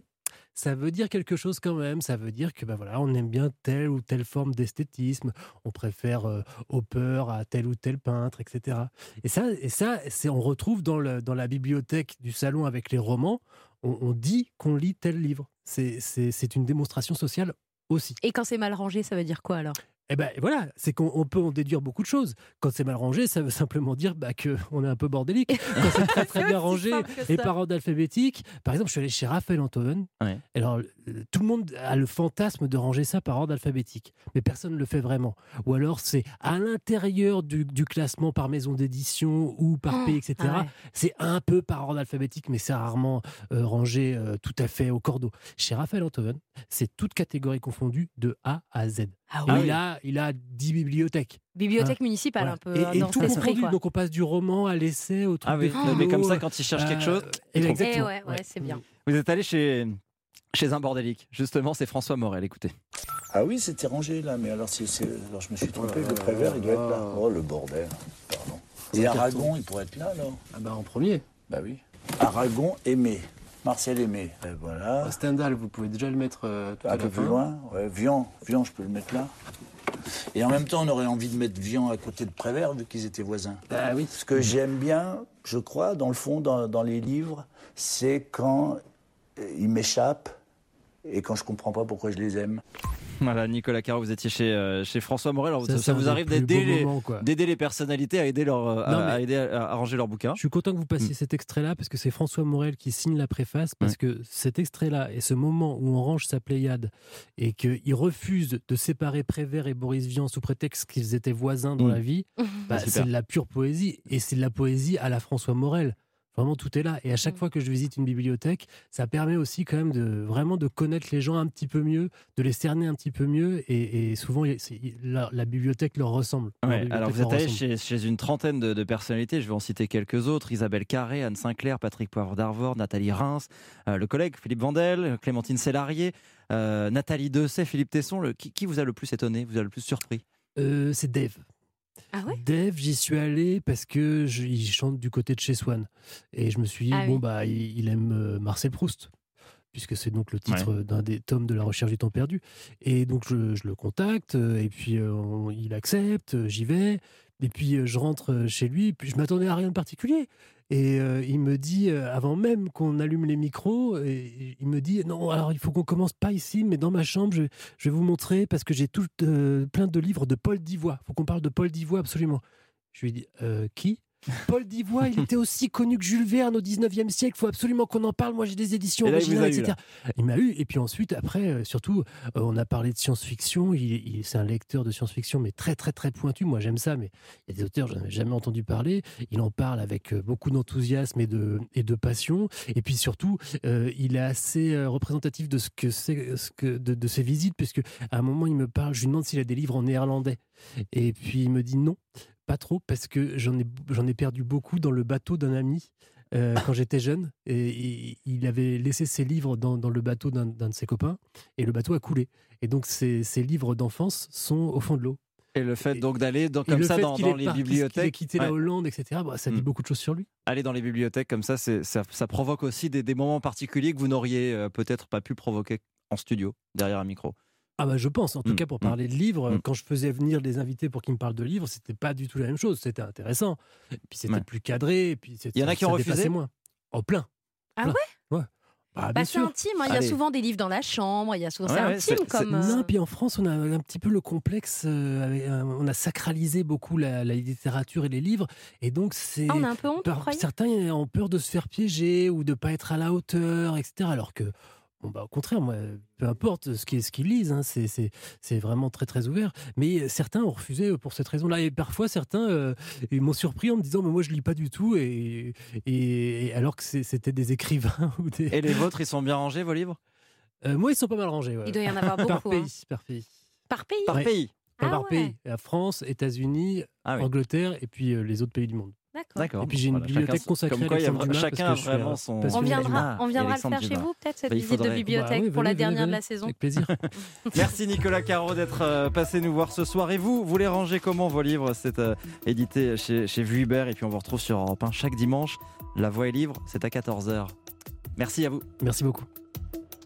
ça veut dire quelque chose quand même. Ça veut dire que bah voilà, on aime bien telle ou telle forme d'esthétisme. On préfère euh, Hopper à tel ou tel peintre, et cetera. Et ça, et ça c'est, on retrouve dans, le, dans la bibliothèque du salon avec les romans, on, on dit qu'on lit tel livre. C'est, c'est, c'est une démonstration sociale aussi. Et quand c'est mal rangé, ça veut dire quoi alors ? Eh ben voilà, c'est qu'on on peut en déduire beaucoup de choses. Quand c'est mal rangé, ça veut simplement dire bah, qu'on est un peu bordélique. Quand c'est très très bien rangé et par ordre alphabétique, par exemple, je suis allé chez Raphaël Enthoven. Ouais. Alors euh, tout le monde a le fantasme de ranger ça par ordre alphabétique, mais personne ne le fait vraiment. Ou alors c'est à l'intérieur du, du classement par maison d'édition ou par oh, pays, et cetera. Ah ouais. C'est un peu par ordre alphabétique, mais c'est rarement euh, rangé euh, tout à fait au cordeau. Chez Raphaël Enthoven, c'est toutes catégories confondues de A à Z. Ah oui. oui. il, a, il a dix bibliothèques. Bibliothèque hein. municipale, voilà. un peu. Et, et dans tout confondu, donc on passe du roman à l'essai, au truc ah oui, des photos, mais comme ça, quand il cherche euh, quelque chose. Et exactement. Ouais, ouais, c'est bien. Vous êtes allé chez, chez un bordélique, justement, c'est François Morel, écoutez. Ah oui, c'était rangé là, mais alors, c'est, c'est... alors je me suis trompé, le Prévert, il doit être là. Oh, le bordel, pardon. Et Aragon, il pourrait être là, alors. Ah bah en premier. Bah oui. Aragon, Aimé. Marcel Aimé, et voilà. Stendhal, vous pouvez déjà le mettre euh, un peu plus loin. Ouais, Vian, Vian, je peux le mettre là. Et en même temps, on aurait envie de mettre Vian à côté de Prévert, vu qu'ils étaient voisins. Ah oui. Ce que j'aime bien, je crois, dans le fond, dans, dans les livres, c'est quand ils m'échappent et quand je comprends pas pourquoi je les aime. Voilà, Nicolas Caro, vous étiez chez, euh, chez François Morel. Alors, ça, ça vous arrive d'aider les, moments, d'aider les personnalités à aider, leur, non, à, à aider à, à ranger leurs bouquins. Je suis content que vous passiez mmh. cet extrait-là parce que c'est François Morel qui signe la préface. Parce mmh. que cet extrait-là et ce moment où on range sa Pléiade et qu'il refuse de séparer Prévert et Boris Vian sous prétexte qu'ils étaient voisins dans mmh. la vie, bah, c'est de la pure poésie. Et c'est de la poésie à la François Morel. Vraiment, tout est là. Et à chaque mmh. fois que je visite une bibliothèque, ça permet aussi quand même de vraiment de connaître les gens un petit peu mieux, de les cerner un petit peu mieux. Et, et souvent, c'est, la, la bibliothèque leur ressemble. Ouais, alors, vous êtes allé chez, chez une trentaine de, de personnalités. Je vais en citer quelques autres. Isabelle Carré, Anne Sinclair, Patrick Poivre d'Arvor, Nathalie Reims, euh, le collègue Philippe Vandel, Clémentine Sélarié, euh, Nathalie Dessay, Philippe Tesson. Le, qui, qui vous a le plus étonné, vous a le plus surpris ? euh, C'est Dave. Ah ouais Dave, j'y suis allé parce que je, il chante du côté de chez Swann. Et je me suis dit, ah bon, oui. bah, il, il aime Marcel Proust, puisque c'est donc le titre ouais. d'un des tomes de La Recherche du temps perdu. Et donc, je, je le contacte, et puis euh, il accepte, j'y vais. Et puis, euh, je rentre chez lui, et puis je m'attendais à rien de particulier. Et euh, il me dit, euh, avant même qu'on allume les micros, et, il me dit, non, alors il faut qu'on commence pas ici, mais dans ma chambre, je, je vais vous montrer, parce que j'ai tout, euh, plein de livres de Paul Divoye. Il faut qu'on parle de Paul Divoye, absolument. Je lui ai dit, euh, qui ? Paul Divoye, il était aussi connu que Jules Verne au dix-neuvième siècle. Il faut absolument qu'on en parle. Moi, j'ai des éditions là, originales, et cetera. Eu, il m'a eu. Et puis ensuite, après, euh, surtout, euh, on a parlé de science-fiction. Il, il, c'est un lecteur de science-fiction, mais très, très, très pointu. Moi, j'aime ça, mais il y a des auteurs, je n'en avais jamais entendu parler. Il en parle avec euh, beaucoup d'enthousiasme et de, et de passion. Et puis surtout, euh, il est assez euh, représentatif de, ce que c'est, ce que, de, de ses visites, puisque à un moment, il me parle. Je lui demande s'il a des livres en néerlandais. Et puis, il me dit non. Pas trop, parce que j'en ai, j'en ai perdu beaucoup dans le bateau d'un ami euh, quand j'étais jeune. Et, et il avait laissé ses livres dans, dans le bateau d'un, d'un de ses copains, et le bateau a coulé. Et donc, ses, ses livres d'enfance sont au fond de l'eau. Et le fait donc d'aller dans, comme ça dans, dans les parti, bibliothèques, qu'il ait quitté ouais. la Hollande, et cetera. Bah, ça dit mmh. beaucoup de choses sur lui. Aller dans les bibliothèques comme ça, c'est, ça, ça provoque aussi des, des moments particuliers que vous n'auriez euh, peut-être pas pu provoquer en studio, derrière un micro. Ah bah je pense, en tout mmh. cas pour parler de livres, mmh. quand je faisais venir des invités pour qu'ils me parlent de livres, c'était pas du tout la même chose, c'était intéressant. Et puis c'était ouais. plus cadré, et puis c'était, il y en a qui ont refusé moins. Oh plein. Ah plein. ouais Ouais. Bah, bah, c'est sûr. intime, hein. Il y a souvent des livres dans la chambre, il y a souvent ouais, c'est ouais, intime c'est, comme. C'est... Non, puis en France, on a un petit peu le complexe, euh, avec, euh, on a sacralisé beaucoup la, la littérature et les livres, et donc c'est. Ah, on a un peu honte, par, certains ont peur de se faire piéger ou de pas être à la hauteur, et cetera. Alors que. Bon bah, au contraire, moi, peu importe ce qu'ils, ce qu'ils lisent, hein, c'est, c'est, c'est vraiment très très ouvert. Mais certains ont refusé pour cette raison-là. Et parfois, certains euh, ils m'ont surpris en me disant mais moi je lis pas du tout, et, et, et alors que c'est, c'était des écrivains. Ou des... Et les vôtres, ils sont bien rangés, vos livres ? euh, Moi, ils sont pas mal rangés. Ouais. Il doit y en avoir beaucoup. Par pays, hein. par pays. Par pays Par ouais. pays. Ah, ah, par ouais. pays. La France, États-Unis, ah, oui. Angleterre, et puis euh, les autres pays du monde. D'accord. D'accord. Et puis j'ai une voilà, bibliothèque consacrée à Alexandre Dumas. Chacun a vraiment son. On viendra, on viendra le faire Dumas. chez vous, peut-être, cette bah, visite faudrait... de bibliothèque bah, oui, pour venez, la dernière venez, de la saison. Avec plaisir. Merci Nicolas Caro d'être euh, passé nous voir ce soir. Et vous, vous les rangez comment vos livres ? C'est euh, édité chez, chez Vuibert. Et puis on vous retrouve sur Europe un chaque dimanche. La Voix est livre, c'est à quatorze heures. Merci à vous. Merci beaucoup.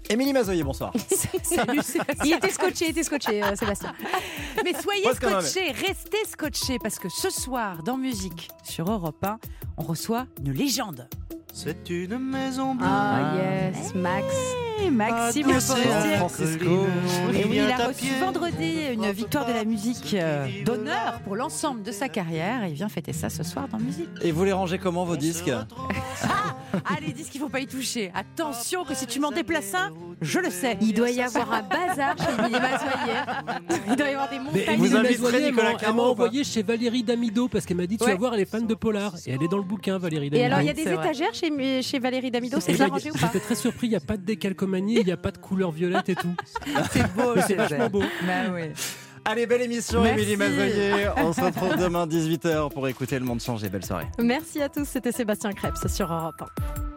Émilie Mazoyer, bonsoir. Salut, il était scotché, il était scotché, euh, Sébastien. Mais soyez Presque quand même. scotchés, restez scotchés, parce que ce soir, dans Musique, sur Europe un, on reçoit une légende. C'est une maison bleue. Ah yes, Max. Maxime Le Forestier. Francisco. Et oui, il a reçu vendredi une victoire de la musique euh, d'honneur pour l'ensemble de sa carrière. Et il vient fêter ça ce soir dans Musique. Et vous les rangez comment vos disques? Ah, les disques, il ne faut pas y toucher. Attention que si tu m'en déplaces un, je le sais. Il doit y avoir un bazar chez Émilie Mazoyer. Il doit y avoir des Mais montagnes. Émilie Vous inviterez Mazoyer, elle Nicolas m'a- elle Caro m'a ou pas envoyé chez Valérie Damido parce qu'elle m'a dit tu Ouais. vas voir, elle est fan de Polar. Et elle est dans le bouquin, Valérie Damido. Et alors, il y a des C'est vrai. étagères chez, chez Valérie Damido, Et c'est là, arrangé ou pas? J'étais très surpris, il n'y a pas de décalcomanie, il n'y a pas de couleur violette et tout. C'est beau, Mais c'est vachement beau. Bah oui. Allez, belle émission, Merci. Émilie Mazoyer. On se retrouve demain dix-huit heures pour écouter Le Monde changer. Belle soirée. Merci à tous, c'était Sébastien Krebs sur Europe un.